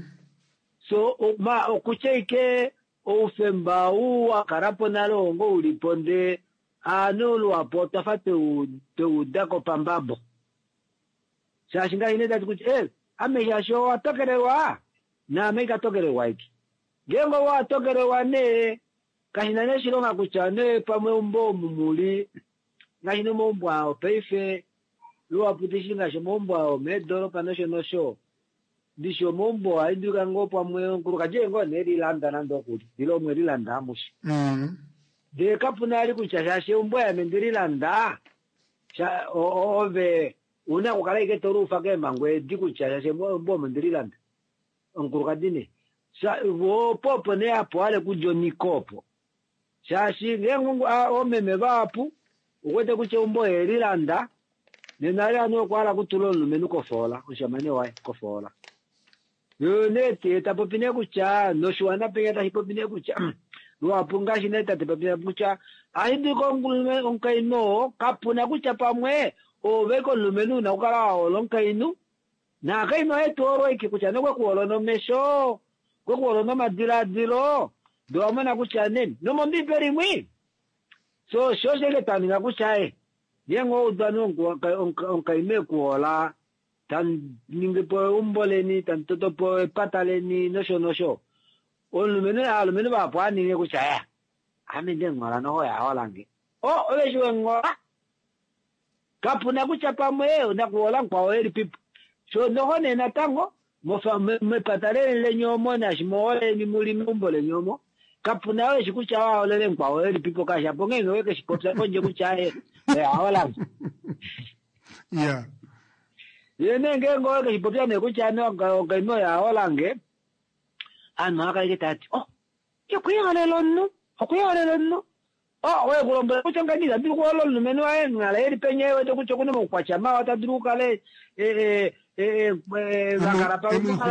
so okucheike ofemba akarapo nalongo uliponde anulu apota fate udako pambabo shashinga ineda kuchi ameyasho atokerewa na ameka tokerewa iki gengo wa tokerewa ne kahinane shilonga kuchane pamwe umbo mumuli ngashino mombo ao peife luwa putishinga shomombo ao medoro panosho show disho mombo aiduka ngopa mwe kuruka jengo neri landa nando kuti dilo mwe landa mushi de kapunali kuchashashe umbo ya mendiri landa cha ove una kukala ike torufa ke mangwe dikuchashashe umbo mendiri landa onkuruka dine sa wo popo ne apo ale kujoni kopo shashi ngengu omeme bapu ukwete kuche umbo erilanda nenari ano kwala kutulo lumenu kofola ushamane wai kofola yonete tapopine kucha no shwana pengeta hipopine kucha luapunga shineta tapopine kucha ahidi kongulume onkaino kapuna kucha pamwe oveko lumenu na ukala olonkainu na kaino etoro iki kucha no kwolo no mesho kwolo no madiradilo do amana kucha neni no mondi perimwi so shosele taninga kuchae yengo udanu onkaime kuola tan ningepo umboleni tan totopo pataleni nosho olumene ba pwani ne kuchaya amende ngora no ya holange oleshwe ngora kapuna kuchapa mwe na kuola kwa eri pipo so no hone na tango mofa me pataleni le nyomo na shimole ni muli mumbole nyomo kapuna we shikucha wao lele kwa weli pipo kasha pongeno weke shipotsa konje kuchae awala yene ngengo weke shipotsa ne kucha no ngaino ya awalange anu akaike tati yakuyale lonno we kulombe kuchanga dira bi ko lonno meno aye ngala eri penye we to kucho kuno kwa chama watadruka le zakarapa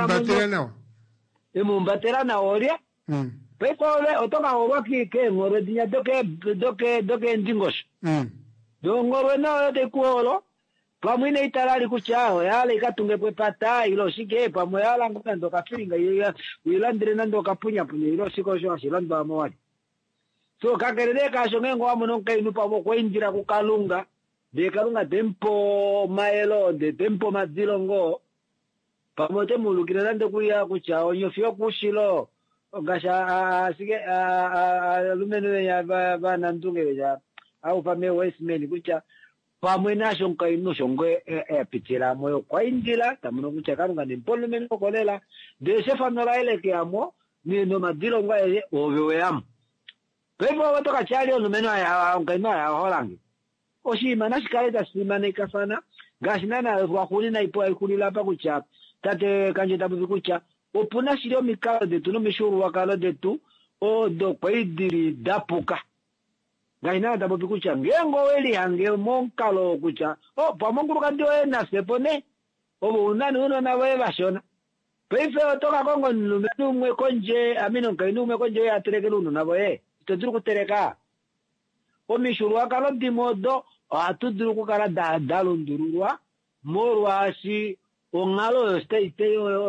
mumbatera na oria Pekole otoka waki ke ngore dinya doke ndingos. Ngore na de kuolo. Pamwine italali kuchao yale ikatunge pata ilo shike pamwe yala ngando kafiringa yilandire nando kapunya punya ilo shiko sho shilanda amwali. So kakerede ka shongengo amono kainu pamo kwinjira kukalunga. De kalunga tempo maelo de tempo mazilongo. Pamote mulukire nando kuya kuchao nyofio kushilo. Gasha sige lumenu ya bana ndunge ya au pame westmen kucha pamwe nasho nkaino shongwe pitira moyo kwa indila tamuno kucha karunga ni polumenu kolela de sefa nola ile ke amo ni no madilo ngwa ye obewe am pepo watoka chali lumenu ya nkaino ya holangi oshima nashikaeta simana ikafana gashinana rwakuni na ipo ikulila pa kucha tate kanje tabu kucha opuna shiro mikalo detu no mishuru wakalo detu o do kwaidiri dapuka gaina tabu kucha ngengo weli hange monkalo kucha o pamonguru kandio ena sepone o unani uno na wewe bashona peife otoka kongo numwe konje amino kainu konje ya terekelu no na boye teduru kutereka o mishuru wakalo dimodo atuduru kukara dalundurwa morwa si ongalo state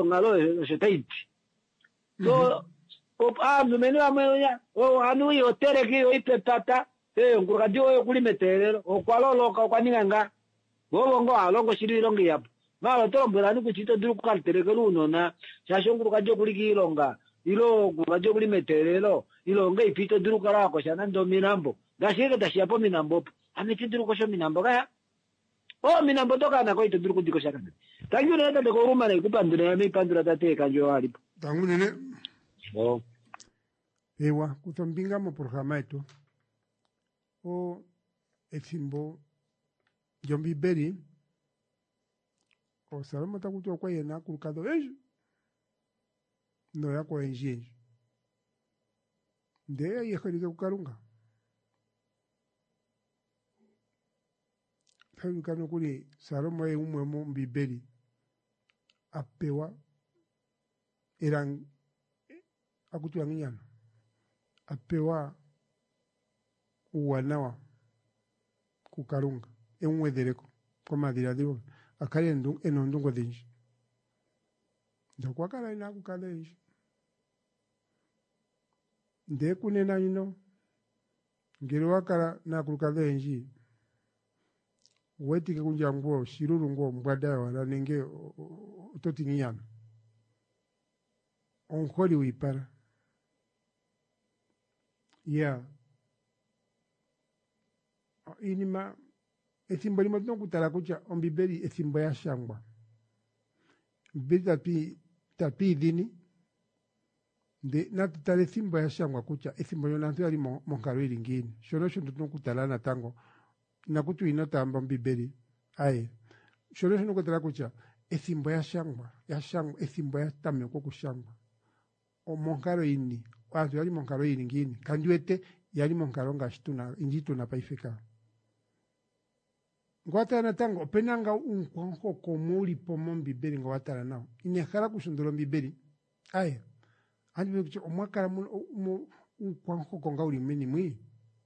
so numenu amoya o anu yo tereki o ipetata ngurkadio kuli meterero o kwalolo kwa ninganga bongo alongo shirirongi yapo malo torombera kuchito duru kukalterekelu nona shashonguru kadio kuli kilonga ilo ngurkadio kuli meterero ilonga ipito duru kala ko shana ndo mirambo gashike tashiapo minambo ametiduru ko sho minambo kaya o minambo toka na ko itiduru kudiko shaka tangu nenda de ko ruma na kupandura ya mipandura tate kanjo alipo tangu nene o ewa kutombinga mo programa eto o efimbo Jombi Beri o salama takuto kwa yena kulukado ejo no ya kwa enjenje nde yekhalize kukalunga kano kuli salama umwe mu Bibeli apewa erang akutuangiana apewa uwanawa kukalunga enwedereko kwa madira diwo akali enondungo dinji ndokwa kala ina kukala inji nde kunena ino ngero wakala na kulukala inji wetike kunja nguo shiruru nguo mbwada wala nenge utotingiana onkoli wipara ya inima ethimbo limwe tunokutala kutya ombibeli ethimbo yashangwa mbili tapi idhini nde natutala ethimbo yashangwa kutya ethimbo lyonantu yali monkalo ilingini shono shono tunokutala natango nakutu inotamba ombibeli aye shono shono kutala kutya ethimbo yashangwa ethimbo yatamekwa kushangwa omonkalo ini wantu yali monkalo ilingini kandiwete yali monkalo ngashituna injituna paifeka ngwatala tango penanga unkwanko komuli pomo mbibeli ngwatala nao inekhala kusundula mbibeli aya andi bikuti omwakala mu unkwanko konga uli mini mwi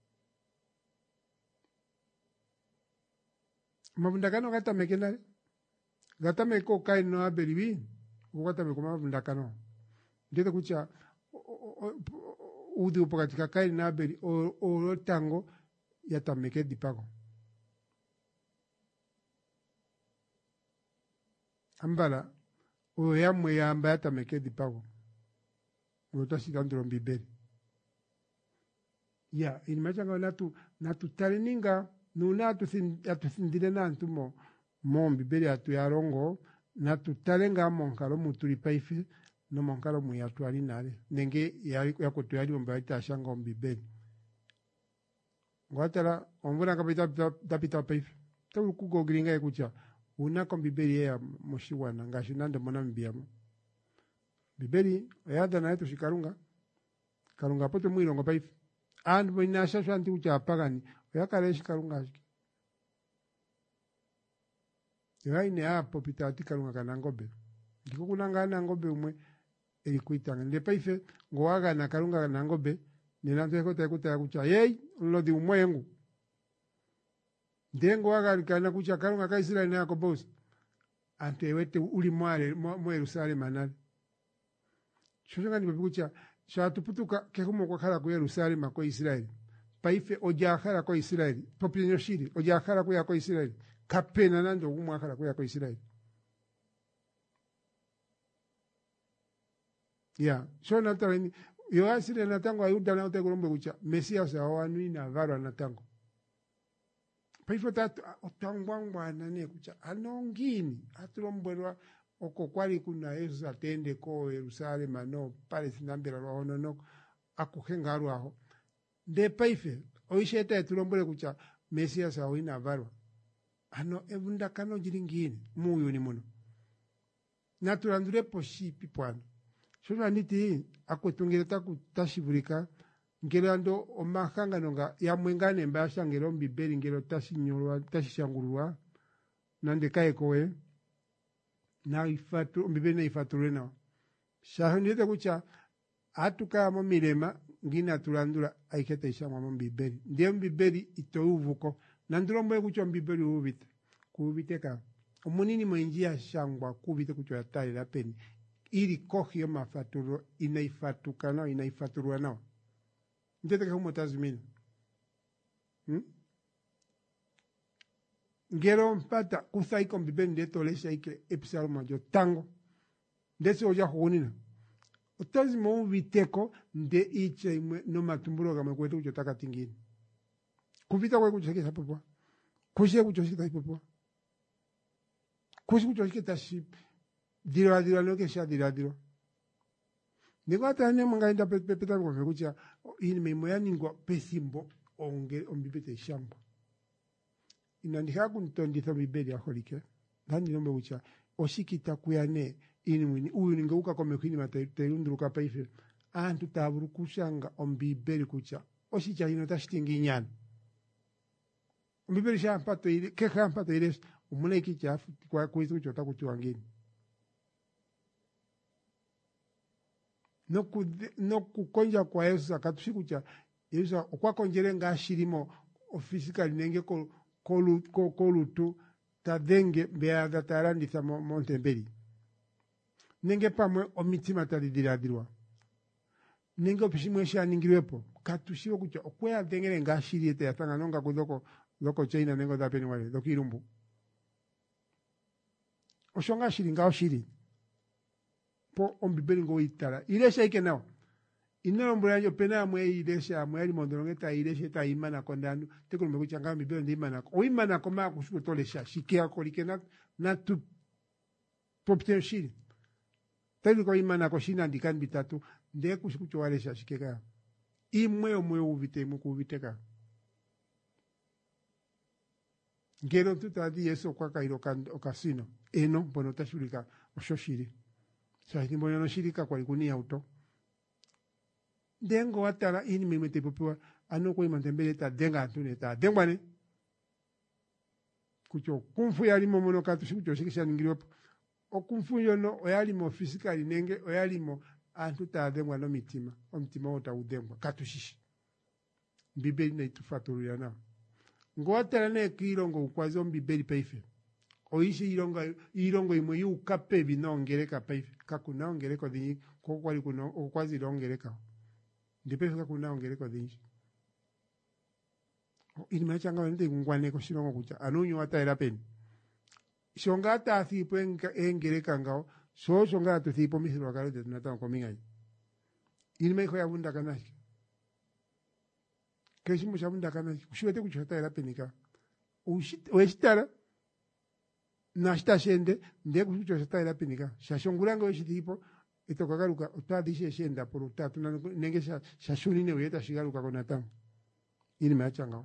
mabundakano gatameke nale gatameko kai no abeliwi ugatameko mabundakano ndete kucha udi upakatika kai na abeli o tango yatameke dipago ambala oyamwe yamba yatameke dipago utashika ndiro mbibeli ya inimachanga natu talininga nuna atusindile nantu mo mbibeli atu yarongo natu talenga monkalo mutuli paifi no monkalo mu yatu alinale nenge yakoto yali omba itashanga mbibeli ngwatala omvuna kapita tapita paifi tawu kugogiringa ekucha una ko mbibeli ya moshiwana ngashi nande mona mbiamo bibeli oyada na yetu shikarunga karunga poto mwilongo paifi and boinasha shanti ucha apagani oyakale shikarunga shiki yaine apo pitati karunga kanangobe ndiko kunangana ngobe umwe elikuitanga nde paife ngowaga na karunga kanangobe ninantu kuta kucha yey lodi umwengu ndengo waga kana kucha karunga ka Israeli yako boss ante wete uli mwale mu Yerusalemu anali shonga ni bikucha shatuputuka kekumo kwa khala ku Yerusalemu ko Israeli paife oja khala ko Israeli popinyo shiri oja khala ko Israeli kapena nando kumwa khala ko Israeli ya shona tawini yo asire natango ayuda na utekulombe kucha Mesia sawanu ina varo natango paife tatu otangwangwa nane kucha anongini atulombelwa oko kwali kuna Yesu atende ko Yerusalemu no pale sinambira lwa no akuhenga lwaho nde paife oisheta tulombele kucha Mesias awina varwa ano evunda kano jiringine muyo ni muno naturandure poshipi pwano shona niti akwetungire tashiburika ngerando omahanga nonga ya mwengane mbasha ngero mbiberi ngero tashishangurwa nande kaekoe na ifatu mbiberi na ifaturu na shahondete kucha atuka mo milema ngina turandura aiketa ishama mo mbiberi ndiye mbiberi itouvuko nanduro mwe kucho mbiberi ubite kubiteka omunini mwenjia shangwa kubite kucho yatari la peni ili kohio mafaturo inaifatuka nao inaifaturua nao ndete humo tazmini ngero mpata kusaiko mbibeni ndeto lesha ike episalo majo tango ndese oja huonina otazimo ubiteko nde iche no matumburo kama kwetu kucho taka tingini kubita kwe kucho shike sapopwa kushie kucho shike sapopwa kushi kucho shike tashi diro no kesha diro Nigo atane manga pepeta kwa kucha ini memoya ningwa pesimbo onge ombibete shamba. Inandika kuntonditha mibeli aholike. Ndani nombe kucha oshikita kuyane ini mwini uyu ningeuka kwa mekwini matayirunduruka paife. Antu taburu kushanga ombibeli kucha oshicha hino tashitingi nyana. Ombibeli shampato ile keka mpato ile umune kichafu kwa kuizu kuchota kutuangini. No kukonja kwa Yesu sakatusiku cha Yesu okwa konjere nga shirimo physical nenge kolutu tadenge bea datarandi sa montemberi nenge pamwe omitima talidiradilwa nenge opishimwe sha ningirwepo katushiwo kucha okwea dengere nga shiriete yatanga nonga kudoko loko China nengo dapeni wale dokirumbu oshonga shiri nga oshiri po ombibeli ngo itara ilesha ike nao inero mbulayo pena amwe ilesha amwe ali mondorongeta ilesha ta imana kondanu teko mbekuchanga mbibeli ndi imana o imana koma kushuko tolesha shikia kolikena na tu popte shiri teli ko imana ko shina ndikan bitatu nde kushuko walesha shikeka imwe omwe uvite mu kuviteka ngero tutadi yeso kwa kairo okasino eno bono tashurika oshoshiri Sahiti mbono no shirika kwa ikuni auto. Dengo watara ini mimete popua ano kwa imantembele ta denga atune ta dengwane. Kucho kumfu yali momono katu kucho shikisha ningiriopo. O kumfu yono oyali mo physically nenge oyali mo antu ta dengwa no mitima. O mitima ota udengwa katu shishi. Mbibeli na itufaturu ya na. Ngo watara ne kirongo ukwazo mbibeli paife. Oishi irongo imwe yu kape binongereka paife kakuna ongereko dinyi kokwali kuno okwazi longereka ndipefe kakuna ongereko dinyi ini machanga wende ngwane ko shirongo kucha anunyo ataera pen shonga ta thipo engereka ngao so shonga to thipo misiro karo de nata ko mingai ini me khoya bunda kana keshimu shabunda kana kushwete kuchota era penika ushitara nashita shende ndiye kuchucho shataira pinika shashongulanga weshitipo itokagaruka utadishe shenda por utatu nenge shashunine weta shigaruka konata ini machanga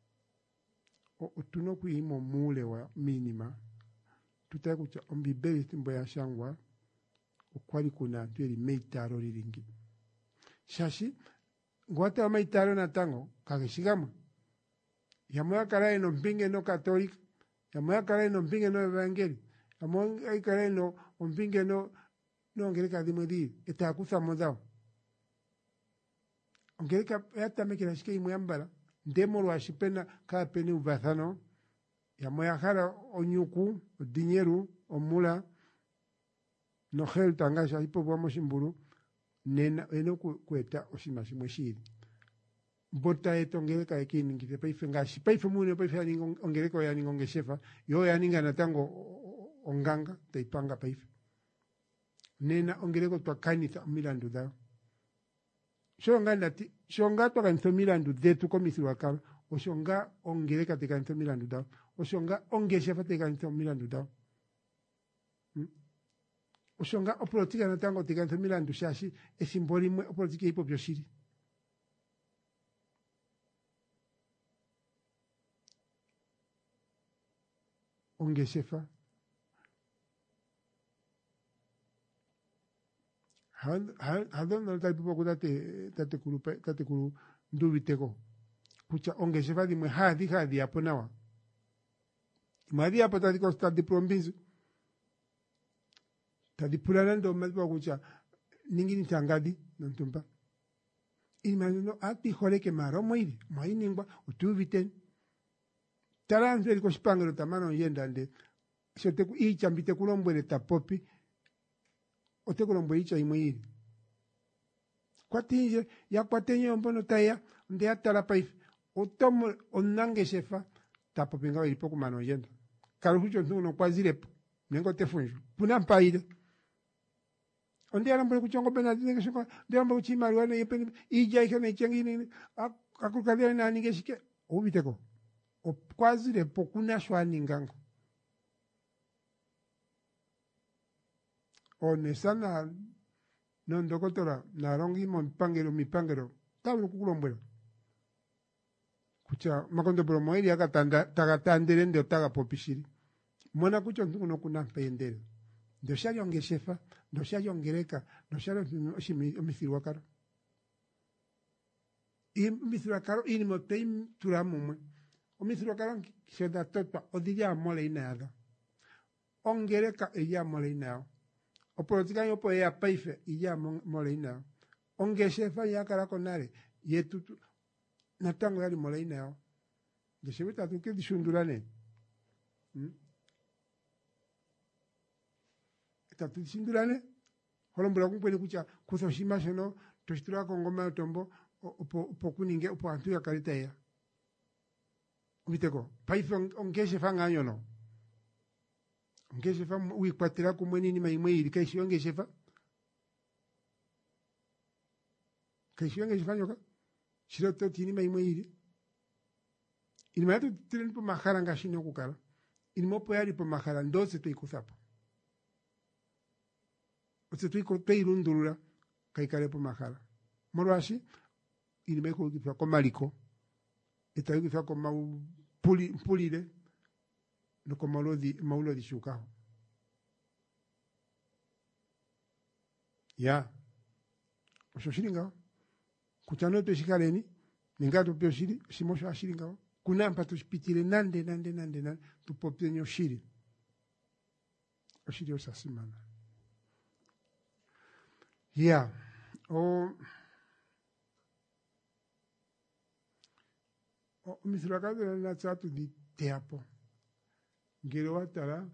tuno kuimo mule wa minima tutakucha ombibeli timbo ya shangwa okwali kuna tweli meitaro liringi shashi ngwata meitaro na tango kageshigama yamwa karae no mpinge no katolika Yamoya kare no mpinge no evangeli. Yamoya kare no mpinge no ongereka dimedi. Etakusa modao. Ongereka yata mekira shike imuyambala. Ndemoro ashipena ka peni ubathano. Yamoya kara onyuku, dinyeru, omula. No hel tangasha hipo bwamo shimburu. Nena eno kueta oshimashimwe shiri. Bota eto ongereka ekini ngite paife ngashi paife mune paife aningo ongereka ya ningo ngeshefa yo ya ninga natango onganga taipanga paife nena ongereka twa kanitha milandu da shonga ndati shonga twa kanitha milandu detu komisirwa kala o shonga ongereka te kanitha milandu da o shonga ongeshefa te kanitha milandu da o shonga opolotika natango te kanitha milandu shashi esimboli mwe opolotika ipo byoshiri ongesefa hadon no tai popo tate kuru ndubiteko kucha ongesefa di mwe hadi aponawa madi apo tati costa di province tadi pulanando mazwa kucha ningini tangadi nontumba imagino ati hore ke maro moiri moiningwa utuviten taranzo el kospangero tamano yendande sote ku icha mbite kulombwele tapopi ote kulombo icha imoiri kwatinje ya kwatenye ombono taya nde atala paif otomo onange shefa tapopi ngawa ilipo kumano yenda karuhucho ntuno kwa zilepo nengo tefunjo puna mpaide onde alambo kuchongo bena dinge shoko ndambo kuchima ruane yepeni ija ikane changini akukalia na ninge shike obiteko kwazire pokuna shwani ngango one sana nondokotora narongi mipangero tabu kukulombwela kucha makondo promoeri akatanda tagatandere ndio taga popishiri mwana kucho nduno kuna pendere ndio shali ongeshefa ndio shali ongereka ndio shali omisirwa karo omisirwa karo ini motei turamumwe omisirwa karo kisheda topa odija mole inada ongereka ella mole inao opolotika yo po ya paife illa mole inao ongeshefa ya kara konare yetutu natango yali mole inao deshebeta tuke dishundurane tatu dishundurane holombura kumpweni kucha kusoshima shono toshitura kongoma tombo opo kuninge opo antu ya karita ya ubiteko paife ongeshefa ngayo no ongeshefa wikwatira kumweni ni maimwe iri kaishi ongeshefa nyoka shiroto tini maimwe iri inimato tiren po mahara ngashino kukara inimopo yari po mahara ndose to ikusapo ose to ikote irundurura kaikare po mahara moroashi inimeko ukifia ko maliko eta ukifia ko pulire no ko maulo di shukaho ya osho shiringa kuchano to shikareni ningato pio shiri simosho ashiringa kuna mpato shipitire nande tu poptenyo shiri oshiri osasimana ya misirakazo na tsatu di teapo ngero watara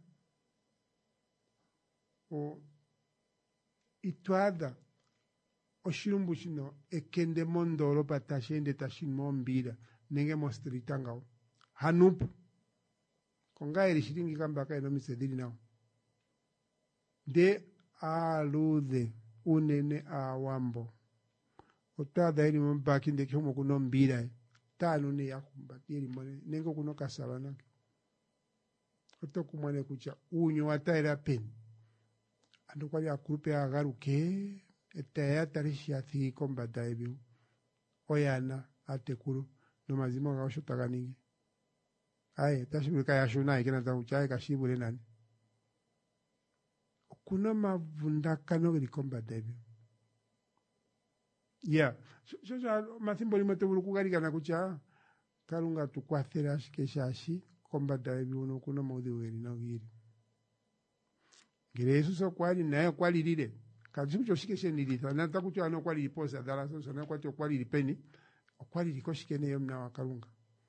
ituada oshirumbu shino ekende mondoro patashende tashin mombira nenge mostritangao hanupu kongairi shiringi kamba kaino misediri nao de alude unene awambo otada iri mbaki ndeke homo kuno mbira tanu ne yakumbati iri mone nengo kuno kasabana otokumwane kucha unyo wataira pen ando kwali akurupe agaruke etaya tarishi athi kombata ebiu oyana atekuru no mazimo gaosho taganingi ai tashibulika yashuna ikena tamuchaye kashibule nani kuno mavunda kano kombata ebiu ya so mathimbo limote bulukugarika na kucha kalunga tukwathera shikeshashi kombata ebiu no kuno maudhi weri na giri Gereso so kwali nayo kwali lile kazimu choshikeshe nilitha nata kucho ano kwali liposa dala so na kwacho kwali lipeni kwali likoshikene yo mna wakalunga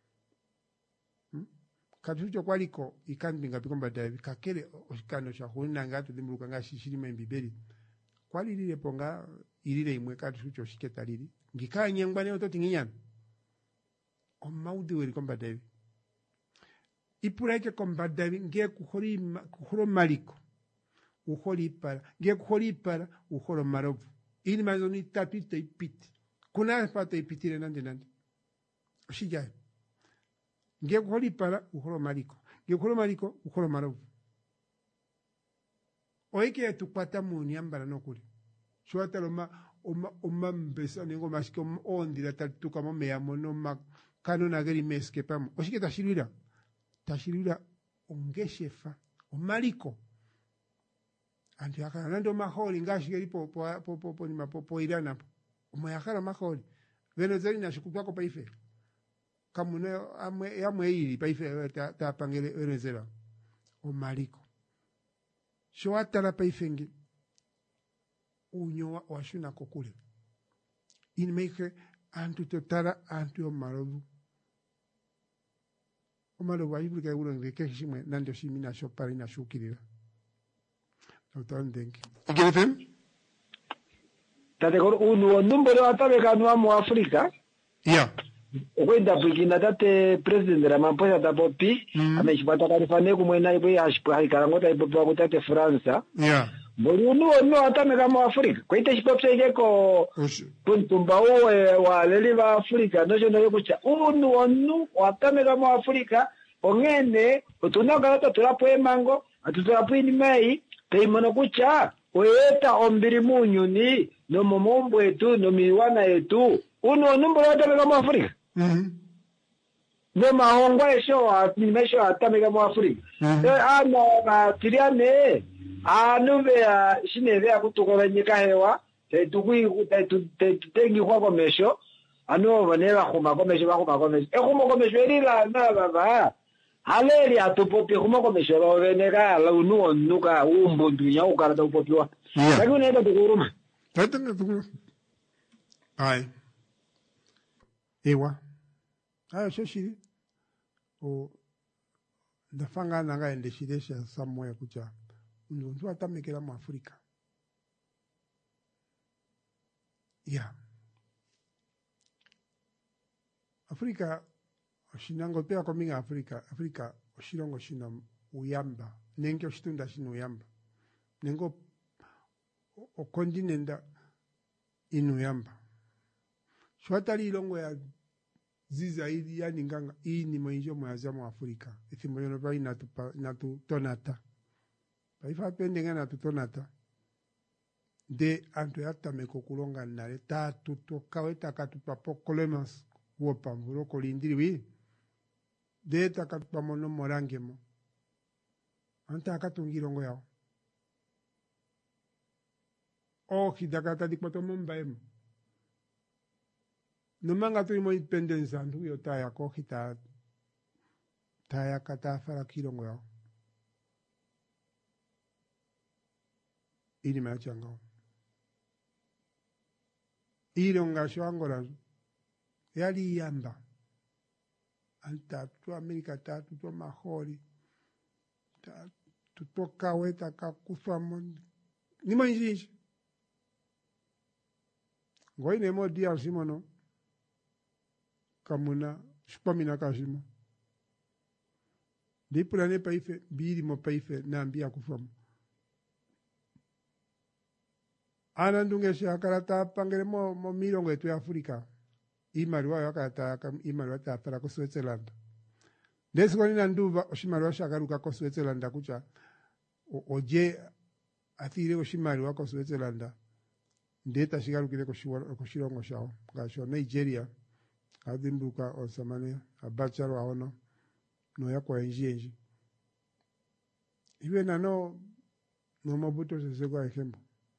kazimu cho kwali ko ikandinga pikomba davi kakele oshikano sha hunna ngatu dimruka ngashishiri membibeli kwali lile ponga ilile imwe kazimu cho shiketa lili ngika nyengwa ne ototi nginyana omaudi weri komba davi ipuraike komba davi nge kuhoro maliko uhori para nge kuhori para uhoro marovu ini mazoni tapita ipiti kuna pata ipitire nande oshijai nge kuhori para uhoro maliko nge kuhoro maliko uhoro marovu oike tukpata muni ambara nokuri shwata oma mbesa nengo mashike ondira tatuka mo meamo no makano nageri meske pamo oshike tashirira ongeshefa omaliko anti akala nando maholi ngashigeri po ni mapopo irana omayakala maholi Venezuela na shukupako paife kamune amwe iri paife ta pangele Venezuela omaliko showatala paife ngi unyo washuna kokule inmeke antu totara antu omalovu ayibulika ulo ngeke shimwe nando shimina shopari na shukirira utandenki igefem tate ko unu numbero atabeka no mu Afrika okwenda bwikina tate president Ramaphosa tapopi ameshipata taarifa ne kumwena ibo yashipwa ikarangota ibo kwa tate France boli unu atameka mu Afrika kwite shipopse ko kuntumba wa leli ba Afrika nojo no kucha unu atameka mu Afrika ongene utunagala tulapo emango atutulapo inimei peimono kucha weta ombiri munyuni no momombo etu no miwana etu uno numbo atameka mu Afrika no mahongwa esho animesho atameka mu Afrika ana tiriane anube shineve akutukolanyika hewa tengi kwa komesho ano vanela khuma komesho ekhumo komesho elila na baba haleri atupopi khuma komesho loveneka la unuka umbundu nya ukala tupopiwa lakini unaenda tukuruma tatanga tukuru ai ewa ayo shoshiri o ndafanga nanga endeshidesha somewhere kucha ndo atamekela mu Afrika Afrika oshinango pia kominga Afrika oshirongo shina uyamba nenge oshitunda shina uyamba nengo okontinenda inuyamba shwatali ilongo ya ziza ili yaninganga ini moinjo mwaza mu Afrika ithimbo yono pa inatutonata paifa pendenga natutonata de antu yatameko kulonga nale tatu tokaweta katupa pokolemas wopa mvuro kolindiri wi de takatupa mono morangemo anta akatungirongo yao hidakata dikpato mombaemo nomanga tu imo independence antu yo taya ko hita taya kata fara kirongo yao ini machanga ironga shwangora yali yamba anta tu Amerika tatu tu mahori tu kaweta kakufamo ni manjinji ngoine mo dia simono kamuna shpamina kashimo dipulane paife biri mo paife nambia kufamo anandunge shakarata pangere mo mirongo etu ya Afrika imarwa yakata imarwa ta fara ko Switzerland desgoni nanduva oshimarwa shakaruka ko Switzerland kucha oje athire oshimarwa ko Switzerland ndeta shigarukire ko shirongo shao gasho Nigeria adimbuka osamane abacharo ahono no yakwa enji iwe nano no mabuto sesego ekembo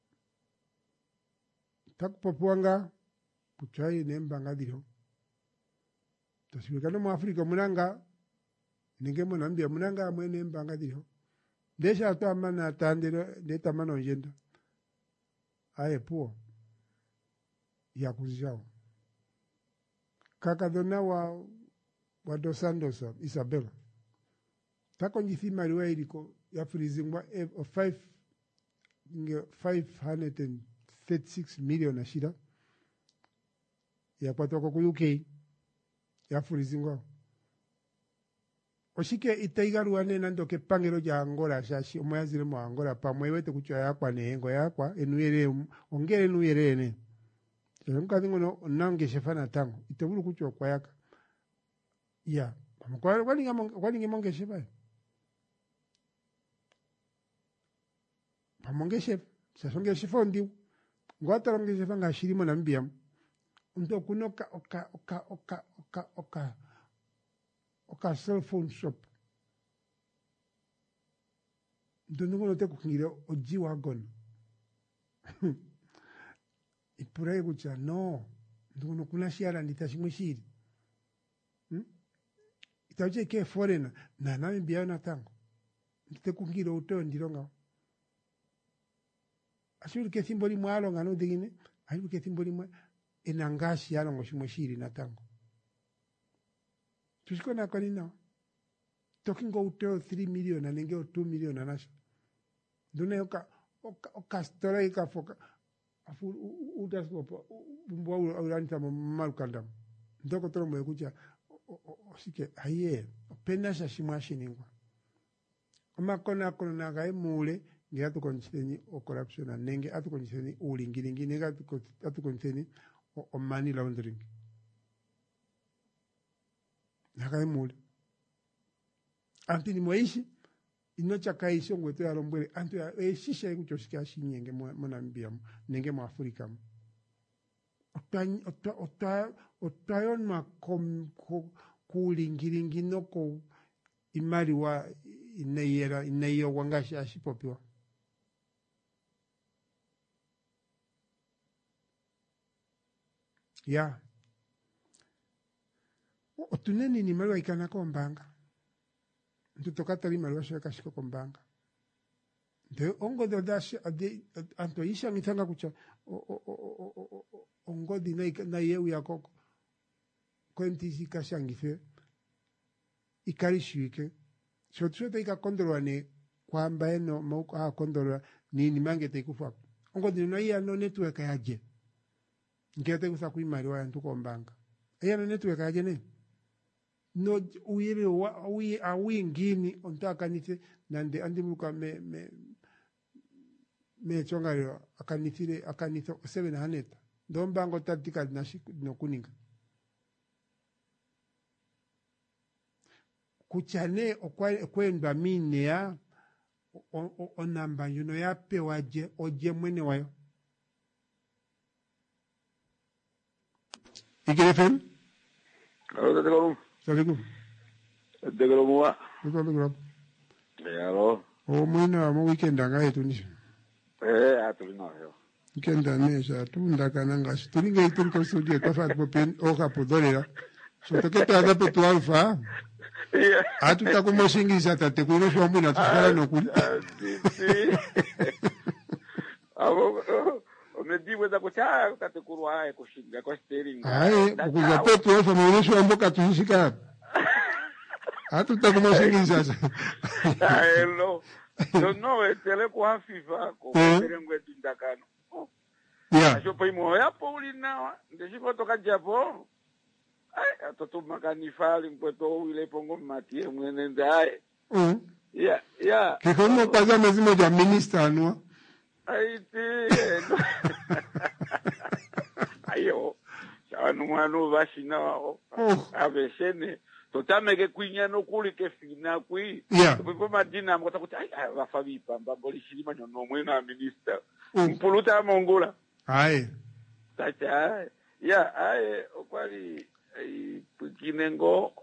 takupopuanga kuchai nembanga diro tasibikano mu Afrika munanga ninge munambia munanga mwene mbanga diro desha to amana tandero deta mano njenda aye puo ya kuzijao kakadona wa Dos Santos Isabel tako njithima liwa iliko ya frizingwa 536 million ashira ya kwatoko ku UK ya frizingwa oshike itaigaruane nando ke pangero ja Angola shashi omwazire mu Angola pamwe wete kucho yakwa nengo yakwa enuyere ongere nuyere ne nka ngono nange shefana tango itebulu kucho kwa yaka ya kwani ngemonge shefa pamonge chef sasonge shefa ndi ngwata nge shefa ngashirimo na mbia ndo kunoka oka cell phone shop ndongo te kukingira oji wagon ipuraye kucha no ndongo kuna shiara nditashimwishiri itaje ke foreigner na nami biana tango ndite kukingira uto ndironga ashuri ke simboli mwalo ngano digine ashuri ke simboli mwa enangashi yalo ngoshimwishiri na tango tushikona kwa nina talking about 3 million and nge 2 million anasho dune oka story ka foka afu utascope mbwa uranta malukanda ndoko toro mwe kucha osike aye penasha shimashi ningwa kama kona na ga emule nge atukoncheni o corruption nenge atukoncheni ulingilingi nenge atukoncheni o money laundering naga emule antini mwaishi inocha kaisho ngweto ya lombwele antu ya shisha yu kuchosika shinyenge mwanambia nenge mwa Afrika otayon ma kulingilingi noko imari wa inaiyo wangashi ashipopiwa ya otuneni ni mali wa ikana kombanga tutokata lima lwasho kashiko kombanga de ongo do dash ade anto isha ngitanga kucha ongo di na yewu yakoko kwentisi kashangife ikarishwike shotshote ikakondolwane kwamba eno mauko kondolwa ni mange tekufa ongo di na iya no network yaje ngete kusa kuimari wa ntu kombanga iya no network yaje ne no uire awi ngini ontaka nite nande andimuka me chongario akanitire akanito 700 dombango tatika no kuninga kuchane okwendwa mine ya onamba yuno yape waje oje mwene wayo ikirefem Salut. De Gromoa. Salut. Et alors? Au moins, mon week-end à Gaïa Tunis. À Tunis. Week-end à Neja, tout le Dakananga. Tu n'es pas comme ça, tu as fait popin au Capodolera. Je te quitte à la petite alpha. Ah, tout à comment c'est ça, tu connais pas mon attention, non? Ah bon? Me dit vous d'akocha tate kurwa e kushinga kwa steering ai kuja petu fa mwenyesho amboka tushika hatu takumashingi sasa hello no tele kwa FIFA ko terengwe tindakano ya acho pa imo ya paulina ndeshiko toka japo ai atoto makanifali mpeto ile pongo matie mwene ndai ya kikomo kwaza mezimo ya minister no ayo chanu mwana vashina wao aveshene totameke kwinyano kuli kefina kwi ndipo madina mkota kuti ai vafavipa mbamboli shilima nyono mwena minister mpuluta mongola ai tacha ya ai okwali kinengo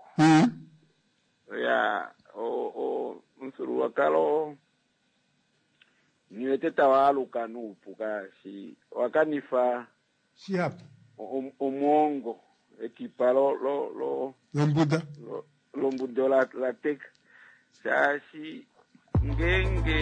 ya o nsuru wakalo niwete tawaluka nupuka si wakanifa si hapa omongo ekipa lo mbudo la tek sashi ngenge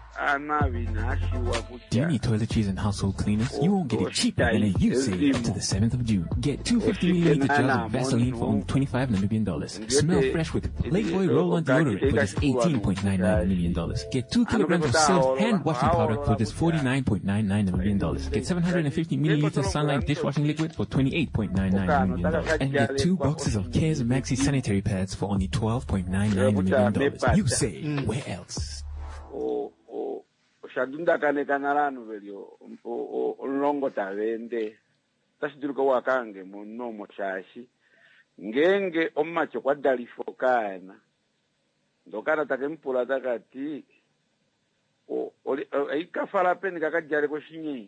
Do you need toiletries and household cleaners? You won't get it cheaper than a U-Save up to the 7th of June. Get 250ml jars of Vaseline for only 25 Namibian dollars. Smell fresh with Playboy Roll-On deodorant for just $18.99 Namibian. Get 2 kilograms of Surf hand washing powder for just $49.99 Namibian. Get 750 milliliters Sunlight dishwashing liquid for $28.99 Namibian. And get 2 boxes of Cares Maxi sanitary pads for only $12.99 Namibian. You say, where else? Shadunda kane kanaranu velio longo tavende tashiduluka wakange munomo chashi ngenge omacho kwa dalifokana ndokana takempula takati ikafala peni kakajale ko shinyi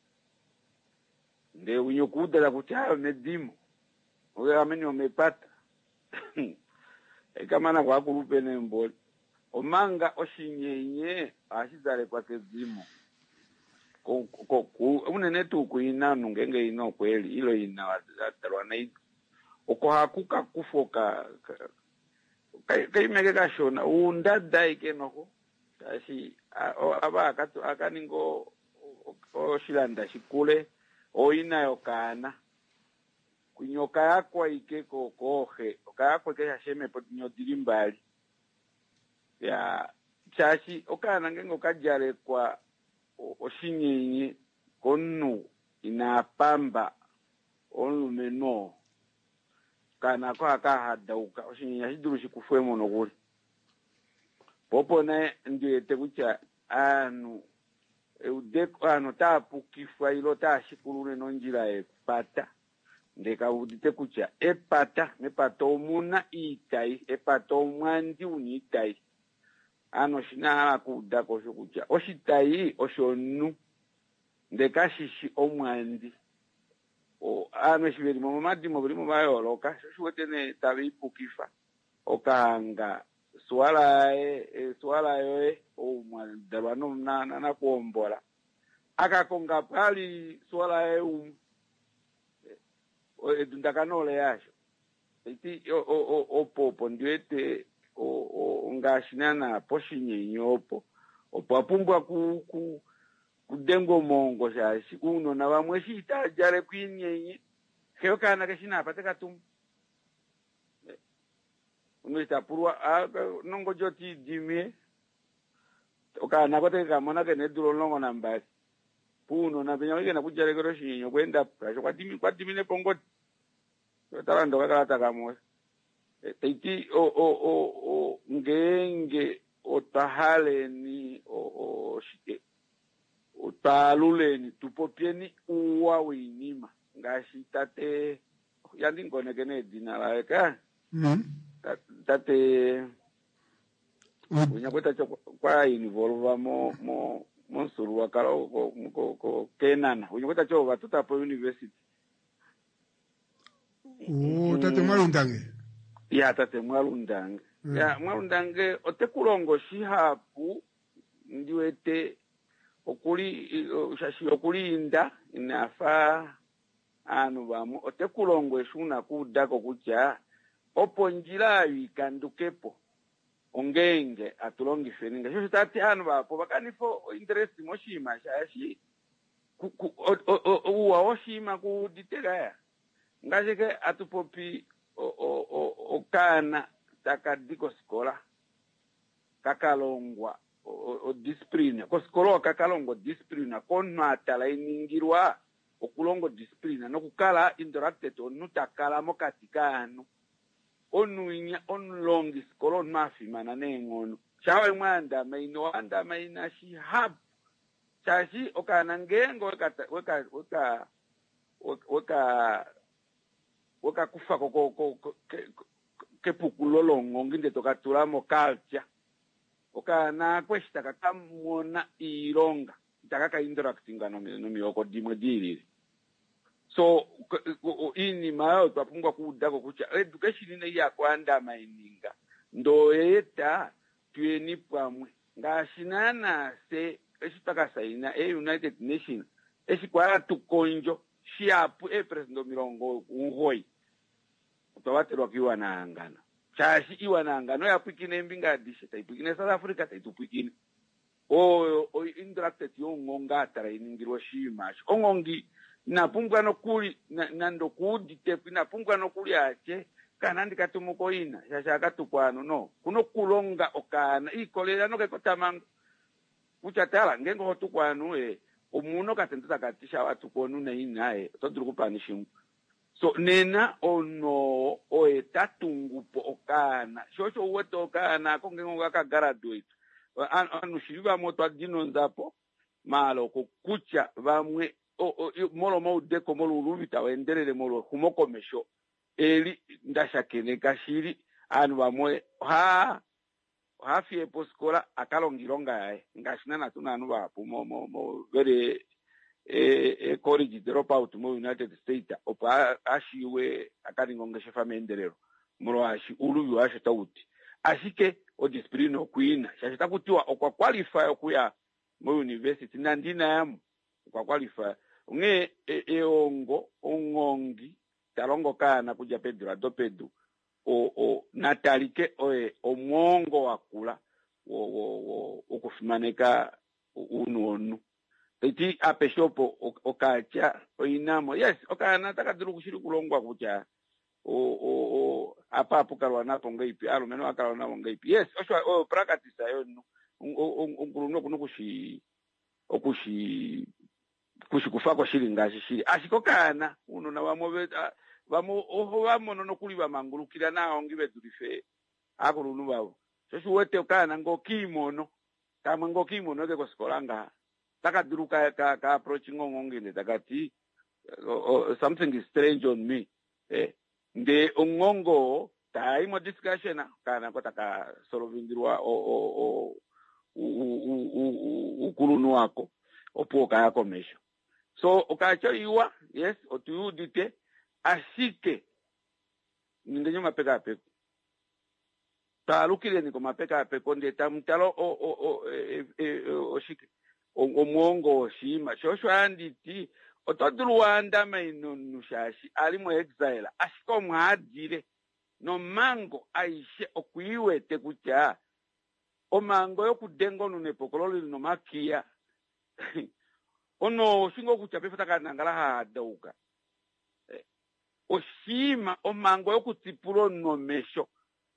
nde unyokuda la kutao medimo uwe ameni omepata ikamana kwa kulupene mboli omanga oshinyenye ashizale kwa kezimo unene tu kuina nungenge ino kweli ilo ina watalwa na oko hakuka kufoka kaimeke kashona undada ikenoko tashi aba akaningo oshilanda shikule oina yokana kunyoka yakwa ikeko kohe okayakwa kesha sheme nyotiri mbali ya chashi okana ngengo kajale kwa oshinyenye konu inapamba olumeno kana kwa akahadauka oshinyenye ashiduru shikufwe mono kuli popo na ndiete kucha anu eudeko anu taapukifwa ilo taashikulune nonjira epata ndeka udite kucha epata mepata omuna itai epata omwandi uni itai ano shina kudako shokucha oshitai oshonu ndeka shishi omwandi ano shiberi momadimo buli mubayoloka shoshuwetene tabipukifa okahanga swala yoe omwadalwano na kuombola akakonga pali swala yoe edundakanole yasho iti opopo ndiwete ngashinana poshinyenyo opo apumbwa kudengo mongo shashi uno na bamwe shitajale kwinyenye keo kana keshina apate katumu unitapurwa nongo joti dimie okana kote kamona ke neduro longo nambasi puno na benya wigena kujale kero shinyo kwenda kasho kwa dimine pongo talando kakata kamwe iti ngenge otahale ni shite otaluleni tupopieni uwa winima ngashitate yandingone kene dinala eka tate unyakweta kwa involve mo monsuru wakalo ko kenana unyakweta cho batuta po university tate Mwalundange ya tate Mwalundange ya Mwalundange otekulongo shihapu ndiwete okulinda inafa anu bamu otekulongo eshuna kudako kucha opo njira yikandukepo ongenge atulongife ninga shosho tati anu bapo bakanifo interest moshima shashi uwa oshima kuditega ngashike atupopi okana takadiko skola kakalongwa discipline ko skola kakalongwa discipline kono atala iningirwa okulongo discipline nokukala interacted onutakala mokatikano onuinya onlongi skolo mafimana nengono chawe mwanda maina shihab chashi okana ngengo weka kufa kepukulolongo nginde tokatulamo culture okana kwesta kakamona ironga takaka interactinga no mioko dimwe dilili so ini mayo twapungwa kudako kucha education ine yakwanda maininga ndoeta tuyeni pamwe ngashinana se esitaka saina United Nations esikwara tukonjo shiapu president mirongo ngoi utawaterwa kiwana angana chashi iwana angano yapikine mbinga dishe taipikine South Africa taitupikine o interacted yongonga tara iningirwa shimash ongongi napungwa no kuli nando kudite napungwa no kuli ache kana ndikatumuko ina shashaka tukwano no kuno kulonga okana ikolera no kekotamanga uchatala ngengo hotukwano omuno katentata katisha watu konu na inae toduru kupanishimu so nena ono tatungupo okana shosho uweto okana kongengo kakagraduate anu shiriba moto adino nzapo malo kukucha vamwe molo maudeko molo uruvita wenderere molo humokomesho eli ndashakene kashiri anu vamwe hafiepo skola akalongironga yae ngashinana tunanu vapo mo very college dropout mo United States opa ashiwe akaningongeshe famenderero molo ashi uruvi washe tauti ashike o disciplina kuina shashita kutiwa okwa qualify okuya mu university nandina yamu okwa qualify unge eongo ongongi talongo kana kuja Pedro adopedu o natalike omwongo wakula okufimaneka onu eti apeshopo okacha oinamo yes okana takaduru kushiri kulongwa kucha apa apukalwa napo ngaipi alumeno akalwa napo ngaipi yes osho practice ayo onguluno kunukushi kufako shiri ngashi shiri ashikokana uno na vamo nokuli vamangulukira nawo ngivedurife akulunu vavo shoshuwete okana ngokimono kamwe ngokimono ke kosikolanga takaduru ka approach ngongongile takati something is strange on me nde ongongo taimo discussion kana kotaka solvindirwa ukulunu wako opoka yako mesho so okacho iwa yes otuyudite ashike nindenyo mapeka peko talukile niko mapeka peko nde tamtalo oshike omwongo shima shosho anditi otodruwanda maino nushashi alimo exile ashiko mwadire no mango aishe okuiwete kucha o mango yokudengo nunepokololi no makia ono shingo kucha pefata kanangala hadauka oshima o mango yokutipulo no mesho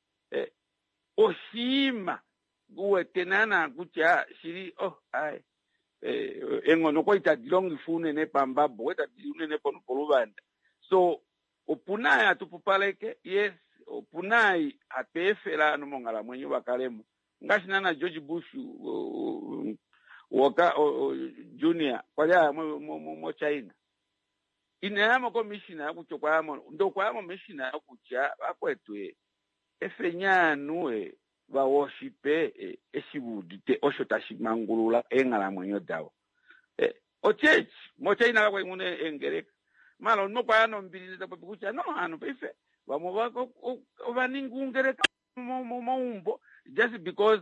oshima guwetenana kucha shiri ai engono kwa itadilongi fune ne pambabo weta dilune ne polubanda so opunaya tupupaleke yes opunai apefela no mongala mwenyu bakalemo ngashinana George Bush waka junior kwaya mo China inayamo commissioner kuchokwamo ndokwamo missioner kucha akwetwe efenyanu va worshipe eshibudite oshotashimangulula engala mwenyo dawo o church mo China kwa ngune engereka malo no kwa no mbili za kucha no ano pefe vamo vako vaningungereka mo just because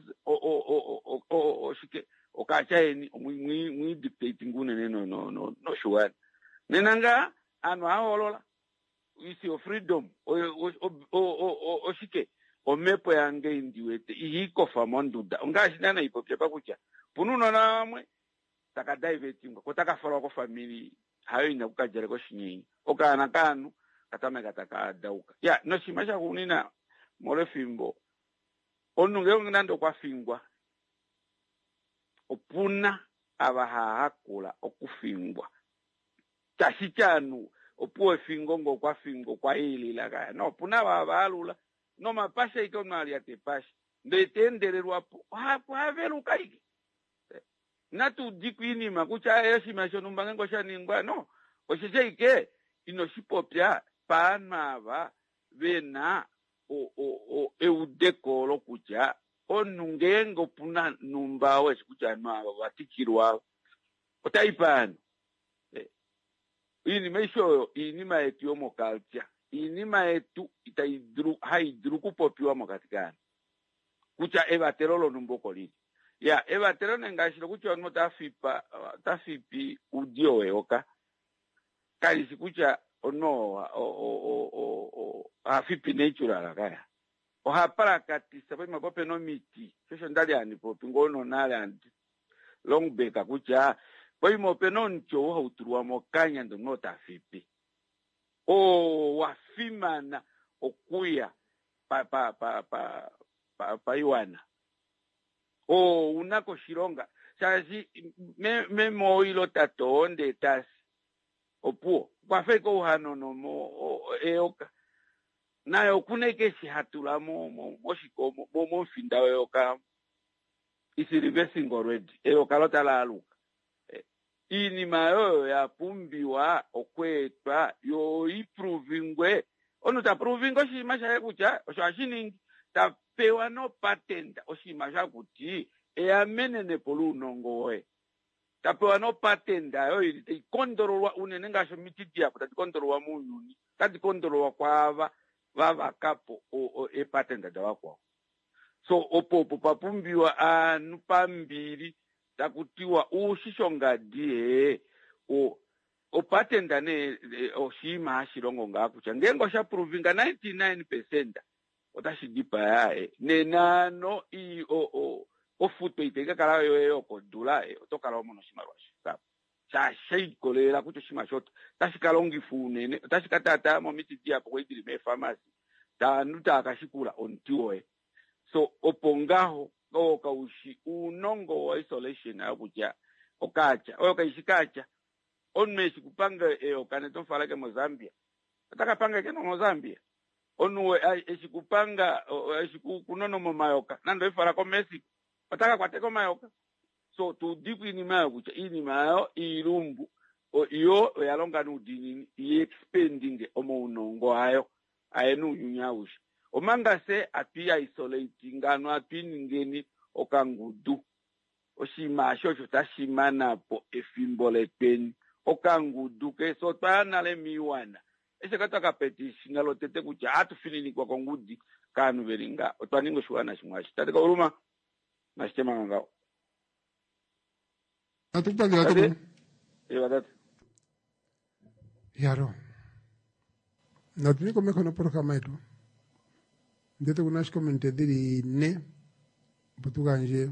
shike okachaeni mwi dictate ngune no shuwa nenanga ano aholola isi of freedom o shike omepo yange indiwete ihiko famonduda ungashinana ipopya pakucha pununo namwe takadaivetingwa kotakafalwa ko family hayo inakukajere ko shinyinyi okana kanu katame katakadauka ya no shimasha kunina morefimbo onunge ngando kwafingwa opuna abahahakula okufingwa tashichanu opuwe fingo ngo kwafingwa kwa ili lagaya no puna babalula no mapasha iko mali atepasha ndetendererwapo hapo averuka iki natu dikwini makucha yeshi mashonumba ngo shaningwa no oshijeike inoshipopya panava vena eudekolo kucha onungengo puna numba we kucha no watikirwa otaipano ini mesho ini maetio mokaltia ini maetu itaidru haidru kupopiwa mokatikana kucha evaterolo numboko liti ya evatero nengashiro kucha no tafipi udio weoka kalisi kucha ono afipi natural kaya ohapara kati sababu mapope no miti shosho ndali anipo pingono nale anti long beka kucha kwa mope no ncho hauturwa mokanya ndo no tafipi wafimana okuya pa iwana unako shironga sashi memo ilo tatonde tasi opuo kwa feko uhano no eoka nayo kuneke shihatula moshikomo mofinda eoka isi reversing already eoka lota la aluka ini mayo ya pumbiwa okwetwa yo improvingwe ono ta provingo shimasha yakucha oshiningi tapewa no patent oshimasha kuti eamenene polunongowe tapewa no patent ayo ili kondorwa unene ngasho mititi yapo tatikondorwa munyuni tatikondorwa kwava vava kapo patent dawakwa so opopo papumbiwa anu pambiri takutiwa ushishongadi opatendane oshima ashilongo ngakucha ngengo shaprovinga 99% otashidipa yae nenano ofuto iteka kala yoyo kodula otokala omono shimarwashi sawa shashikolera kucho shima shot tashikalongi funene tashikatata mo mititi yapo kwidiri me pharmacy tanuta akashikula ontiwe so opongaho okaushi unongo wa isolation akuja okacha okaishikacha onmeshi kupanga okane tofala ke Mozambia atakapanga ke no Mozambia onwe eshikupanga eshikukunono mo mayoka nando ifara ko Mexico ataka kwateko mayoka so to diku ini mayo kucha ini mayo irumbu iyo yalonga nudini expanding omo unongo ayo ayenu nyunyawushi omanga se apia isolating anu apiningeni okangudu oshima shosho tashimana po efimbole pen okangudu ke so tana le miwana ese kataka petition lo tete kucha atufinini kwa kongudi kanu veringa otwaningo shwana shimwashi tatika uruma nashitema ngao atupanga yako wadati yaro na tuniko mekono programa eto ndete kunash komente diri ne butuganje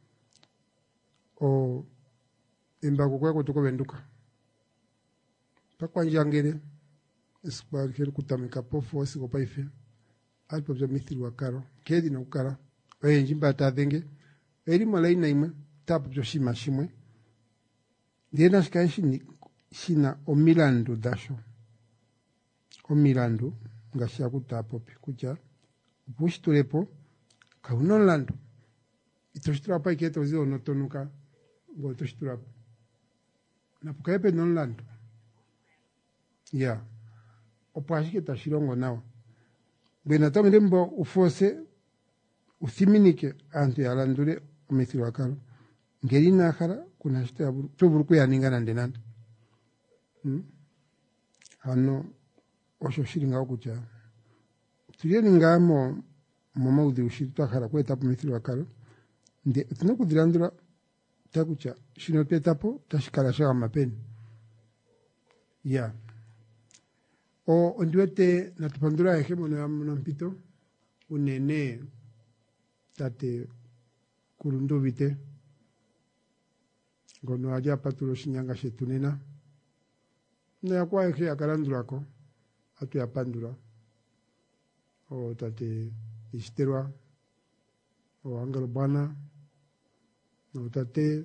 o imbago kwako tuko benduka takwanjangere eskwar kero kutamika pofo siko paife alpo bya mithiri wakaro kedi no kara njimba tadenge eri malaina imwe tapo byo shima shimwe ndiena shikashi shina omilando dasho omilando ngashya kutapo kuja bushturepo kaunolando itoshtrapa iketo zio notonuka ngo toshtrapa na pukaepe nonlando ya opashike tashirongo nawa bena tamire mbo ufose uthiminike antu yalandure omithiri wakalo ngerina akhara kuna shita tuburuku yaningana ndenanda hano osho shiringa okucha tuyeni ngamo mamaudhi ushirito akhara kweta po mithiri wakalo nde tunokudirandura takucha shino petapo tashikala shaka mapeni ya o ndiwete natupandura eje mono mpito unene tate kurundo vite ngono aja patulo shinyanga shetunena na yakwa eje akarandurako atu ya pandura o tate isterwa o angelo bana no tate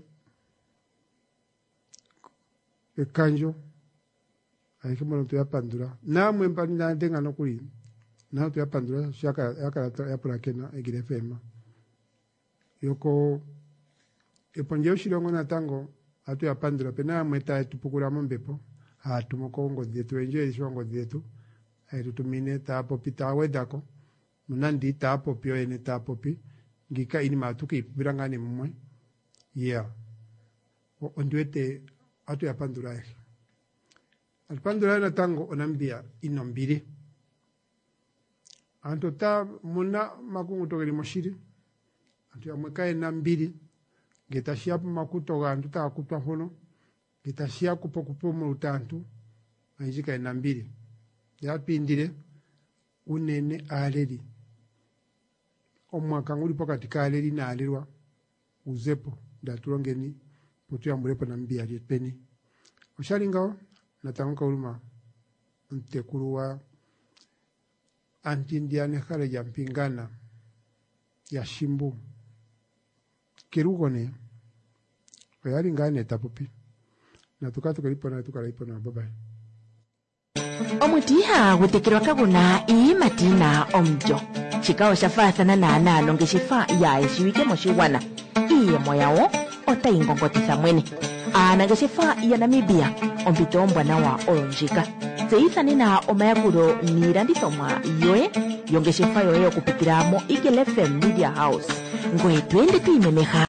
ekanjo aike mono tu ya pandura na mwempa na ndenga no kuri na tu ya pandura shaka ya pulakena egire fema yoko eponje ushilongo na tango atu ya pandura pena mweta tupukura mombepo atumoko ngozi yetu enje ishongo yetu tutumine tapo pita wedako munandi tapo pio ene tapo pi ngika ini matuki birangani mumwe yeah onduete atu ya pandura eje alpandura na tango onambia inombiri anto ta muna makungu togeri moshiri anto ya mwekae na mbiri getashia makutoga anto ta kutwa hono getashia kupo mutantu anjika na mbiri ya pindire unene aleri omwaka nguli pokati aleri na alerwa uzepo datulongeni potu ya murepo na mbia peni osharingao natanguka uruma ntekurua antindiane khare ya mpingana ya shimbu kirugone oyari ngane tapupi na tukalipona bye bye omutiha gutekerwa kaguna imatina omjo chikao shafathana na longeshifa ya eshiwike moshiwana iye moyawo otaingongotitha mwene anangeshefa ya Namibia ompito ombwana wa olonjika zeithanena omayakulo niilandithomwa yoye yongeshefa yoye okupitila mo Eagle FM Media House ngoye twende tuimemeha